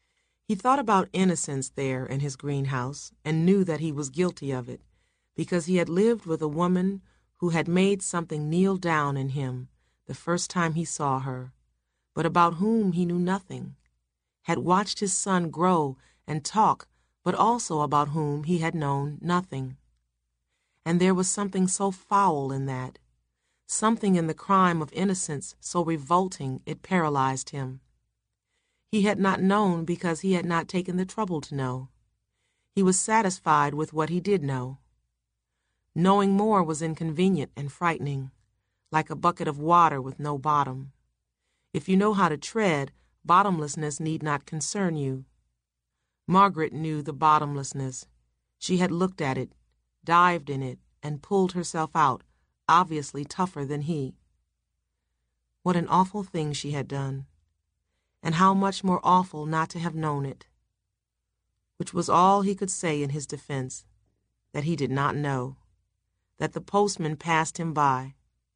He thought about innocence there in his greenhouse and knew that he was guilty of it because he had lived with a woman who had made something kneel down in him the first time he saw her, but about whom he knew nothing, had watched his son grow and talk, but also about whom he had known nothing. And there was something so foul in that, something in the crime of innocence so revolting it paralyzed him. He had not known because he had not taken the trouble to know. He was satisfied with what he did know. Knowing more was inconvenient and frightening, like a bucket of water with no bottom. If you know how to tread, bottomlessness need not concern you. Margaret knew the bottomlessness. She had looked at it, dived in it, and pulled herself out, obviously tougher than he. What an awful thing she had done, and how much more awful not to have known it, which was all he could say in his defense, that he did not know, that the postman passed him by.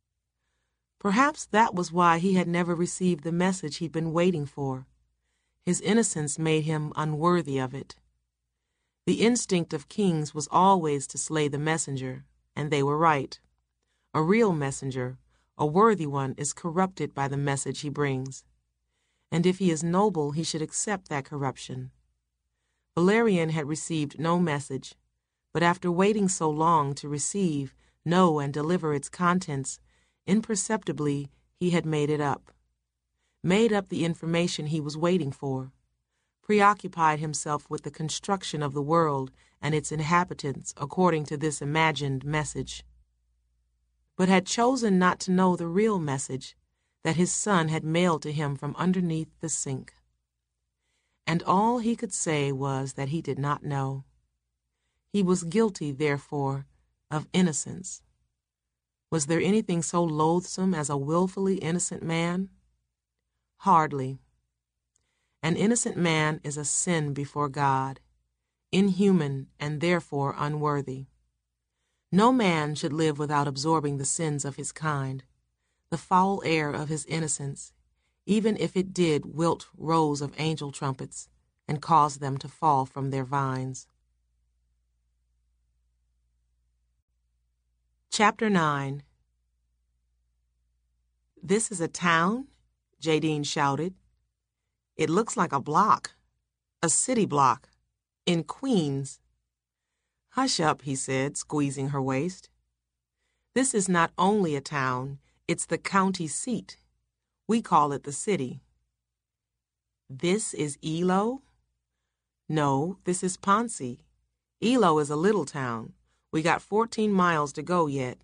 Perhaps that was why he had never received the message he'd been waiting for. His innocence made him unworthy of it. The instinct of kings was always to slay the messenger, and they were right. A real messenger, a worthy one, is corrupted by the message he brings. And if he is noble, he should accept that corruption. Valerian had received no message, but after waiting so long to receive, know, and deliver its contents, imperceptibly he had made it up. Made up the information he was waiting for, preoccupied himself with the construction of the world and its inhabitants according to this imagined message, but had chosen not to know the real message that his son had mailed to him from underneath the sink. And all he could say was that he did not know. He was guilty, therefore, of innocence. Was there anything so loathsome as a willfully innocent man? Hardly. An innocent man is a sin before God, inhuman and therefore unworthy. No man should live without absorbing the sins of his kind, the foul air of his innocence, even if it did wilt rows of angel trumpets and cause them to fall from their vines. Chapter nine. "This is a town?" Jadine shouted. "It looks like a block, a city block, in Queens." "Hush up," he said, squeezing her waist. "This is not only a town, it's the county seat. We call it the city." "This is Elo?" "No, this is Ponce. Elo is a little town. We got fourteen miles to go yet."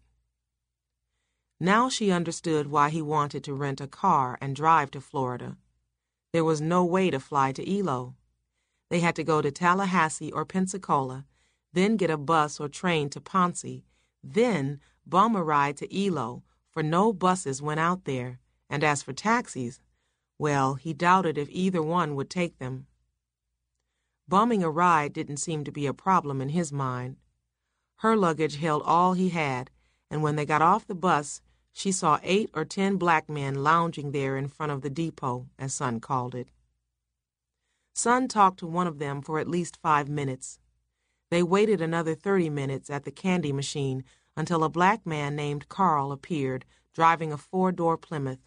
Now she understood why he wanted to rent a car and drive to Florida. There was no way to fly to Elo. They had to go to Tallahassee or Pensacola, then get a bus or train to Ponce, then bum a ride to Elo, for no buses went out there, and as for taxis, well, he doubted if either one would take them. Bumming a ride didn't seem to be a problem in his mind. Her luggage held all he had, and when they got off the bus, she saw eight or ten black men lounging there in front of the depot, as Son called it. Son talked to one of them for at least five minutes. They waited another thirty minutes at the candy machine until a black man named Carl appeared, driving a four-door Plymouth.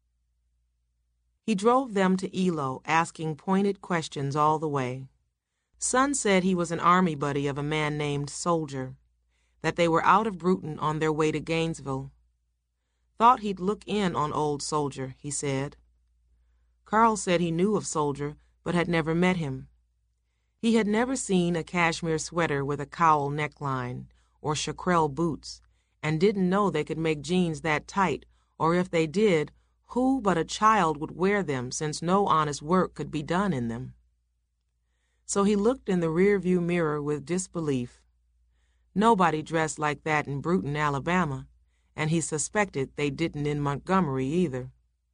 He drove them to Elo, asking pointed questions all the way. Son said he was an army buddy of a man named Soldier, that they were out of Bruton on their way to Gainesville. Thought he'd look in on old Soldier, he said. Carl said he knew of Soldier, but had never met him. He had never seen a cashmere sweater with a cowl neckline or chaparral boots, and didn't know they could make jeans that tight, or if they did, who but a child would wear them since no honest work could be done in them. So he looked in the rear-view mirror with disbelief. Nobody dressed like that in Bruton, Alabama, and he suspected they didn't in Montgomery either.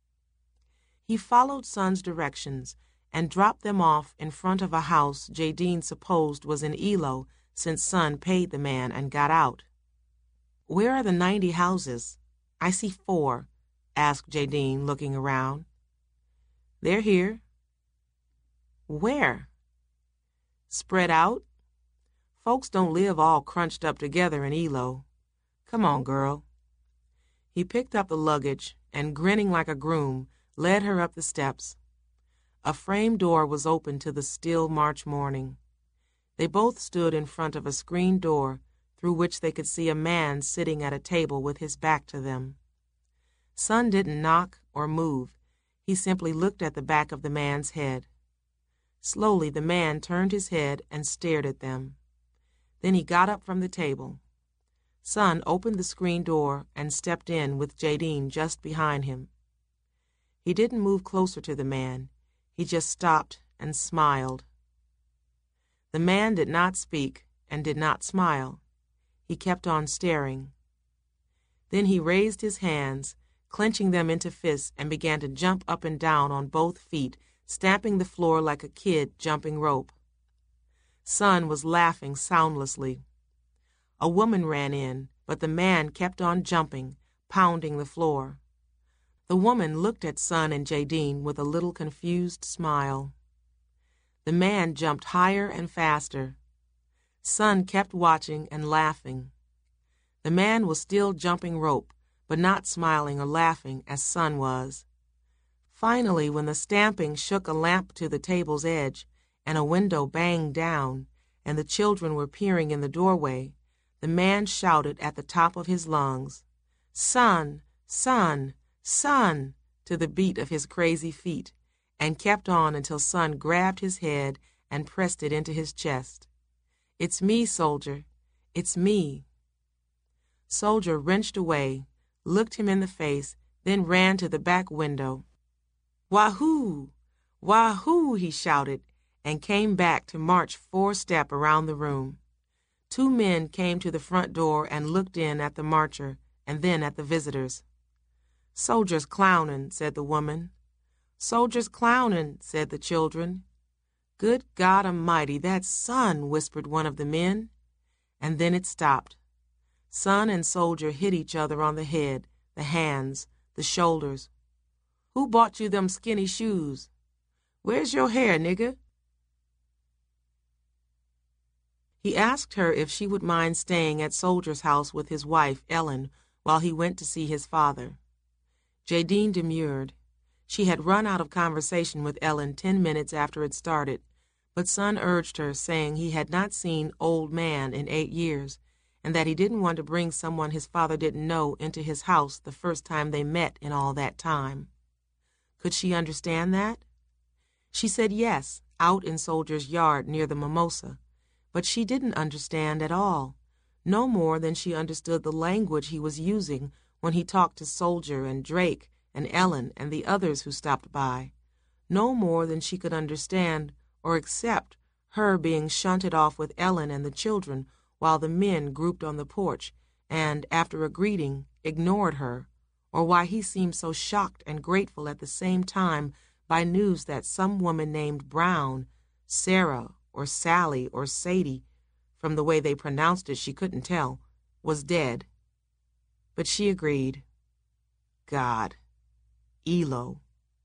He followed Son's directions and dropped them off in front of a house Jadine supposed was in Elo since Son paid the man and got out. "Where are the ninety houses? I see four," asked Jadine, looking around. "They're here." "Where?" Spread out? Folks don't live all crunched up together in Elo. Come on, girl. He picked up the luggage and, grinning like a groom, led her up the steps. A frame door was open to the still March morning. They both stood in front of a screen door through which they could see a man sitting at a table with his back to them. Son didn't knock or move. He simply looked at the back of the man's head. Slowly the man turned his head and stared at them. Then he got up from the table. Son opened the screen door and stepped in with Jadine just behind him. He didn't move closer to the man. He just stopped and smiled. The man did not speak and did not smile. He kept on staring. Then he raised his hands, clenching them into fists, and began to jump up and down on both feet, stamping the floor like a kid jumping rope. Son was laughing soundlessly. A woman ran in, but the man kept on jumping, pounding the floor. The woman looked at Son and Jadine with a little confused smile. The man jumped higher and faster. Son kept watching and laughing. The man was still jumping rope, but not smiling or laughing as Son was. Finally, when the stamping shook a lamp to the table's edge, and a window banged down, and the children were peering in the doorway, the man shouted at the top of his lungs, "Son! Son! Son!" to the beat of his crazy feet, and kept on until Son grabbed his head and pressed it into his chest. "It's me, Soldier. It's me." Soldier wrenched away, looked him in the face, then ran to the back window. "Wahoo! Wahoo!" he shouted, and came back to march four-step around the room. Two men came to the front door and looked in at the marcher and then at the visitors. "Soldier's clownin'," said the woman. "Soldier's clownin'," said the children. "Good God Almighty, that's Son," whispered one of the men. And then it stopped. Son and Soldier hit each other on the head, the hands, the shoulders. "Who bought you them skinny shoes? Where's your hair, nigger?" He asked her if she would mind staying at Soldier's house with his wife, Ellen, while he went to see his father. Jadine demurred. She had run out of conversation with Ellen ten minutes after it started, but Son urged her, saying he had not seen Old Man in eight years, and that he didn't want to bring someone his father didn't know into his house the first time they met in all that time. Could she understand that? She said yes, out in Soldier's yard near the mimosa, but she didn't understand at all, no more than she understood the language he was using when he talked to Soldier and Drake and Ellen and the others who stopped by, no more than she could understand or accept her being shunted off with Ellen and the children while the men grouped on the porch and, after a greeting, ignored her, or why he seemed so shocked and grateful at the same time by news that some woman named Brown, Sarah or Sally or Sadie, from the way they pronounced it she couldn't tell, was dead. But she agreed. God. Elo.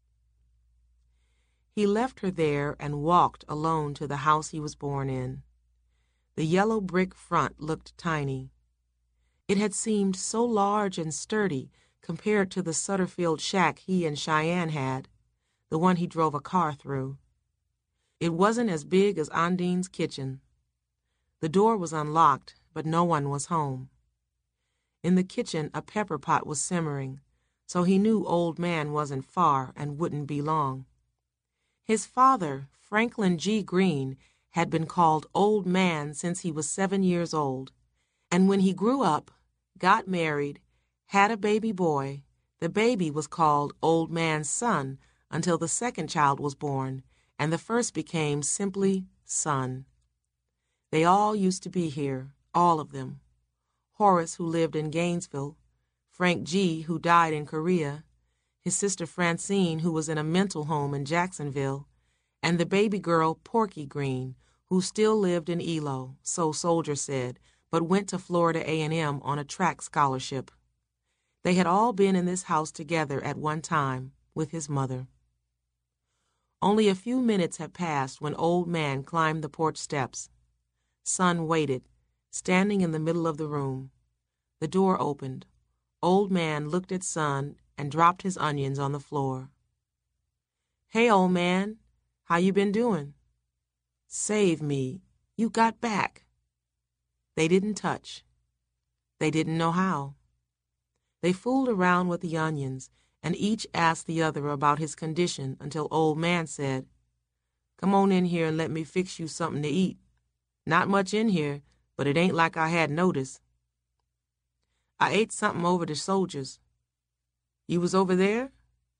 He left her there and walked alone to the house he was born in. The yellow brick front looked tiny. It had seemed so large and sturdy compared to the Sutterfield shack he and Cheyenne had, the one he drove a car through. It wasn't as big as Ondine's kitchen. The door was unlocked, but no one was home. In the kitchen, a pepper pot was simmering, so he knew Old Man wasn't far and wouldn't be long. His father, Franklin G. Green, had been called Old Man since he was seven years old, and when he grew up, got married, had a baby boy, the baby was called Old Man's Son until the second child was born, and the first became simply Son. They all used to be here, all of them. Horace, who lived in Gainesville, Frank G., who died in Korea, his sister Francine, who was in a mental home in Jacksonville, and the baby girl Porky Green, who still lived in Elo, so Soldier said, but went to Florida A and M on a track scholarship. They had all been in this house together at one time with his mother. Only a few minutes had passed when Old Man climbed the porch steps. Son waited, standing in the middle of the room. The door opened. Old Man looked at Son and dropped his onions on the floor. "Hey, old man, how you been doing?" "Save me. You got back." They didn't touch. They didn't know how. They fooled around with the onions, and each asked the other about his condition until Old Man said, "Come on in here and let me fix you something to eat. Not much in here, but it ain't like I had notice. I ate something over the soldiers." "You was over there?"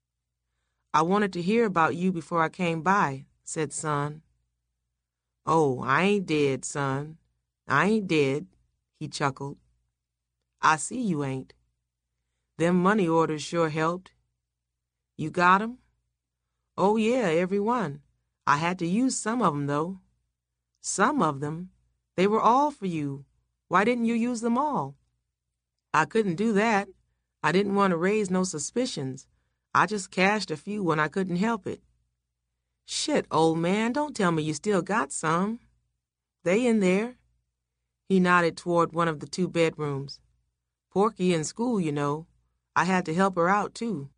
"I wanted to hear about you before I came by," said Son. "Oh, I ain't dead, son. I ain't dead," he chuckled. "I see you ain't. Them money orders sure helped. You got 'em?" "Oh, yeah, every one. I had to use some of 'em, though." "Some of them? They were all for you. Why didn't you use them all?" "I couldn't do that. I didn't want to raise no suspicions. I just cashed a few when I couldn't help it." "Shit, old man, don't tell me you still got some." "They in there." He nodded toward one of the two bedrooms. "Porky in school, you know. I had to help her out, too."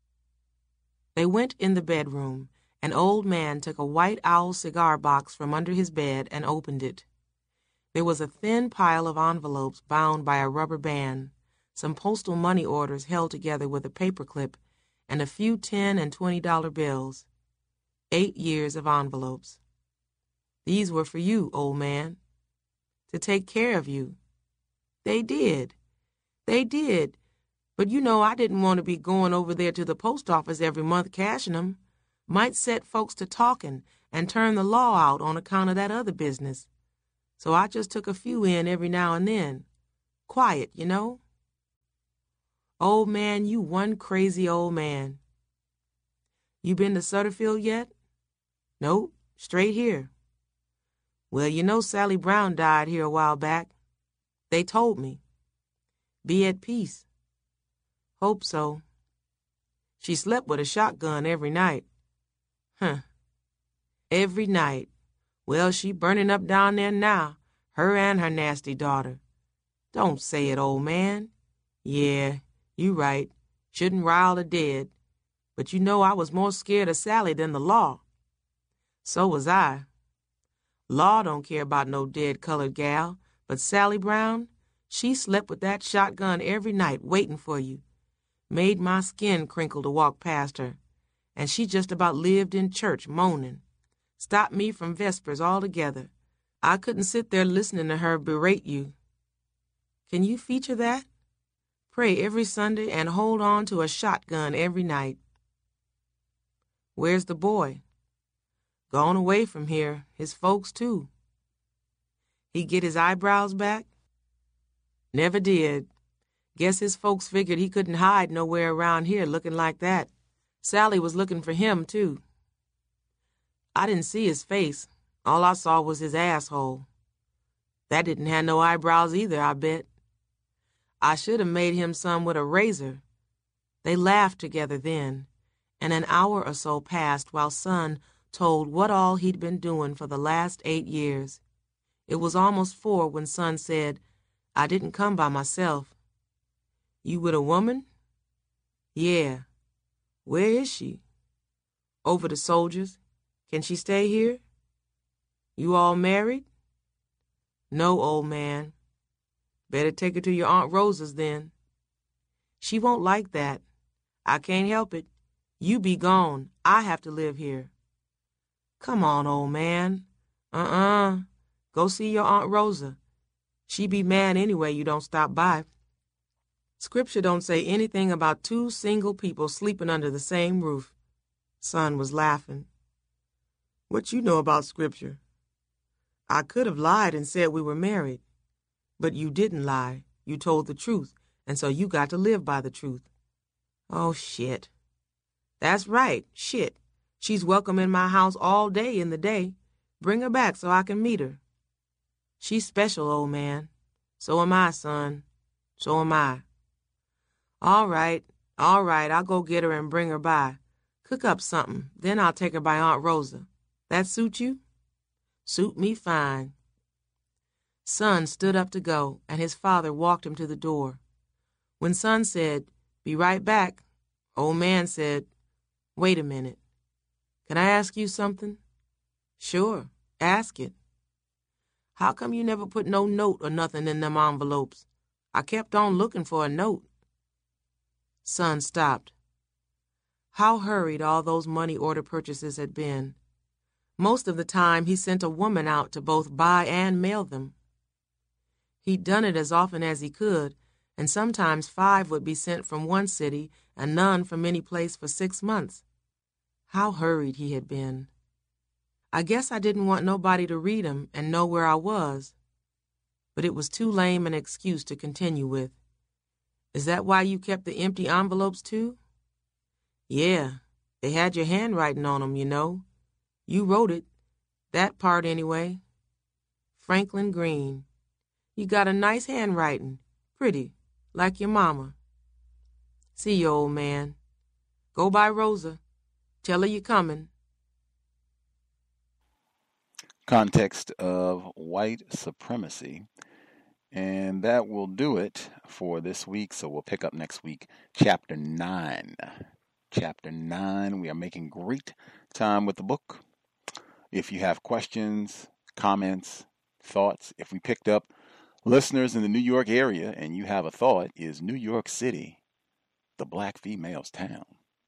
They went in the bedroom. An old man took a White Owl cigar box from under his bed and opened it. There was a thin pile of envelopes bound by a rubber band, some postal money orders held together with a paper clip, and a few ten and twenty dollar bills. Eight years of envelopes. "These were for you, old man. To take care of you." "They did. They did. But you know I didn't want to be going over there to the post office every month cashing 'em. Might set folks to talking and turn the law out on account of that other business. So I just took a few in every now and then. Quiet, you know." "Old man, you one crazy old man." "You been to Sutterfield yet?" "Nope, straight here." "Well, you know Sally Brown died here a while back." "They told me." "Be at peace." "Hope so." "She slept with a shotgun every night." "Huh. Every night. Well, she burning up down there now, her and her nasty daughter." "Don't say it, old man." "Yeah, you right. Shouldn't rile the dead. But you know I was more scared of Sally than the law." "So was I." "Law don't care about no dead colored gal, but Sally Brown, she slept with that shotgun every night waiting for you. Made my skin crinkle to walk past her, and she just about lived in church moaning. Stopped me from vespers altogether. I couldn't sit there listening to her berate you." "Can you feature that? Pray every Sunday and hold on to a shotgun every night." "Where's the boy?" "Gone away from here. His folks, too." "He get his eyebrows back?" "Never did. Guess his folks figured he couldn't hide nowhere around here looking like that. Sally was looking for him, too." "I didn't see his face. All I saw was his asshole." "That didn't have no eyebrows either, I bet." "I should have made him some with a razor." They laughed together then, and an hour or so passed while Son told what all he'd been doing for the last eight years. It was almost four when Son said, "I didn't come by myself." "You with a woman?" "Yeah." "Where is she?" "Over the soldiers. Can she stay here?" "You all married?" "No, old man." "Better take her to your Aunt Rosa's then." "She won't like that." "I can't help it. You be gone. I have to live here." "Come on, old man." Uh-uh. Go see your Aunt Rosa. She be mad anyway you don't stop by. Scripture don't say anything about two single people sleeping under the same roof. Son was laughing. "What you know about Scripture?" "I could have lied and said we were married. But you didn't lie. You told the truth, and so you got to live by the truth." "Oh, shit." "That's right, shit. She's welcome in my house all day in the day. Bring her back so I can meet her." "She's special, old man." "So am I, son. So am I." "All right, all right, I'll go get her and bring her by. Cook up something, then I'll take her by Aunt Rosa. That suit you? Suit me fine. Son stood up to go, and his father walked him to the door. When Son said, "Be right back," old man said, "Wait a minute. Can I ask you something?" "Sure, ask it." "How come you never put no note or nothing in them envelopes? I kept on looking for a note." Son stopped. How hurried all those money order purchases had been. Most of the time he sent a woman out to both buy and mail them. He'd done it as often as he could, and sometimes five would be sent from one city and none from any place for six months. How hurried he had been. I guess I didn't want nobody to read 'em and know where I was. But it was too lame an excuse to continue with. "Is that why you kept the empty envelopes too?" "Yeah, they had your handwriting on 'em, you know. You wrote it, that part anyway. Franklin Green. You got a nice handwriting, pretty, like your mama. See you, old man. Go by Rosa. Tell her you're coming." Context of white supremacy. And that will do it for this week. So we'll pick up next week, chapter nine. Chapter nine. We are making great time with the book. If you have questions, comments, thoughts, if we picked up listeners in the New York area and you have a thought, is New York City the black female's town?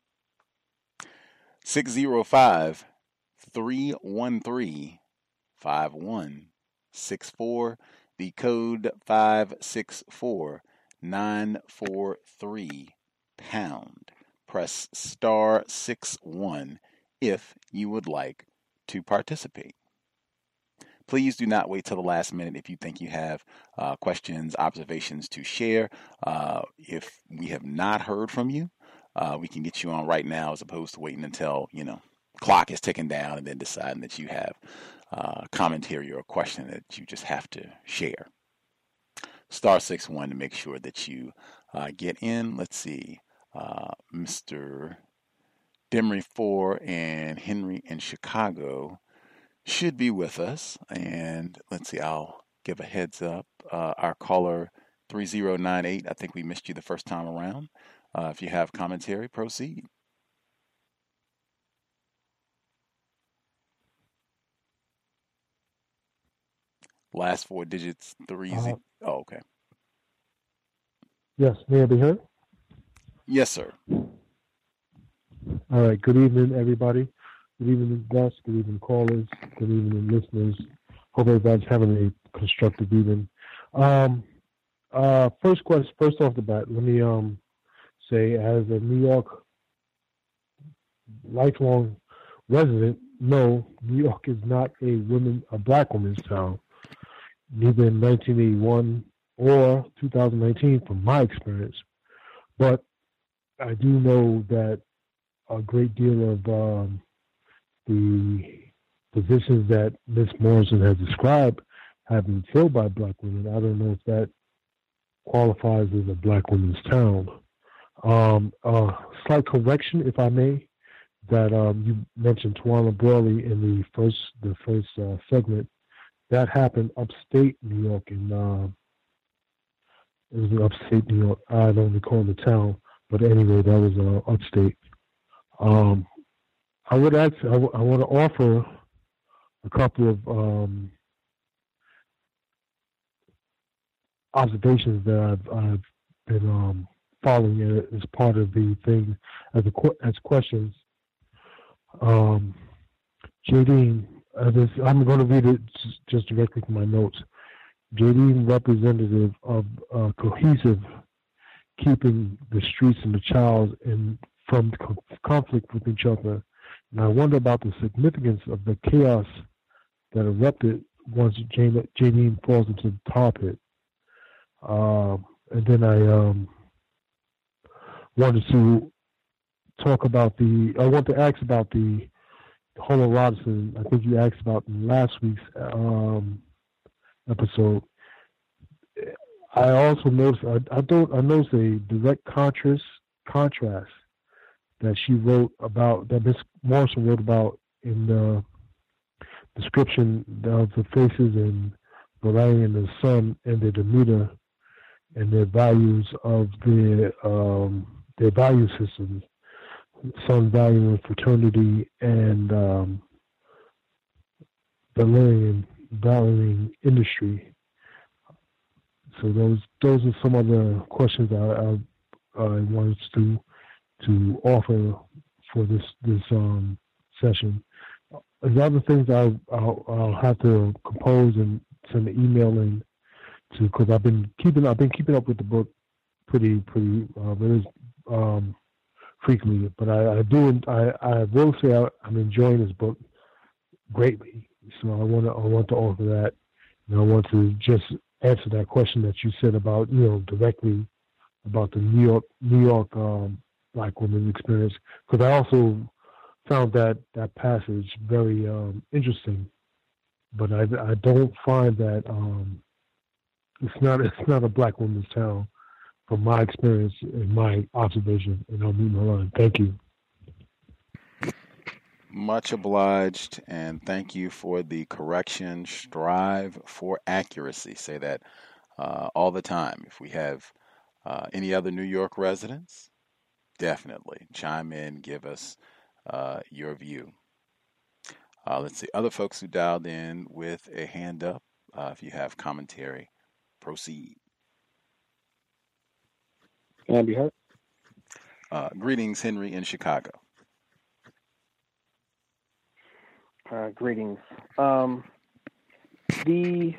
six oh five, three one three, five one six four. The code five six four nine four three pound. Press star six one if you would like to participate. Please do not wait till the last minute if you think you have uh, questions, observations to share. Uh, if we have not heard from you, uh, we can get you on right now as opposed to waiting until, you know, clock is ticking down and then deciding that you have uh, commentary or a question that you just have to share. Star six one to make sure that you uh, get in. Let's see. Uh, Mister Demery four and Henry in Chicago should be with us. And let's see, I'll give a heads up. Uh, our caller three zero nine eight, I think we missed you the first time around. Uh, if you have commentary, proceed. Last four digits, three. Uh, oh, okay. Yes, may I be heard? Yes, sir. All right. Good evening, everybody. Good evening, guests. Good evening, callers. Good evening, listeners. Hope everybody's having a constructive evening. Um, uh, first question. First off the bat, let me um say, as a New York lifelong resident, no, New York is not a women, a black woman's town. Neither in nineteen eighty-one or two thousand nineteen, from my experience. But I do know that a great deal of um, the positions that Miz Morrison has described have been filled by black women. I don't know if that qualifies as a black women's town. Um, uh, slight correction, if I may, that um, you mentioned Tawana Brawley in the first the first uh, segment. That happened upstate New York, in uh, it was in upstate New York. I don't recall the town, but anyway, that was uh, upstate. Um, I would ask. I, w- I want to offer a couple of um, observations that I've, I've been um, following as part of the thing as a, as questions. Um, Jadine, uh, this, I'm going to read it just directly from my notes. Jadine, representative of uh, cohesive keeping the streets and the child in from co- conflict with each other. And I wonder about the significance of the chaos that erupted once Jane, Jadine falls into the tar pit. Uh, and then I um, wanted to talk about the, I want to ask about the homoeroticism. I think you asked about in last week's um, episode. I also noticed, I, I don't, I noticed a direct contrast, contrast that she wrote about, that Miss Morrison wrote about in the description of the faces in Valerian and the Sun and their demeanor and their values of their um, their value systems. Sun valuing fraternity and um, Valerian valuing industry. So those those are some of the questions I, I, I wanted to to offer for this this um, session. The other things I'll, I'll, I'll have to compose and send an email in to, because I've been keeping I've been keeping up with the book pretty pretty uh, very um, frequently. But I, I do I, I will say I, I'm enjoying this book greatly. So I want to I want to offer that, and I want to just answer that question that you said about, you know, directly about the New York New York um, Black women's experience, because I also found that that passage very um, interesting, but I, I don't find that um, it's not it's not a Black woman's town from my experience and my observation. And I'll move my line. Thank you. Much obliged, and thank you for the correction. Strive for accuracy. Say that uh, all the time. If we have uh, any other New York residents, definitely chime in, give us uh, your view. Uh, let's see, other folks who dialed in with a hand up, uh, if you have commentary, proceed. Can I be heard? Uh, greetings, Henry in Chicago. Uh, greetings. Um, the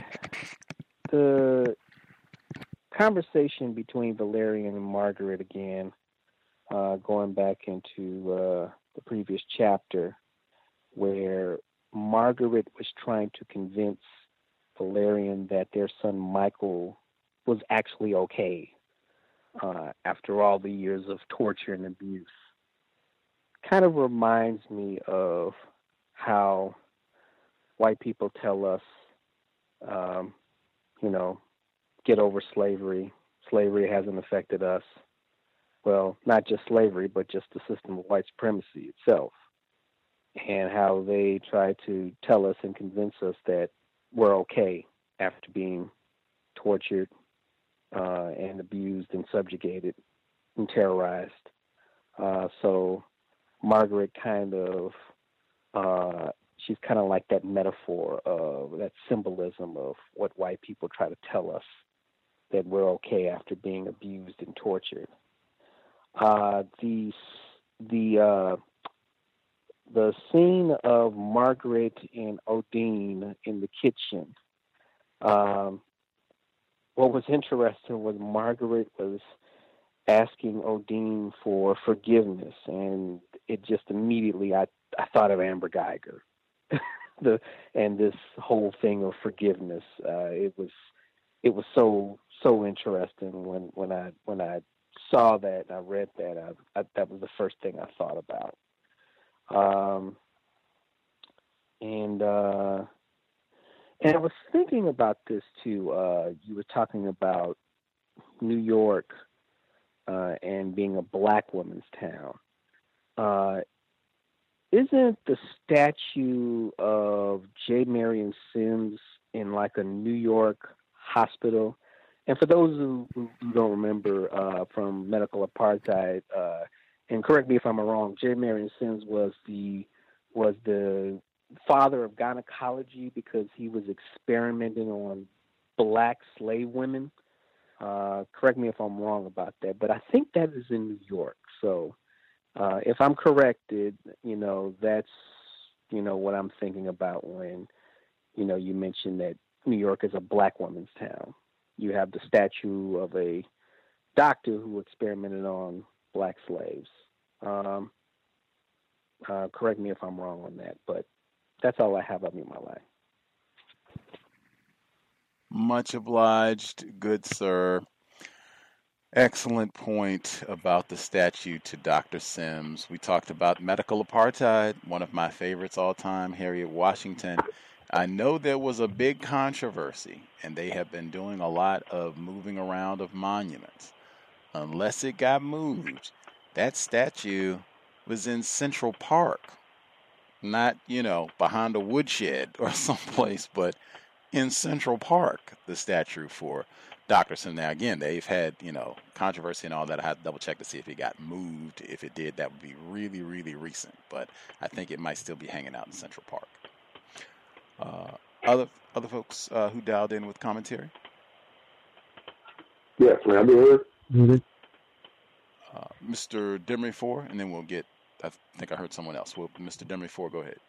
the conversation between Valerian and Margaret again, uh, going back into uh, the previous chapter, where Margaret was trying to convince Valerian that their son Michael was actually okay uh, after all the years of torture and abuse. Kind of reminds me of how white people tell us, um, you know, get over slavery. Slavery hasn't affected us. Well, not just slavery, but just the system of white supremacy itself. And how they try to tell us and convince us that we're okay after being tortured uh, and abused and subjugated and terrorized. Uh, so Margaret kind of, uh, she's kind of like that metaphor of that symbolism of what white people try to tell us, that we're okay after being abused and tortured. Uh, the the uh, the scene of Margaret and Odine in the kitchen. Um, what was interesting was Margaret was asking Odine for forgiveness, and it just immediately I, I thought of Amber Geiger, the and this whole thing of forgiveness. Uh, it was it was so so interesting when, when I when I saw that and I read that. I, I, that was the first thing I thought about. Um, and uh, and I was thinking about this too. Uh, you were talking about New York uh, and being a black woman's town. Uh, isn't the statue of J. Marion Sims in like a New York hospital? And for those who, who don't remember uh, from medical apartheid, uh, and correct me if I'm wrong, J. Marion Sims was the was the father of gynecology because he was experimenting on black slave women. Uh, correct me if I'm wrong about that, but I think that is in New York. So uh, if I'm corrected, you know, that's, you know, what I'm thinking about when, you know, you mentioned that New York is a black woman's town. You have the statue of a doctor who experimented on black slaves. Um, uh, correct me if I'm wrong on that, but that's all I have of me, my life. Much obliged, good sir. Excellent point about the statue to Doctor Sims. We talked about medical apartheid, one of my favorites all time, Harriet Washington. I know there was a big controversy, and they have been doing a lot of moving around of monuments. Unless it got moved, that statue was in Central Park, not, you know, behind a woodshed or someplace, but in Central Park, the statue for Doctor Sims. Now, again, they've had, you know, controversy and all that. I had to double check to see if it got moved. If it did, that would be really, really recent. But I think it might still be hanging out in Central Park. Uh, other other folks uh, who dialed in with commentary? Yes, may I be heard? Mm-hmm. Uh, Mister Demery Four, and then we'll get, I think I heard someone else. Well, Mister Demery Four, go ahead.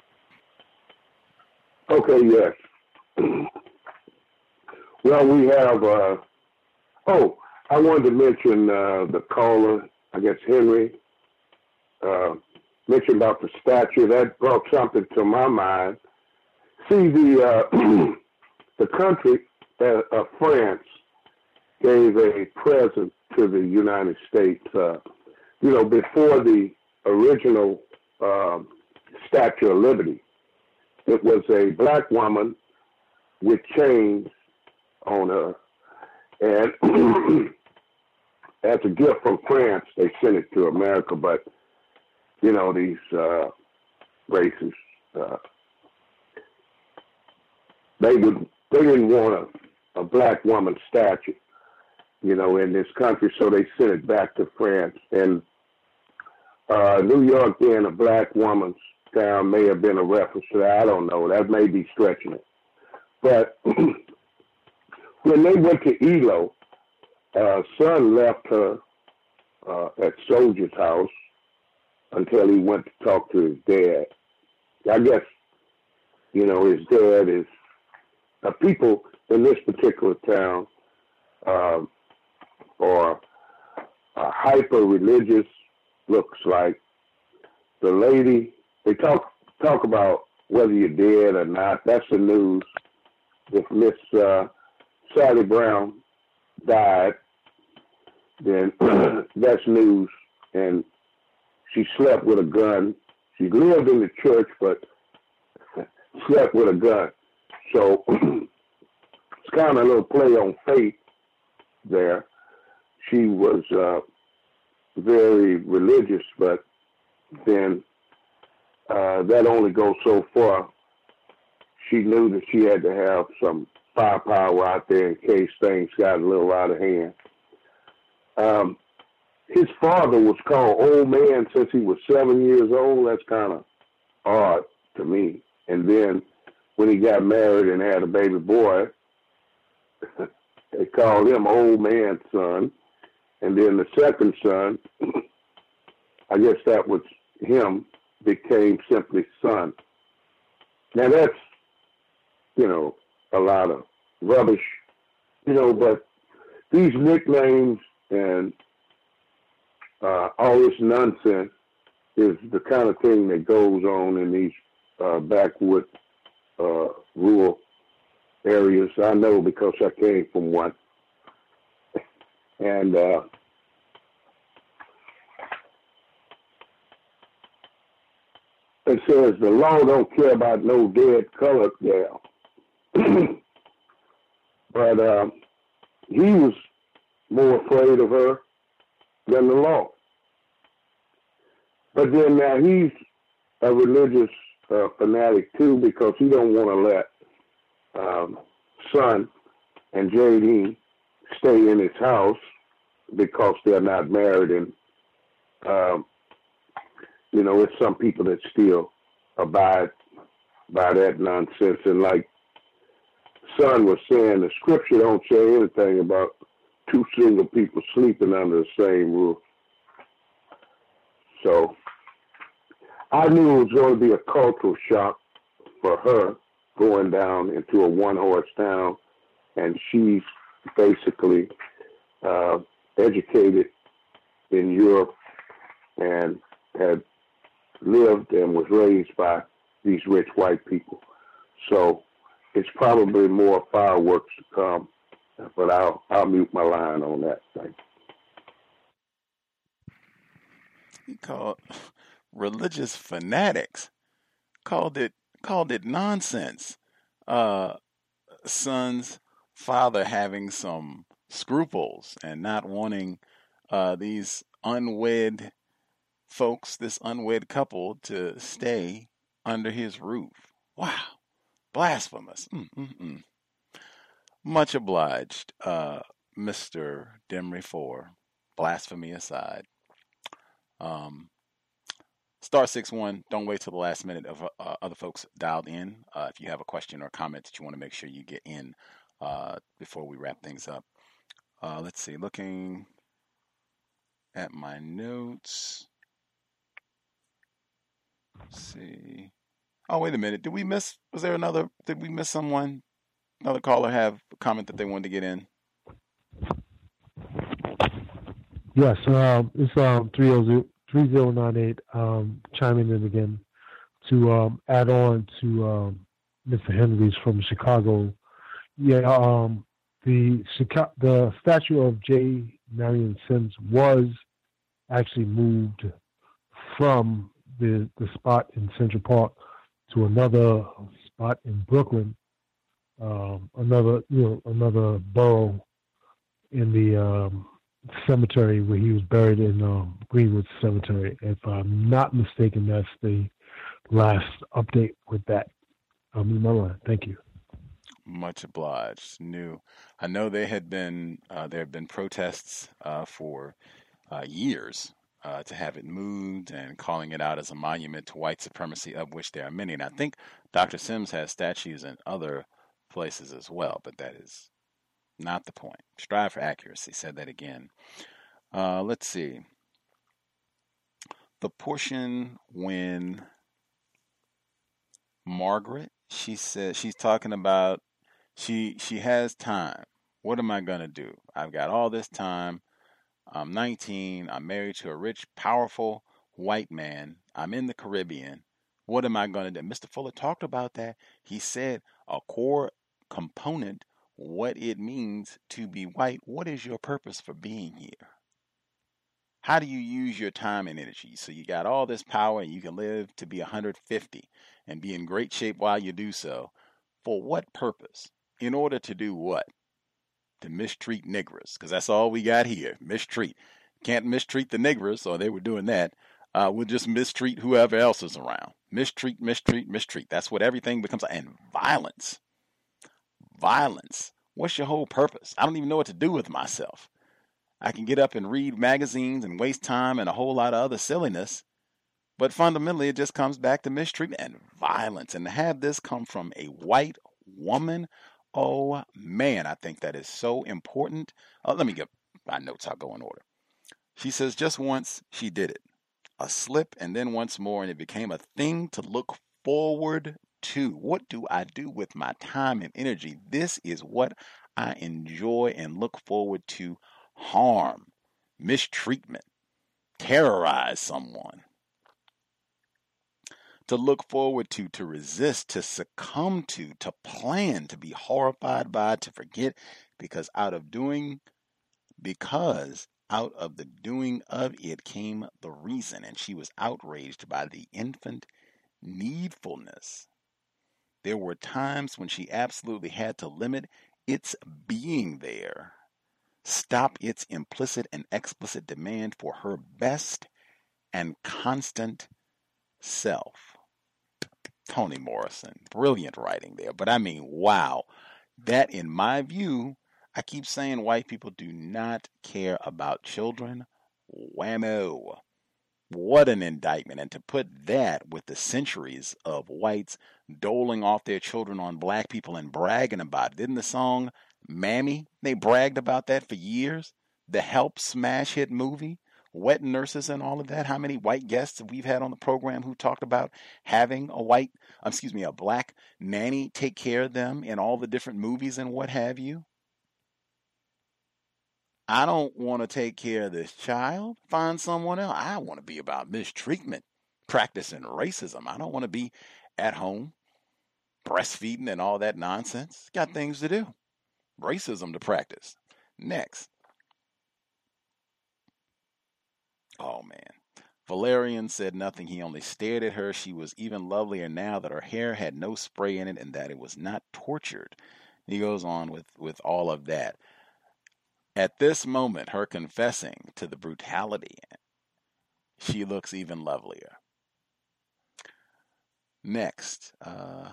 Okay, yes. Well, we have, uh, oh, I wanted to mention uh, the caller, I guess Henry, uh, mentioned about the statue. That brought something to my mind. See, the, uh, the country uh, of France gave a present to the United States, uh, you know, before the original um, Statue of Liberty. It was a black woman with chains on her, and as a gift from France, they sent it to America. But you know, these uh, races, uh, they would they didn't want a, a black woman statue, you know, in this country, so they sent it back to France. And uh, New York being a black woman's town may have been a reference to that. I don't know. That may be stretching it. But when they went to E L O, uh, son left her uh, at Soldier's house until he went to talk to his dad. I guess, you know, his dad is, uh, people in this particular town uh, are uh, hyper-religious, looks like. The lady, they talk talk about whether you're dead or not. That's the news. If Miss uh, Sally Brown died, then that's news. And she slept with a gun. She lived in the church, but slept with a gun. So it's kind of a little play on faith there. She was uh, very religious, but then uh, that only goes so far. She knew that she had to have some firepower out there in case things got a little out of hand. Um, his father was called Old Man since he was seven years old. That's kind of odd to me. And then when he got married and had a baby boy, they called him Old Man Son. And then the second son, I guess that was him, became simply Son. Now that's, you know, a lot of rubbish, you know, but these nicknames and uh, all this nonsense is the kind of thing that goes on in these uh, backwood uh, rural areas. I know because I came from one. And uh, it says the law don't care about no dead colored gal. But uh, he was more afraid of her than the law. But then now he's a religious uh, fanatic too, because he don't want to let um, Son and Jadine stay in his house because they're not married. And um, you know, it's some people that still abide by that nonsense. And like Son was saying, the scripture don't say anything about two single people sleeping under the same roof. So I knew it was going to be a cultural shock for her going down into a one-horse town, and she's basically uh, educated in Europe and had lived and was raised by these rich white people. So it's probably more fireworks to come, but I'll I'll mute my line on that. Thanks. He called religious fanatics, called it called it nonsense. Uh, Son's father having some scruples and not wanting uh, these unwed folks, this unwed couple, to stay under his roof. Wow. Blasphemous. Mm-mm-mm. Much obliged, uh, Mister Demry, for blasphemy aside. Um, star six one, don't wait till the last minute of uh, other folks dialed in. Uh, if you have a question or comment that you want to make sure you get in uh, before we wrap things up. Uh, let's see, looking at my notes. Let's see. Oh, wait a minute. Did we miss, was there another, did we miss someone? Another caller have a comment that they wanted to get in? Yes, um, it's um, three zero nine eight, um, chiming in again to um, add on to um, Mister Henry's from Chicago. Yeah, um, the Chicago, the statue of J. Marion Sims was actually moved from the the spot in Central Park to another spot in Brooklyn, um, another you know another borough in the um, cemetery where he was buried in um, Greenwood Cemetery. If I'm not mistaken, that's the last update with that. I'm in my line. Thank you. Much obliged. New. I know there had been uh, there have been protests uh, for uh, years uh, to have it moved and calling it out as a monument to white supremacy, of which there are many. And I think Doctor Sims has statues in other places as well, but that is not the point. Strive for accuracy. Said that again. Uh, let's see. The portion when Margaret, she said, she's talking about she she has time. What am I gonna do? I've got all this time. I'm nineteen. I'm married to a rich, powerful white man. I'm in the Caribbean. What am I gonna do? Mister Fuller talked about that. He said a core component, what it means to be white. What is your purpose for being here? How do you use your time and energy? So you got all this power and you can live to be one hundred fifty and be in great shape while you do so. For what purpose? In order to do what? To mistreat niggers, because that's all we got here. Mistreat. Can't mistreat the niggers, or they were doing that. Uh, we'll just mistreat whoever else is around. Mistreat, mistreat, mistreat. That's what everything becomes. And violence. Violence. What's your whole purpose? I don't even know what to do with myself. I can get up and read magazines and waste time and a whole lot of other silliness. But fundamentally, it just comes back to mistreatment and violence. And to have this come from a white woman, oh man, I think that is so important. Uh, let me get my notes. I'll go in order. She says, just once she did it. A slip and then once more, and it became a thing to look forward to. What do I do with my time and energy? This is what I enjoy and look forward to. Harm, mistreatment, terrorize someone. To look forward to, to resist, to succumb to, to plan, to be horrified by, to forget, because out of doing, because out of the doing of it came the reason, and she was outraged by the infant needfulness. There were times when she absolutely had to limit its being there. Stop its implicit and explicit demand for her best and constant self. Toni Morrison, brilliant writing there. But I mean, wow. That, in my view, I keep saying white people do not care about children. Whammo. What an indictment. And to put that with the centuries of whites doling off their children on black people and bragging about it. Didn't the song Mammy, they bragged about that for years? The Help smash hit movie, Wet Nurses and all of that. How many white guests we've had on the program who talked about having a white, excuse me, a black nanny take care of them in all the different movies and what have you? I don't want to take care of this child. Find someone else. I want to be about mistreatment, practicing racism. I don't want to be at home breastfeeding and all that nonsense. Got things to do. Racism to practice. Next. Oh, man. Valerian said nothing. He only stared at her. She was even lovelier now that her hair had no spray in it and that it was not tortured. He goes on with, with all of that. At this moment, her confessing to the brutality, she looks even lovelier. Next. Uh,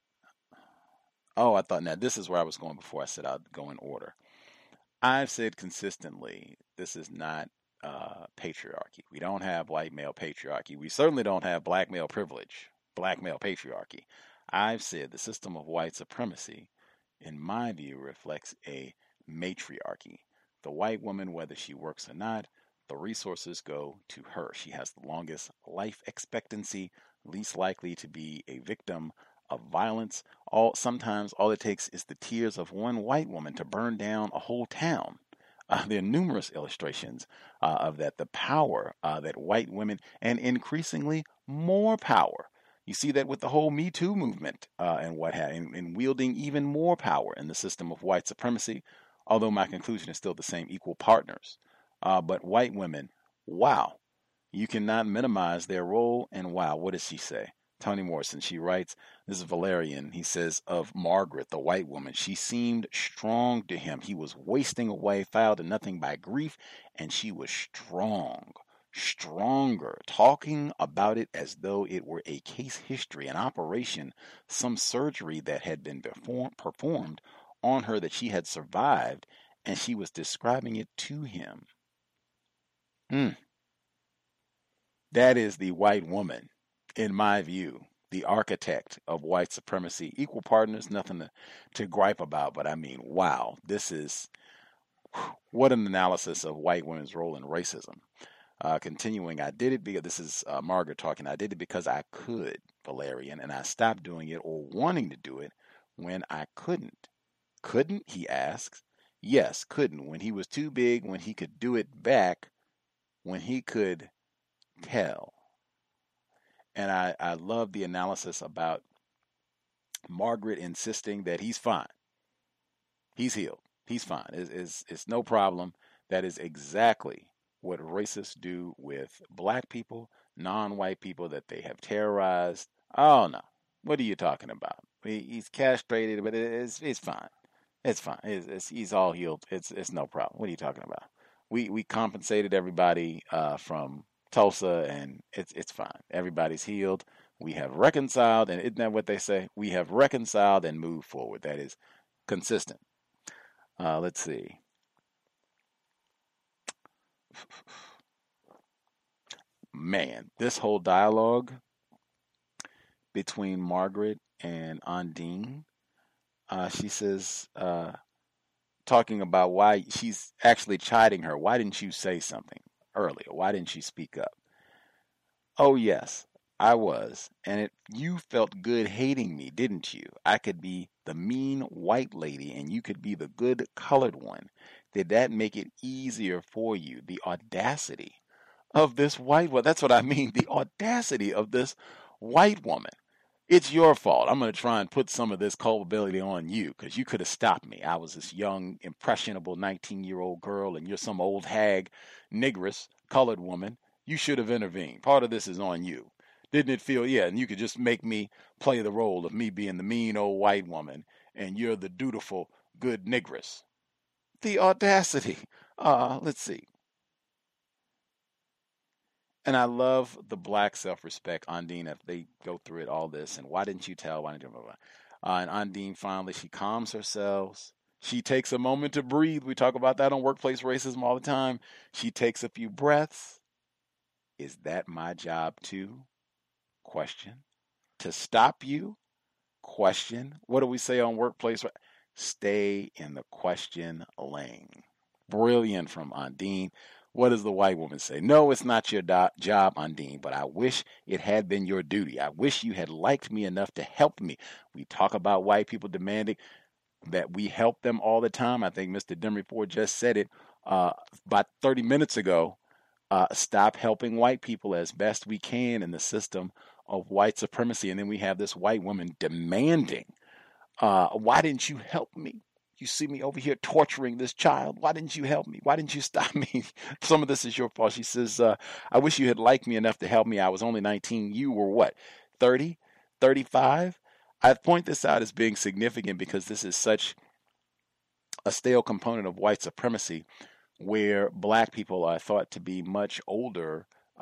oh, I thought, now this is where I was going before I said I'd go in order. I've said consistently, this is not uh, patriarchy. We don't have white male patriarchy. We certainly don't have black male privilege, black male patriarchy. I've said the system of white supremacy, in my view, reflects a matriarchy. The white woman, whether she works or not, the resources go to her. She has the longest life expectancy, least likely to be a victim of violence. All sometimes all it takes is the tears of one white woman to burn down a whole town. Uh, there are numerous illustrations uh, of that. The power uh, that white women, and increasingly more power. You see that with the whole Me Too movement uh, and what have, and, and wielding even more power in the system of white supremacy. Although my conclusion is still the same: equal partners. Uh, but white women, wow, you cannot minimize their role. And wow, what does she say? Toni Morrison, she writes, this is Valerian, he says, of Margaret, the white woman, she seemed strong to him. He was wasting away, fouled to nothing by grief, and she was strong, stronger, talking about it as though it were a case history, an operation, some surgery that had been perform- performed on her that she had survived, and she was describing it to him. Mm. That is the white woman, in my view, the architect of white supremacy. Equal partners, nothing to, to gripe about, but I mean, wow, this is, what an analysis of white women's role in racism. Uh, continuing, I did it because, this is uh, Margaret talking, I did it because I could, Valerian, and I stopped doing it or wanting to do it when I couldn't. Couldn't, he asks. Yes, couldn't. When he was too big, when he could do it back, when he could tell. And I, I love the analysis about Margaret insisting that he's fine. He's healed. He's fine. It's, it's, it's no problem. That is exactly what racists do with black people, non-white people that they have terrorized. Oh, no. What are you talking about? He, he's castrated, but it, it's, it's fine. It's fine. It's, it's, he's all healed. It's, it's no problem. What are you talking about? We we compensated everybody uh, from Tulsa, and it's it's fine. Everybody's healed. We have reconciled, and isn't that what they say? We have reconciled and moved forward. That is consistent. Uh, let's see. Man, this whole dialogue between Margaret and Ondine, uh, she says, uh, talking about why she's actually chiding her. Why didn't you say something earlier? Why didn't you speak up? Oh, yes, I was. And it, you felt good hating me, didn't you? I could be the mean white lady and you could be the good colored one. Did that make it easier for you? The audacity of this white woman. That's what I mean. The audacity of this white woman. It's your fault. I'm going to try and put some of this culpability on you because you could have stopped me. I was this young, impressionable nineteen-year-old girl, and you're some old hag, negress, colored woman. You should have intervened. Part of this is on you. Didn't it feel, yeah, and you could just make me play the role of me being the mean old white woman, and you're the dutiful, good negress. The audacity. Uh, let's see. And I love the black self-respect, Ondine, if they go through it, all this, and why didn't you tell, why didn't you, blah, blah, blah. Uh, and Ondine, finally, she calms herself. She takes a moment to breathe. We talk about that on workplace racism all the time. She takes a few breaths. Is that my job too? Question. To stop you? Question. What do we say on workplace? Stay in the question lane. Brilliant from Ondine. What does the white woman say? No, it's not your do- job, Ondine, but I wish it had been your duty. I wish you had liked me enough to help me. We talk about white people demanding that we help them all the time. I think Mister Demry just said it uh, about thirty minutes ago. Uh, stop helping white people as best we can in the system of white supremacy. And then we have this white woman demanding, uh, why didn't you help me? You see me over here torturing this child. Why didn't you help me? Why didn't you stop me? Some of this is your fault. She says, uh, I wish you had liked me enough to help me. I was only nineteen. You were what, thirty, thirty-five? I point this out as being significant because this is such a stale component of white supremacy where black people are thought to be much older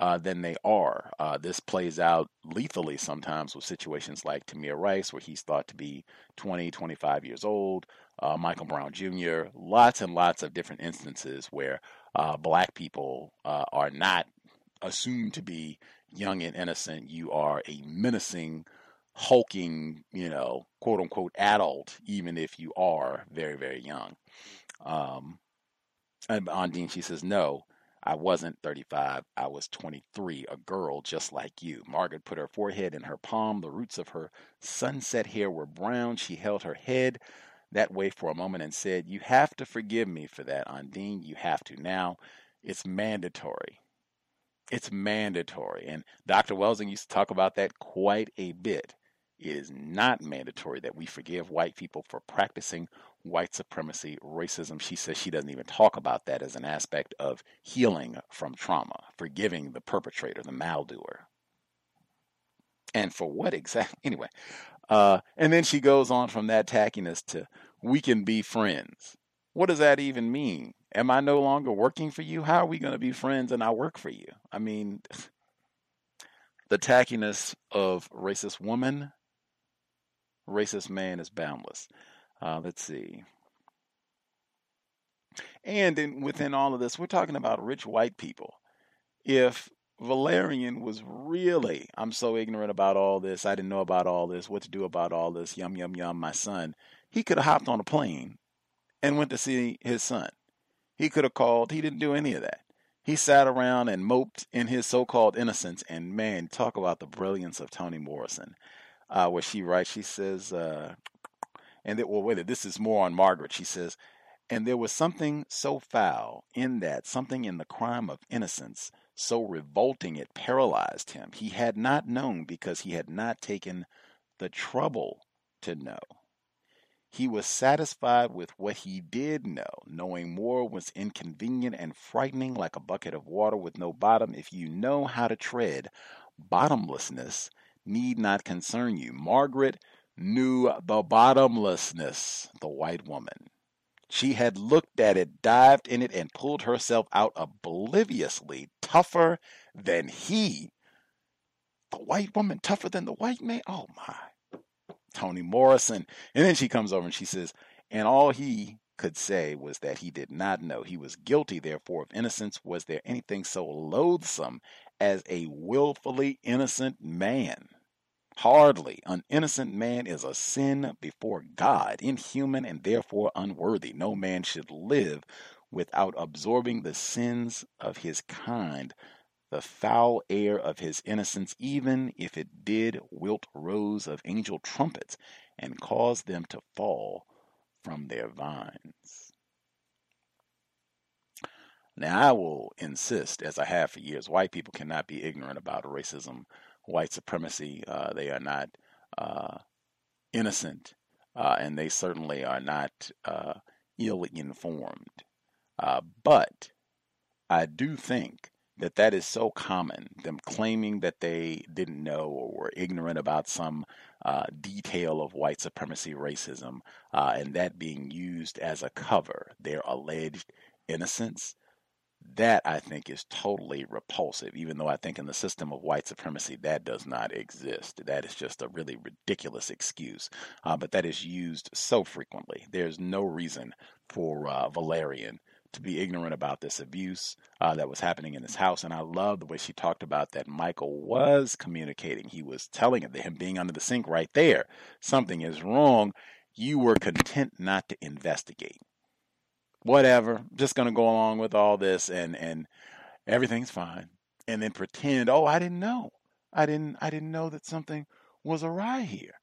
uh, than they are. Uh, this plays out lethally sometimes with situations like Tamir Rice, where he's thought to be twenty, twenty-five years old, uh, Michael Brown Junior Lots and lots of different instances where uh, black people uh, are not assumed to be young and innocent. You are a menacing, hulking, you know, quote unquote adult, even if you are very, very young. Um, and Ondine, she says, no, I wasn't thirty-five. I was twenty-three, a girl just like you. Margaret put her forehead in her palm. The roots of her sunset hair were brown. She held her head that way for a moment and said, you have to forgive me for that, Ondine. You have to. Now, it's mandatory. It's mandatory. And Doctor Welsing used to talk about that quite a bit. It is not mandatory that we forgive white people for practicing white supremacy, racism. She says she doesn't even talk about that as an aspect of healing from trauma, forgiving the perpetrator, the maldoer. And for what exactly? Anyway, uh, and then she goes on from that tackiness to, we can be friends. What does that even mean? Am I no longer working for you? How are we going to be friends and I work for you? I mean, the tackiness of racist woman, racist man is boundless. Uh, let's see. And in, within all of this, we're talking about rich white people. If Valerian was really, I'm so ignorant about all this, I didn't know about all this, what to do about all this, yum, yum, yum, my son, he could have hopped on a plane and went to see his son. He could have called. He didn't do any of that. He sat around and moped in his so-called innocence. And man, talk about the brilliance of Toni Morrison, uh, where she writes, she says, uh, and that, well, wait, this is more on Margaret. She says, and there was something so foul in that, something in the crime of innocence, so revolting it paralyzed him. He had not known because he had not taken the trouble to know. He was satisfied with what he did know. Knowing more was inconvenient and frightening, like a bucket of water with no bottom. If you know how to tread, bottomlessness need not concern you. Margaret knew the bottomlessness, the white woman. She had looked at it, dived in it, and pulled herself out obliviously, tougher than he. The white woman tougher than the white man? Oh, my. Toni Morrison. And then she comes over and she says, and all he could say was that he did not know. He was guilty, therefore, of innocence. Was there anything so loathsome as a willfully innocent man? Hardly. An innocent man is a sin before God, inhuman and therefore unworthy. No man should live without absorbing the sins of his kind, the foul air of his innocence, even if it did wilt rows of angel trumpets and cause them to fall from their vines. Now, I will insist, as I have for years, white people cannot be ignorant about racism, white supremacy. Uh, they are not uh, innocent, uh, and they certainly are not uh, ill-informed. Uh, but I do think that that is so common, them claiming that they didn't know or were ignorant about some uh, detail of white supremacy racism, uh, and that being used as a cover, their alleged innocence. That, I think, is totally repulsive, even though I think in the system of white supremacy that does not exist. That is just a really ridiculous excuse, uh, but that is used so frequently. There's no reason for uh, Valerian to be ignorant about this abuse uh, that was happening in his house. And I love the way she talked about that Michael was communicating. He was telling him, him being under the sink right there, something is wrong. You were content not to investigate. Whatever, just going to go along with all this and, and everything's fine. And then pretend, oh, I didn't know. I didn't, I didn't know that something was awry here.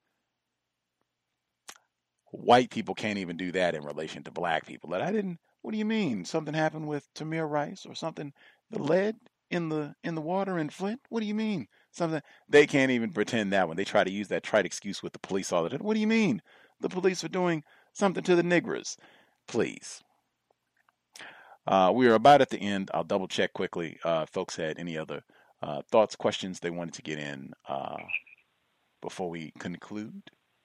White people can't even do that in relation to black people. That I didn't, what do you mean? Something happened with Tamir Rice or something? The lead in the in the water in Flint? What do you mean? Something they can't even pretend that one. They try to use that trite excuse with the police all the time. What do you mean? The police are doing something to the niggers. Please. Uh, we are about at the end. I'll double check quickly. Uh, folks had any other uh, thoughts, questions they wanted to get in uh, before we conclude?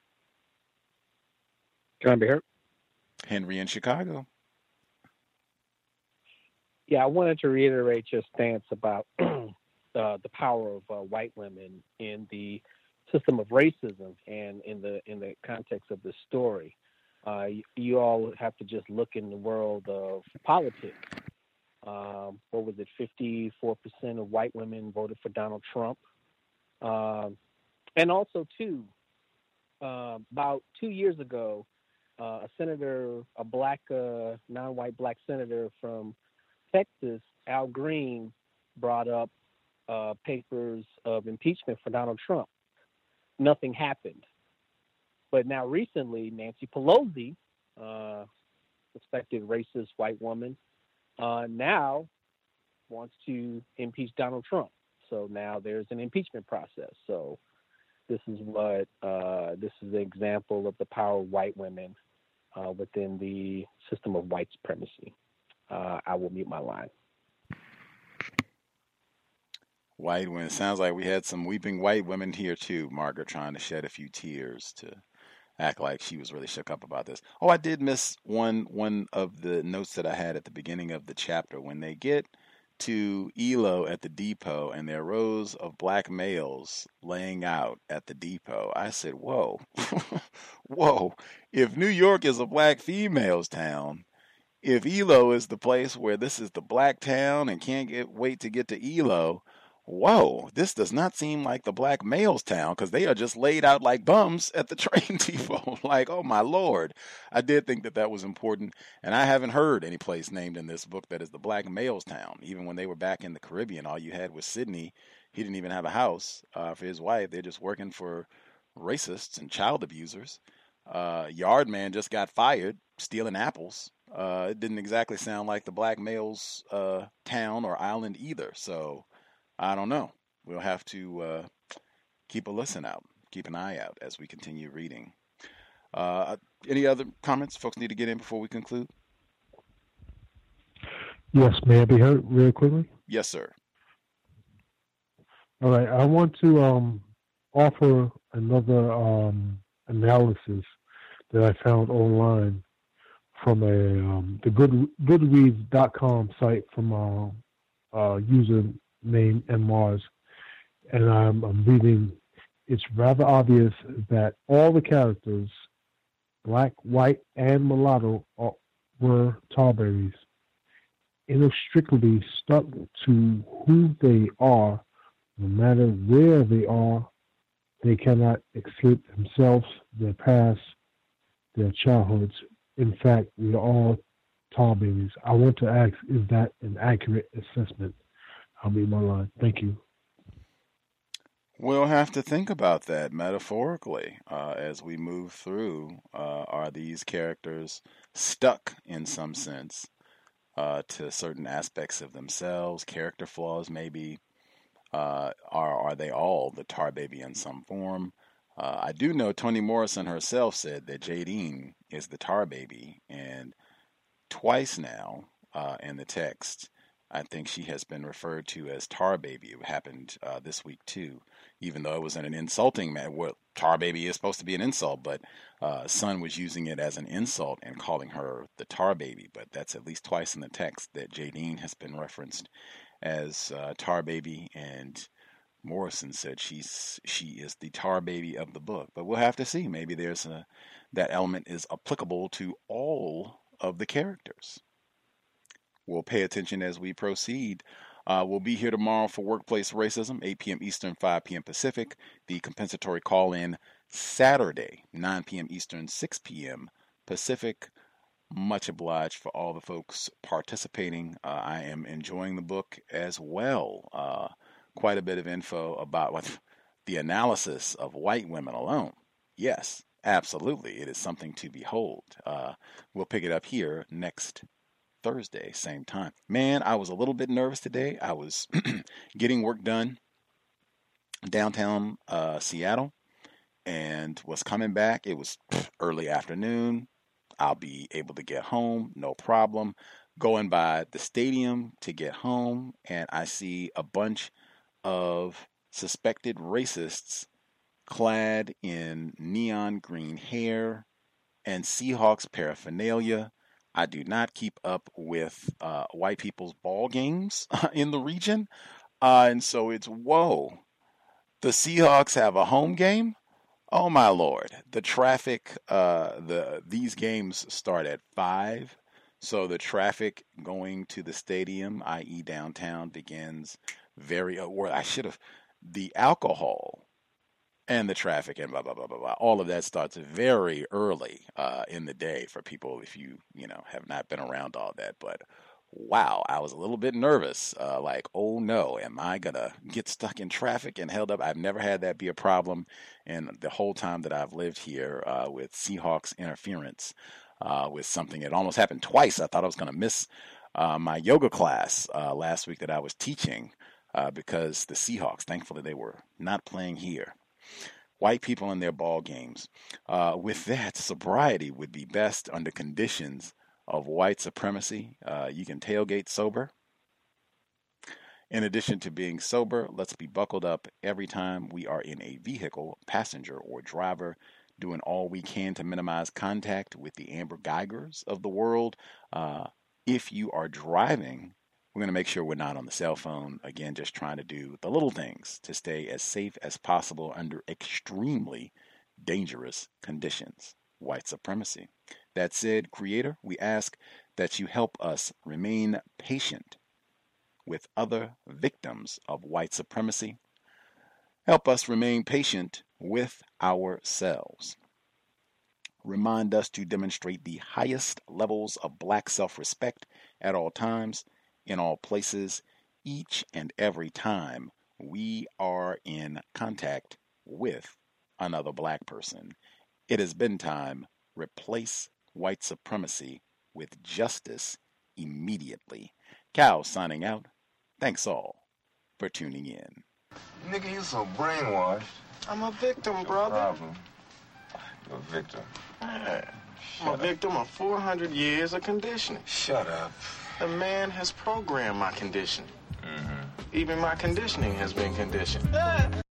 Can I be heard? Henry in Chicago. Yeah, I wanted to reiterate your stance about uh, the power of uh, white women in the system of racism and in the in the context of this story. Uh, you, you all have to just look in the world of politics. Um, what was it? fifty-four percent of white women voted for Donald Trump. Um, and also, too, uh, about two years ago, uh, a senator, a black, uh, non-white black senator from Texas, Al Green, brought up uh, papers of impeachment for Donald Trump. Nothing happened. But now recently, Nancy Pelosi, uh, suspected racist white woman, uh, now wants to impeach Donald Trump. So now there's an impeachment process. So this is what uh, this is an example of the power of white women uh, within the system of white supremacy. Uh, I will mute my line. White women. Sounds like we had some weeping white women here too. Margaret trying to shed a few tears to act like she was really shook up about this. Oh, I did miss one one of the notes that I had at the beginning of the chapter. When they get to E L O at the depot and there are rows of black males laying out at the depot, I said, whoa, whoa. If New York is a black females town, if E L O is the place where this is the black town and can't get wait to get to E L O, whoa, this does not seem like the black males town, because they are just laid out like bums at the train depot. Like, oh my Lord. I did think that that was important. And I haven't heard any place named in this book that is the black males town. Even when they were back in the Caribbean, all you had was Sydney. He didn't even have a house uh, for his wife. They're just working for racists and child abusers. Uh, Yard man just got fired stealing apples. Uh, it didn't exactly sound like the black males uh, town or island either. So I don't know. We'll have to uh, keep a listen out, keep an eye out as we continue reading. Uh, any other comments folks need to get in before we conclude? Yes, may I be heard real quickly? Yes, sir. All right, I want to um, offer another um, analysis that I found online from a um, the Good Goodreads dot com site from a, a user named M. Mars, and I'm, I'm reading. It's rather obvious that all the characters, black, white, and mulatto, are, were Tarberries, inextricably stuck to who they are. No matter where they are, they cannot escape themselves, their past, their childhoods. In fact, we are all Tarberries. I want to ask, is that an accurate assessment? I'll be my line. Thank you. We'll have to think about that metaphorically uh, as we move through. Uh, are these characters stuck in some sense uh, to certain aspects of themselves, character flaws maybe? Uh, are, are they all the tar baby in some form? Uh, I do know Toni Morrison herself said that Jadine is the tar baby, and twice now uh, in the text, I think she has been referred to as tar baby. It happened uh, this week too, even though it was in an insulting manner. Well, tar baby is supposed to be an insult, but uh, Sun was using it as an insult and calling her the tar baby. But that's at least twice in the text that Jadine has been referenced as uh, tar baby, and Morrison said she's she is the tar baby of the book. But we'll have to see. Maybe there's a that element is applicable to all of the characters. We'll pay attention as we proceed. Uh, we'll be here tomorrow for Workplace Racism, eight p.m. Eastern, five p.m. Pacific. The compensatory call-in Saturday, nine p.m. Eastern, six p.m. Pacific. Much obliged for all the folks participating. Uh, I am enjoying the book as well. Uh, quite a bit of info about what the analysis of white women alone. Yes, absolutely. It is something to behold. Uh, we'll pick it up here next Thursday, same time. Man, I was a little bit nervous today. I was getting work done downtown uh, Seattle and was coming back. It was early afternoon. I'll be able to get home, no problem. Going by the stadium to get home, and I see a bunch of suspected racists clad in neon green hair and Seahawks paraphernalia. I do not keep up with uh, white people's ball games in the region, Uh, and so it's, whoa, the Seahawks have a home game? Oh, my Lord. The traffic, uh, the these games start at five. So the traffic going to the stadium, that is downtown, begins very, or I should have, the alcohol and the traffic and blah, blah, blah, blah, blah. All of that starts very early uh, in the day for people if you, you know, have not been around all that. But wow, I was a little bit nervous. Uh, like, oh no, am I going to get stuck in traffic and held up? I've never had that be a problem. And the whole time that I've lived here uh, with Seahawks interference uh, with something, it almost happened twice. I thought I was going to miss uh, my yoga class uh, last week that I was teaching uh, because the Seahawks, thankfully, they were not playing here. White people in their ball games. Uh, with that, sobriety would be best under conditions of white supremacy. Uh, you can tailgate sober. In addition to being sober, let's be buckled up every time we are in a vehicle, passenger or driver, doing all we can to minimize contact with the Amber Geigers of the world. Uh, if you are driving, we're going to make sure we're not on the cell phone. Again, just trying to do the little things to stay as safe as possible under extremely dangerous conditions. White supremacy. That said, Creator, we ask that you help us remain patient with other victims of white supremacy. Help us remain patient with ourselves. Remind us to demonstrate the highest levels of black self-respect at all times, in all places, each and every time we are in contact with another black person. It has been time. Replace white supremacy with justice immediately. Cal signing out. Thanks all for tuning in. Nigga, you so brainwashed. I'm a victim, What's brother. your problem? You're a victim. Yeah. I'm a victim of four hundred years of conditioning. Shut up. The man has programmed my conditioning. Mm-hmm. Even my conditioning has been conditioned.